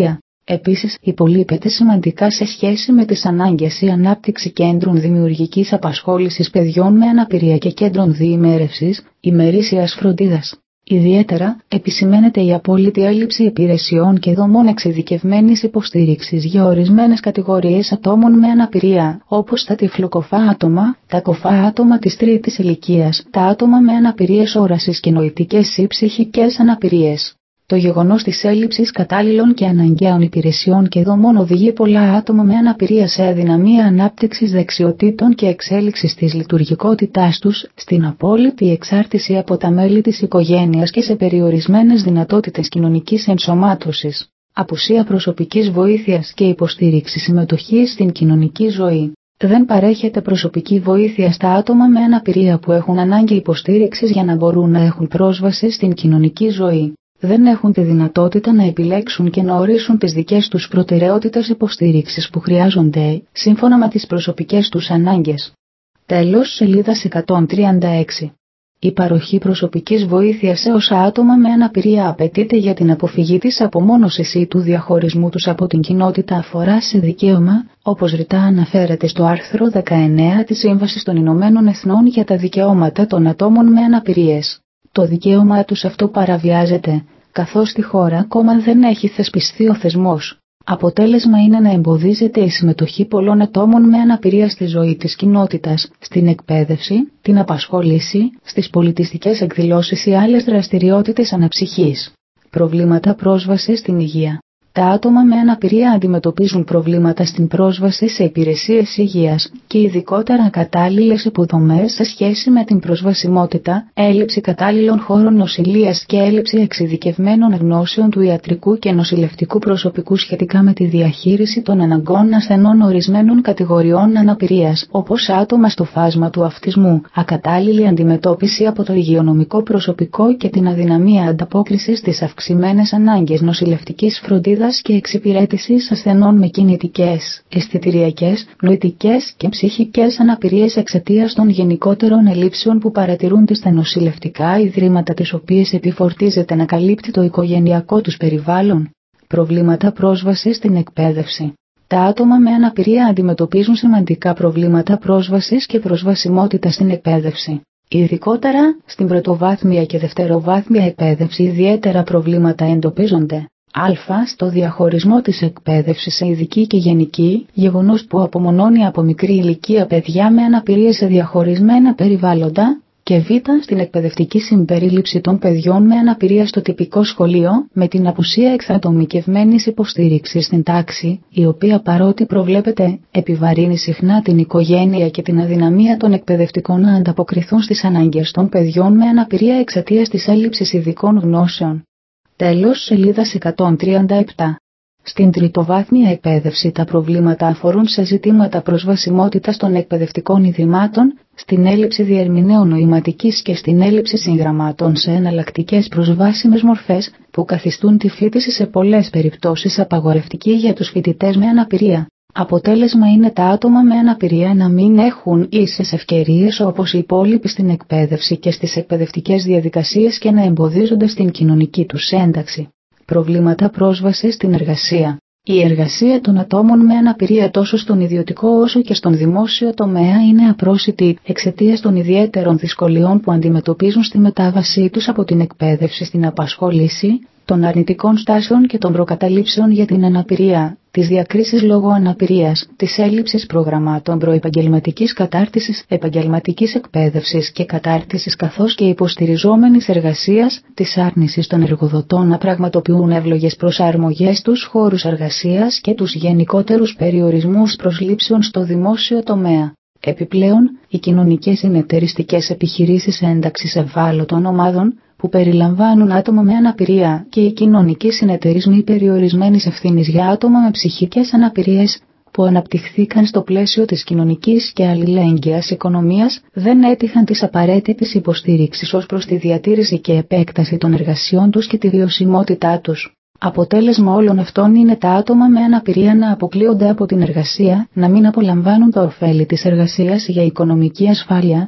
Επίσης, υπολείπεται σημαντικά σε σχέση με τις ανάγκες η ανάπτυξη κέντρων δημιουργικής απασχόλησης παιδιών με αναπηρία και κέντρων διημέρευσης, ημερήσιας φροντίδας. Ιδιαίτερα, επισημαίνεται η απόλυτη έλλειψη υπηρεσιών και δομών εξειδικευμένης υποστήριξης για ορισμένες κατηγορίες ατόμων με αναπηρία, όπως τα τυφλοκοφά άτομα, τα κοφά άτομα της τρίτης ηλικίας, τα άτομα με αναπηρίες όρασης και νοητικές ή ψυχικές αναπηρίες. Το γεγονός της έλλειψης κατάλληλων και αναγκαίων υπηρεσιών και δομών οδηγεί πολλά άτομα με αναπηρία σε αδυναμία ανάπτυξης δεξιοτήτων και εξέλιξης της λειτουργικότητάς τους, στην απόλυτη εξάρτηση από τα μέλη της οικογένειας και σε περιορισμένες δυνατότητες κοινωνικής ενσωμάτωσης, απουσία προσωπικής βοήθειας και υποστήριξη συμμετοχής στην κοινωνική ζωή. Δεν παρέχεται προσωπική βοήθεια στα άτομα με αναπηρία που έχουν ανάγκη υποστήριξης για να μπορούν να έχουν πρόσβαση στην κοινωνική ζωή. Δεν έχουν τη δυνατότητα να επιλέξουν και να ορίσουν τις δικές τους προτεραιότητες υποστήριξης που χρειάζονται, σύμφωνα με τις προσωπικές τους ανάγκες. Τέλος, σελίδας εκατόν τριάντα έξι. Η παροχή προσωπικής βοήθειας σε όσα άτομα με αναπηρία απαιτείται για την αποφυγή της απομόνωσης ή του διαχωρισμού τους από την κοινότητα αφορά σε δικαίωμα, όπως ρητά αναφέρεται στο άρθρο δεκαεννέα της Σύμβασης των Ηνωμένων Εθνών για τα δικαιώματα των ατόμων με αναπηρίες. Το δικαίωμα τους αυτό παραβιάζεται, καθώς στη χώρα ακόμα δεν έχει θεσπιστεί ο θεσμός. Αποτέλεσμα είναι να εμποδίζεται η συμμετοχή πολλών ατόμων με αναπηρία στη ζωή της κοινότητας, στην εκπαίδευση, την απασχόληση, στις πολιτιστικές εκδηλώσεις ή άλλες δραστηριότητες αναψυχής. Προβλήματα πρόσβασης στην υγεία. Τα άτομα με αναπηρία αντιμετωπίζουν προβλήματα στην πρόσβαση σε υπηρεσίες υγείας και ειδικότερα κατάλληλες υποδομές σε σχέση με την προσβασιμότητα, έλλειψη κατάλληλων χώρων νοσηλείας και έλλειψη εξειδικευμένων γνώσεων του ιατρικού και νοσηλευτικού προσωπικού σχετικά με τη διαχείριση των αναγκών ασθενών ορισμένων κατηγοριών αναπηρίας, όπως άτομα στο φάσμα του αυτισμού, ακατάλληλη αντιμετώπιση από το υγειονομικό προσωπικό και την αδυναμία ανταπόκρισης στις αυξημένες ανάγκες νοσηλευτικής φροντίδας και εξυπηρέτησης ασθενών με κινητικές, αισθητηριακές, νοητικές και ψυχικές αναπηρίες εξαιτίας των γενικότερων ελλείψεων που παρατηρούνται στα νοσηλευτικά ιδρύματα τις οποίες επιφορτίζεται να καλύπτει το οικογενειακό τους περιβάλλον. Προβλήματα πρόσβασης στην εκπαίδευση. Τα άτομα με αναπηρία αντιμετωπίζουν σημαντικά προβλήματα πρόσβασης και προσβασιμότητα στην εκπαίδευση. Ειδικότερα, στην πρωτοβάθμια και δευτεροβάθμια εκπαίδευση ιδιαίτερα προβλήματα εντοπίζονται. Α. Στο διαχωρισμό της εκπαίδευσης σε ειδική και γενική, γεγονός που απομονώνει από μικρή ηλικία παιδιά με αναπηρίες σε διαχωρισμένα περιβάλλοντα, και Β. Στην εκπαιδευτική συμπερίληψη των παιδιών με αναπηρία στο τυπικό σχολείο, με την απουσία εξατομικευμένης υποστήριξης στην τάξη, η οποία παρότι προβλέπεται, επιβαρύνει συχνά την οικογένεια και την αδυναμία των εκπαιδευτικών να ανταποκριθούν στις ανάγκες των παιδιών με αναπηρία εξαιτίας της έλλειψης ειδικών γνώσεων. Τέλος, σελίδας εκατόν τριάντα επτά. Στην τριτοβάθμια εκπαίδευση τα προβλήματα αφορούν σε ζητήματα προσβασιμότητας των εκπαιδευτικών ιδρυμάτων, στην έλλειψη διερμηνέων νοηματικής και στην έλλειψη συγγραμμάτων σε εναλλακτικές προσβάσιμες μορφές, που καθιστούν τη φοιτηση σε πολλές περιπτώσεις απαγορευτική για τους φοιτητές με αναπηρία. Αποτέλεσμα είναι τα άτομα με αναπηρία να μην έχουν ίσες ευκαιρίες όπως οι υπόλοιποι στην εκπαίδευση και στις εκπαιδευτικές διαδικασίες και να εμποδίζονται στην κοινωνική τους ένταξη. Προβλήματα πρόσβασης στην εργασία. Η εργασία των ατόμων με αναπηρία τόσο στον ιδιωτικό όσο και στον δημόσιο τομέα είναι απρόσιτη εξαιτίας των ιδιαίτερων δυσκολιών που αντιμετωπίζουν στη μετάβασή τους από την εκπαίδευση στην απασχόληση, των αρνητικών στάσεων και των προκαταλήψεων για την αναπηρία, της διακρίσης λόγω αναπηρίας, της έλλειψης προγραμμάτων προεπαγγελματικής κατάρτισης, επαγγελματικής εκπαίδευσης και κατάρτισης καθώς και υποστηριζόμενης εργασίας, της άρνησης των εργοδοτών να πραγματοποιούν εύλογες προσαρμογές στους χώρους εργασίας και τους γενικότερους περιορισμούς προσλήψεων στο δημόσιο τομέα. Επιπλέον, οι κοινωνικές συνεταιριστικές επιχειρήσεις ένταξης ευάλωτων ομάδων, που περιλαμβάνουν άτομα με αναπηρία και οι κοινωνικοί συνεταιρισμοί περιορισμένης ευθύνης για άτομα με ψυχικές αναπηρίες, που αναπτυχθήκαν στο πλαίσιο της κοινωνικής και αλληλέγγυας οικονομίας, δεν έτυχαν της απαραίτητης υποστήριξης ως προς τη διατήρηση και επέκταση των εργασιών τους και τη βιωσιμότητά τους. Αποτέλεσμα όλων αυτών είναι τα άτομα με αναπηρία να αποκλείονται από την εργασία, να μην απολαμβάνουν τα ωφέλη της εργασίας για οικονομική ασφάλεια,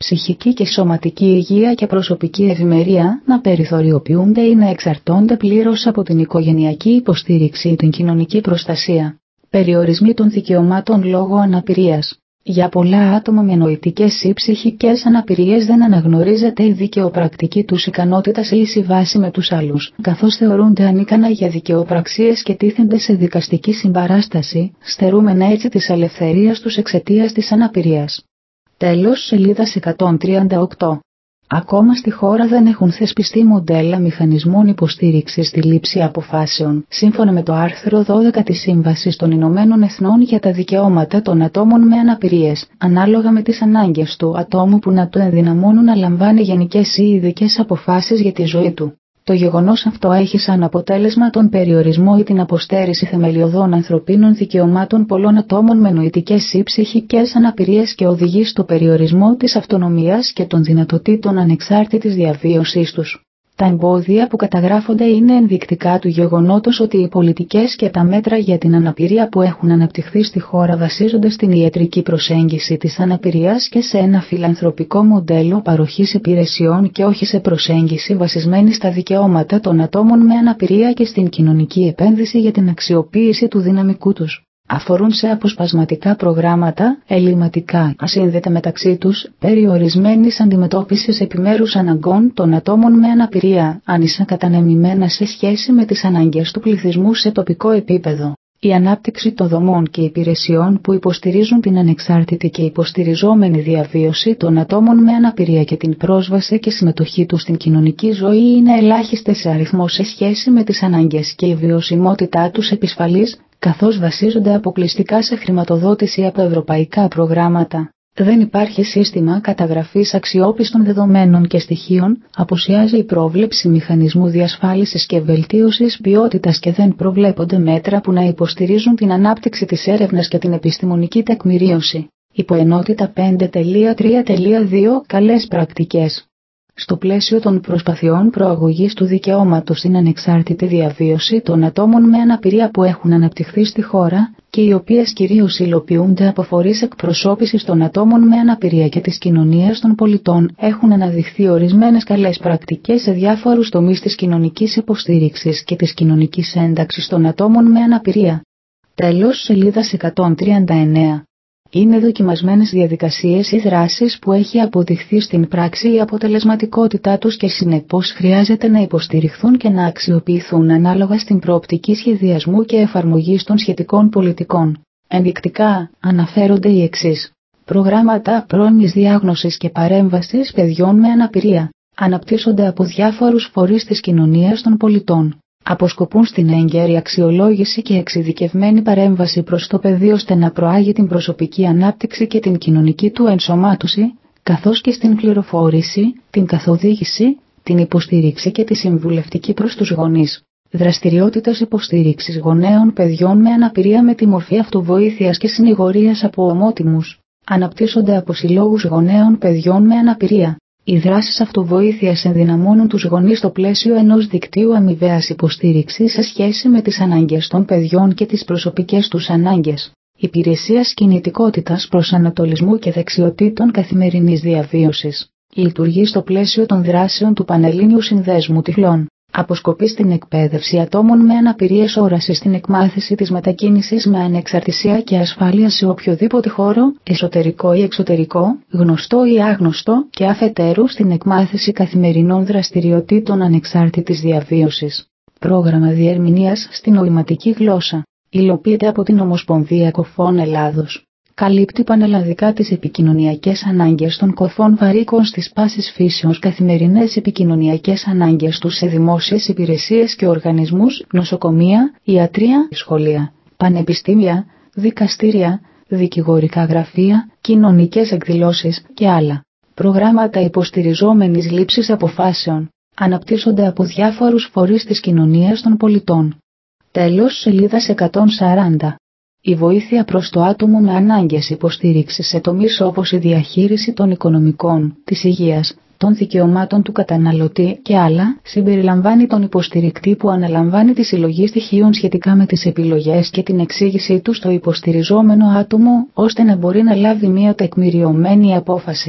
ψυχική και σωματική υγεία και προσωπική ευημερία να περιθωριοποιούνται ή να εξαρτώνται πλήρως από την οικογενειακή υποστήριξη ή την κοινωνική προστασία. Περιορισμοί των δικαιωμάτων λόγω αναπηρίας. Για πολλά άτομα με νοητικές ή ψυχικές αναπηρίες δεν αναγνωρίζεται η δικαιοπρακτική τους ικανότητα σε ίση βάση με τους άλλους, καθώς θεωρούνται ανίκανα για δικαιοπραξίες και τίθενται σε δικαστική συμπαράσταση, στερούμενα έτσι της ελευθερίας τους εξαιτίας της αναπηρίας. Τέλος, σελίδας εκατόν τριάντα οκτώ. Ακόμα στη χώρα δεν έχουν θεσπιστεί μοντέλα μηχανισμών υποστήριξης στη λήψη αποφάσεων, σύμφωνα με το άρθρο δώδεκα της Σύμβασης των Ηνωμένων Εθνών για τα Δικαιώματα των Ατόμων με Αναπηρίες, ανάλογα με τις ανάγκες του ατόμου που να το ενδυναμώνουν να λαμβάνει γενικές ή ειδικές αποφάσεις για τη ζωή του. Το γεγονός αυτό έχει σαν αποτέλεσμα τον περιορισμό ή την αποστέρηση θεμελιωδών ανθρωπίνων δικαιωμάτων πολλών ατόμων με νοητικές ή ψυχικές αναπηρίες και οδηγεί στο περιορισμό της αυτονομίας και των δυνατοτήτων ανεξάρτητης διαβίωσής τους. Τα εμπόδια που καταγράφονται είναι ενδεικτικά του γεγονότος ότι οι πολιτικές και τα μέτρα για την αναπηρία που έχουν αναπτυχθεί στη χώρα βασίζονται στην ιατρική προσέγγιση της αναπηρίας και σε ένα φιλανθρωπικό μοντέλο παροχής υπηρεσιών και όχι σε προσέγγιση βασισμένη στα δικαιώματα των ατόμων με αναπηρία και στην κοινωνική επένδυση για την αξιοποίηση του δυναμικού τους. Αφορούν σε αποσπασματικά προγράμματα, ελλειμματικά, ασύνδετα μεταξύ τους, περιορισμένης αντιμετώπισης επιμέρους αναγκών των ατόμων με αναπηρία, άνισα κατανεμημένα σε σχέση με τις ανάγκες του πληθυσμού σε τοπικό επίπεδο. Η ανάπτυξη των δομών και υπηρεσιών που υποστηρίζουν την ανεξάρτητη και υποστηριζόμενη διαβίωση των ατόμων με αναπηρία και την πρόσβαση και συμμετοχή τους στην κοινωνική ζωή είναι ελάχιστες σε αριθμό σε σχέση με τις ανάγκες και η βιωσιμότητά τους επισφαλής, καθώς βασίζονται αποκλειστικά σε χρηματοδότηση από ευρωπαϊκά προγράμματα. Δεν υπάρχει σύστημα καταγραφής αξιόπιστων δεδομένων και στοιχείων, απουσιάζει η πρόβλεψη μηχανισμού διασφάλισης και βελτίωσης ποιότητας και δεν προβλέπονται μέτρα που να υποστηρίζουν την ανάπτυξη της έρευνας και την επιστημονική τεκμηρίωση. Υποενότητα πέντε τρία δύο Καλές πρακτικές. Στο πλαίσιο των προσπαθειών προαγωγής του δικαιώματος στην ανεξάρτητη διαβίωση των ατόμων με αναπηρία που έχουν αναπτυχθεί στη χώρα και οι οποίες κυρίως υλοποιούνται από φορείς εκπροσώπησης των ατόμων με αναπηρία και της κοινωνίας των πολιτών, έχουν αναδειχθεί ορισμένες καλές πρακτικές σε διάφορους τομείς της κοινωνικής υποστήριξης και της κοινωνικής ένταξης των ατόμων με αναπηρία. Τέλος, σελίδας εκατόν τριάντα εννέα. Είναι δοκιμασμένες διαδικασίες ή δράσεις που έχει αποδειχθεί στην πράξη η αποτελεσματικότητά τους και συνεπώς χρειάζεται να υποστηριχθούν και να αξιοποιηθούν ανάλογα στην προοπτική σχεδιασμού και εφαρμογής των σχετικών πολιτικών. Ενδεικτικά αναφέρονται οι εξής. Προγράμματα πρώιμης διάγνωσης και παρέμβασης παιδιών με αναπηρία. Αναπτύσσονται από διάφορους φορείς της κοινωνίας των πολιτών. Αποσκοπούν στην έγκαιρη αξιολόγηση και εξειδικευμένη παρέμβαση προς το παιδί ώστε να προάγει την προσωπική ανάπτυξη και την κοινωνική του ενσωμάτωση, καθώς και στην πληροφόρηση, την καθοδήγηση, την υποστήριξη και τη συμβουλευτική προς τους γονείς. Δραστηριότητες υποστήριξης γονέων παιδιών με αναπηρία με τη μορφή αυτοβοήθειας και συνηγορίας από ομότιμους. Αναπτύσσονται από συλλόγους γονέων παιδιών με αναπηρία. Οι δράσεις αυτοβοήθειας ενδυναμώνουν τους γονείς στο πλαίσιο ενός δικτύου αμοιβαίας υποστήριξης σε σχέση με τις ανάγκες των παιδιών και τις προσωπικές τους ανάγκες. Υπηρεσίας κινητικότητας προσανατολισμού και δεξιοτήτων καθημερινής διαβίωσης. Λειτουργεί στο πλαίσιο των δράσεων του Πανελλήνιου Συνδέσμου Τυφλών. Αποσκοπεί στην εκπαίδευση ατόμων με αναπηρίες όραση στην εκμάθηση της μετακίνησης με ανεξαρτησία και ασφάλεια σε οποιοδήποτε χώρο, εσωτερικό ή εξωτερικό, γνωστό ή άγνωστο, και αφετέρου στην εκμάθηση καθημερινών δραστηριοτήτων ανεξάρτητης διαβίωσης. Πρόγραμμα διερμηνίας στην νοηματική γλώσσα. Υλοποιείται από την Ομοσπονδία Κοφών Ελλάδος. Καλύπτει πανελλαδικά τις επικοινωνιακές ανάγκες των κοφών βαρύκων στις πάσης φύσεως καθημερινές επικοινωνιακές ανάγκες τους σε δημόσιες υπηρεσίες και οργανισμούς, νοσοκομεία, ιατρία, σχολεία, πανεπιστήμια, δικαστήρια, δικηγορικά γραφεία, κοινωνικές εκδηλώσεις και άλλα. Προγράμματα υποστηριζόμενης λήψης αποφάσεων. Αναπτύσσονται από διάφορους φορείς της κοινωνίας των πολιτών. Τέλος, σελίδας εκατόν σαράντα. Η βοήθεια προς το άτομο με ανάγκες υποστήριξης σε τομείς όπως η διαχείριση των οικονομικών, της υγείας, των δικαιωμάτων του καταναλωτή και άλλα, συμπεριλαμβάνει τον υποστηρικτή που αναλαμβάνει τη συλλογή στοιχείων σχετικά με τις επιλογές και την εξήγησή του στο υποστηριζόμενο άτομο, ώστε να μπορεί να λάβει μια τεκμηριωμένη απόφαση.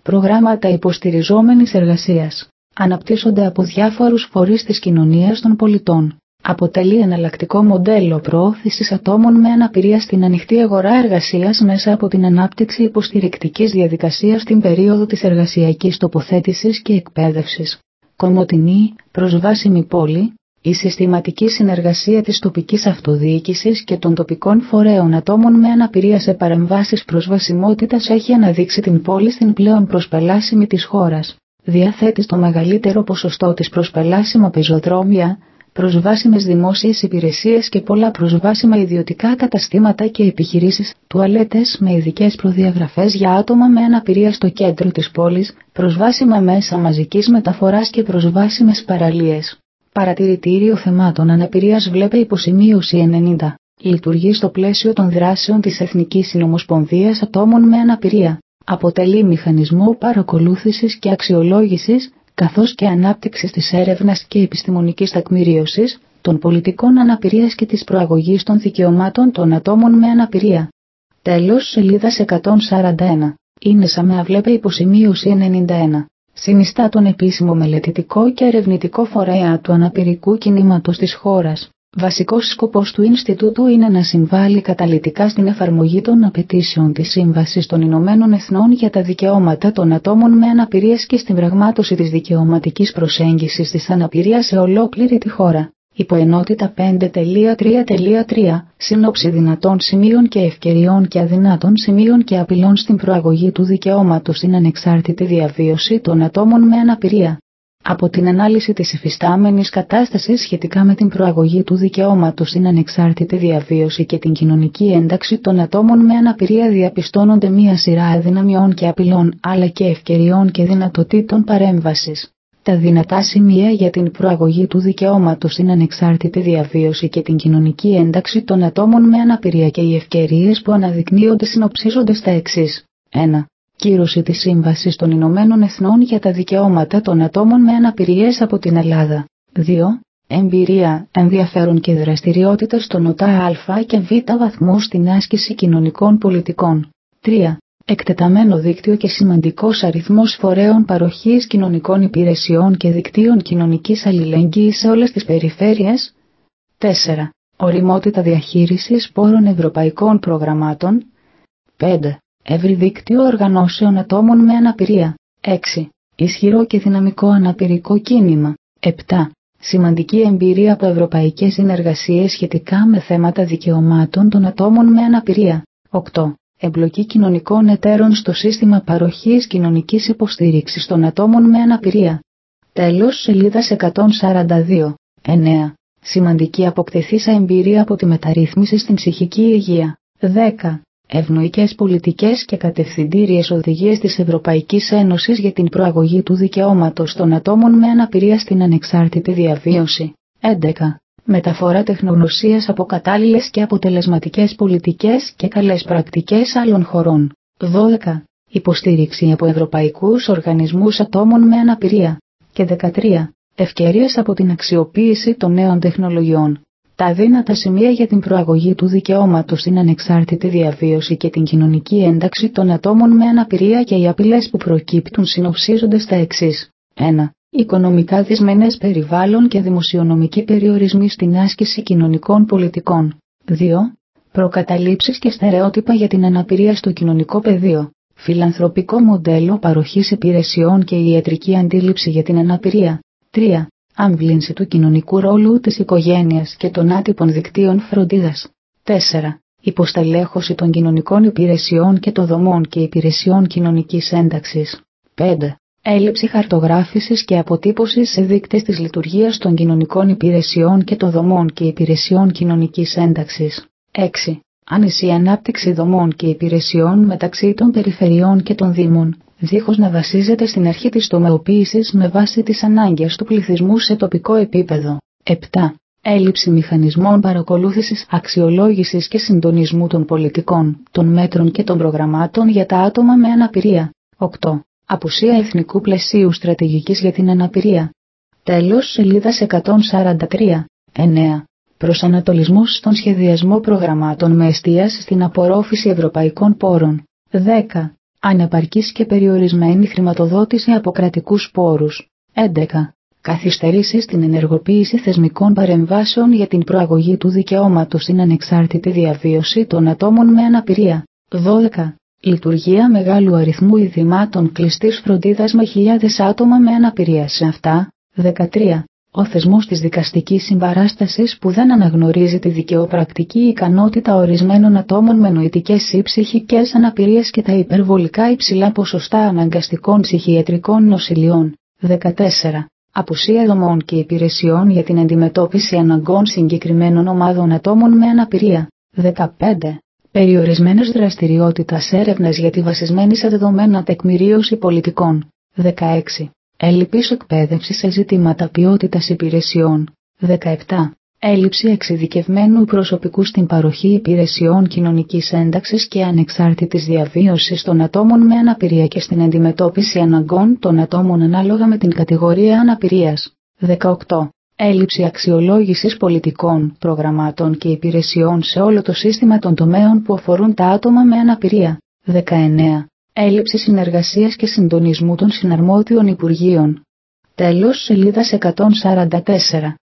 Προγράμματα υποστηριζόμενης εργασίας. Αναπτύσσονται από διάφορους φορείς της κοινωνίας των πολιτών. Αποτελεί εναλλακτικό μοντέλο προώθησης ατόμων με αναπηρία στην ανοιχτή αγορά εργασίας μέσα από την ανάπτυξη υποστηρικτικής διαδικασίας στην περίοδο της εργασιακής τοποθέτησης και εκπαίδευσης. Κομοτηνή, προσβάσιμη πόλη. Η συστηματική συνεργασία της τοπικής αυτοδιοίκησης και των τοπικών φορέων ατόμων με αναπηρία σε παρεμβάσεις προσβασιμότητας έχει αναδείξει την πόλη στην πλέον προσπελάσιμη της χώρας. Διαθέτει στο μεγαλύτερο ποσοστό της προσπελάσιμα πεζοδρόμια, προσβάσιμες δημόσιες υπηρεσίες και πολλά προσβάσιμα ιδιωτικά καταστήματα και επιχειρήσεις, τουαλέτες με ειδικές προδιαγραφές για άτομα με αναπηρία στο κέντρο της πόλης, προσβάσιμα μέσα μαζικής μεταφοράς και προσβάσιμες παραλίες. Παρατηρητήριο θεμάτων αναπηρίας βλέπε υποσημείωση ενενήντα. Λειτουργεί στο πλαίσιο των δράσεων της Εθνικής Συνομοσπονδίας Ατόμων με Αναπηρία. Αποτελεί μηχανισμό παρακολούθησης και αξιολόγησης, καθώς και ανάπτυξης της έρευνας και επιστημονικής τεκμηρίωσης, των πολιτικών αναπηρίας και της προαγωγής των δικαιωμάτων των ατόμων με αναπηρία. Τέλος σελίδας εκατόν σαράντα ένα. Είναι σαν να βλέπε υποσημείωση ενενήντα ένα. Συνιστά τον επίσημο μελετητικό και ερευνητικό φορέα του αναπηρικού κινήματος της χώρας. Βασικός σκοπός του Ινστιτούτου είναι να συμβάλλει καταλυτικά στην εφαρμογή των απαιτήσεων της Σύμβασης των Ηνωμένων Εθνών για τα δικαιώματα των ατόμων με αναπηρίες και στην πραγμάτωση της δικαιωματικής προσέγγισης της αναπηρίας σε ολόκληρη τη χώρα. Υποενότητα πέντε τρία τρία. Σύνοψη δυνατών σημείων και ευκαιριών και αδυνάτων σημείων και απειλών στην προαγωγή του δικαιώματος στην ανεξάρτητη διαβίωση των ατόμων με αναπηρία. Από την ανάλυση της υφιστάμενης κατάστασης σχετικά με την προαγωγή του δικαιώματος στην ανεξάρτητη διαβίωση και την κοινωνική ένταξη των ατόμων με αναπηρία διαπιστώνονται μία σειρά αδυναμιών και απειλών, αλλά και ευκαιριών και δυνατοτήτων παρέμβασης. Τα δυνατά σημεία για την προαγωγή του δικαιώματος στην ανεξάρτητη διαβίωση και την κοινωνική ένταξη των ατόμων με αναπηρία και οι ευκαιρίες που αναδεικνύονται συνοψίζονται στα εξής. ένα. Κύρωση της Σύμβασης των Ηνωμένων Εθνών για τα δικαιώματα των ατόμων με αναπηρίες από την Ελλάδα. δύο. Εμπειρία, ενδιαφέρον και δραστηριότητα στον ΟΤΑ Α και Β βαθμού στην άσκηση κοινωνικών πολιτικών. τρία. Εκτεταμένο δίκτυο και σημαντικός αριθμός φορέων παροχής κοινωνικών υπηρεσιών και δικτύων κοινωνικής αλληλεγγύης σε όλες τις περιφέρειες. τέσσερα. Ωριμότητα διαχείρισης πόρων ευρωπαϊκών προγραμμάτων. πέντε. Εύρυ δίκτυο οργανώσεων ατόμων με αναπηρία. έξι. Ισχυρό και δυναμικό αναπηρικό κίνημα. επτά. Σημαντική εμπειρία από ευρωπαϊκές συνεργασίες σχετικά με θέματα δικαιωμάτων των ατόμων με αναπηρία. οκτώ. Εμπλοκή κοινωνικών εταίρων στο σύστημα παροχής κοινωνικής υποστήριξης των ατόμων με αναπηρία. Τέλος σελίδας εκατόν σαράντα δύο. εννέα. Σημαντική αποκτηθήσα εμπειρία από τη μεταρρύθμιση στην ψυχική υγεία. δέκα. Ευνοϊκές πολιτικές και κατευθυντήριες οδηγίες της Ευρωπαϊκής Ένωσης για την προαγωγή του δικαιώματος των ατόμων με αναπηρία στην ανεξάρτητη διαβίωση. έντεκα. Μεταφορά τεχνογνωσίας από κατάλληλες και αποτελεσματικές πολιτικές και καλές πρακτικές άλλων χωρών. δώδεκα. Υποστήριξη από ευρωπαϊκούς οργανισμούς ατόμων με αναπηρία. Και δεκατρία. Ευκαιρίες από την αξιοποίηση των νέων τεχνολογιών. Τα αδύνατα σημεία για την προαγωγή του δικαιώματος στην ανεξάρτητη διαβίωση και την κοινωνική ένταξη των ατόμων με αναπηρία και οι απειλές που προκύπτουν συνοψίζονται στα εξής. ένα. Οικονομικά δυσμενές περιβάλλον και δημοσιονομικοί περιορισμοί στην άσκηση κοινωνικών πολιτικών. δύο. Προκαταλήψεις και στερεότυπα για την αναπηρία στο κοινωνικό πεδίο. Φιλανθρωπικό μοντέλο παροχής υπηρεσιών και η ιατρική αντίληψη για την αναπηρία. τρία. Άμβλυνση του κοινωνικού ρόλου της οικογένειας και των άτυπων δικτύων φροντίδας. τέσσερα. Υποστελέχωση των κοινωνικών υπηρεσιών και των δομών και υπηρεσιών κοινωνικής ένταξης. πέντε. Έλλειψη χαρτογράφησης και αποτύπωσης σε δείκτες της λειτουργίας των κοινωνικών υπηρεσιών και των δομών και υπηρεσιών κοινωνικής ένταξης. έξι. Άνηση ανάπτυξη δομών και υπηρεσιών μεταξύ των περιφερειών και των δήμων, δίχως να βασίζεται στην αρχή της τομεοποίησης με βάση τις ανάγκες του πληθυσμού σε τοπικό επίπεδο. επτά. Έλλειψη μηχανισμών παρακολούθησης, αξιολόγησης και συντονισμού των πολιτικών, των μέτρων και των προγραμμάτων για τα άτομα με αναπηρία. οκτώ. Απουσία εθνικού πλαισίου στρατηγικής για την αναπηρία. Τέλος σελίδας εκατόν σαράντα τρία. εννέα. Προσανατολισμός στον σχεδιασμό προγραμμάτων με εστίαση στην απορρόφηση ευρωπαϊκών πόρων. δέκα. Ανεπαρκής και περιορισμένη χρηματοδότηση από κρατικούς πόρους. έντεκα. Καθυστέρηση στην ενεργοποίηση θεσμικών παρεμβάσεων για την προαγωγή του δικαιώματος στην ανεξάρτητη διαβίωση των ατόμων με αναπηρία. δώδεκα. Λειτουργία μεγάλου αριθμού ιδρυμάτων κλειστής φροντίδας με χιλιάδες άτομα με αναπηρία σε αυτά. δεκατρία. Ο θεσμός της δικαστικής συμπαράστασης που δεν αναγνωρίζει τη δικαιοπρακτική ικανότητα ορισμένων ατόμων με νοητικές ή ψυχικές αναπηρίες και τα υπερβολικά υψηλά ποσοστά αναγκαστικών ψυχιατρικών νοσηλειών. δεκατέσσερα. Απουσία δομών και υπηρεσιών για την αντιμετώπιση αναγκών συγκεκριμένων ομάδων ατόμων με αναπηρία. δεκαπέντε. Περιορισμένες δραστηριότητας έρευνας για τη βασισμένη σε δεδομένα τεκμηρίωση πολιτικών. δεκαέξι. Έλλειψη εκπαίδευση σε ζητήματα ποιότητας υπηρεσιών. δεκαεπτά. Έλλειψη εξειδικευμένου προσωπικού στην παροχή υπηρεσιών κοινωνικής ένταξης και ανεξάρτητης διαβίωσης των ατόμων με αναπηρία και στην αντιμετώπιση αναγκών των ατόμων ανάλογα με την κατηγορία αναπηρίας. δεκαοκτώ. Έλλειψη αξιολόγησης πολιτικών, προγραμμάτων και υπηρεσιών σε όλο το σύστημα των τομέων που αφορούν τα άτομα με αναπηρία. δεκαεννέα. Έλλειψη συνεργασίας και συντονισμού των συναρμόδιων Υπουργείων. Τέλος, σελίδας εκατόν σαράντα τέσσερα.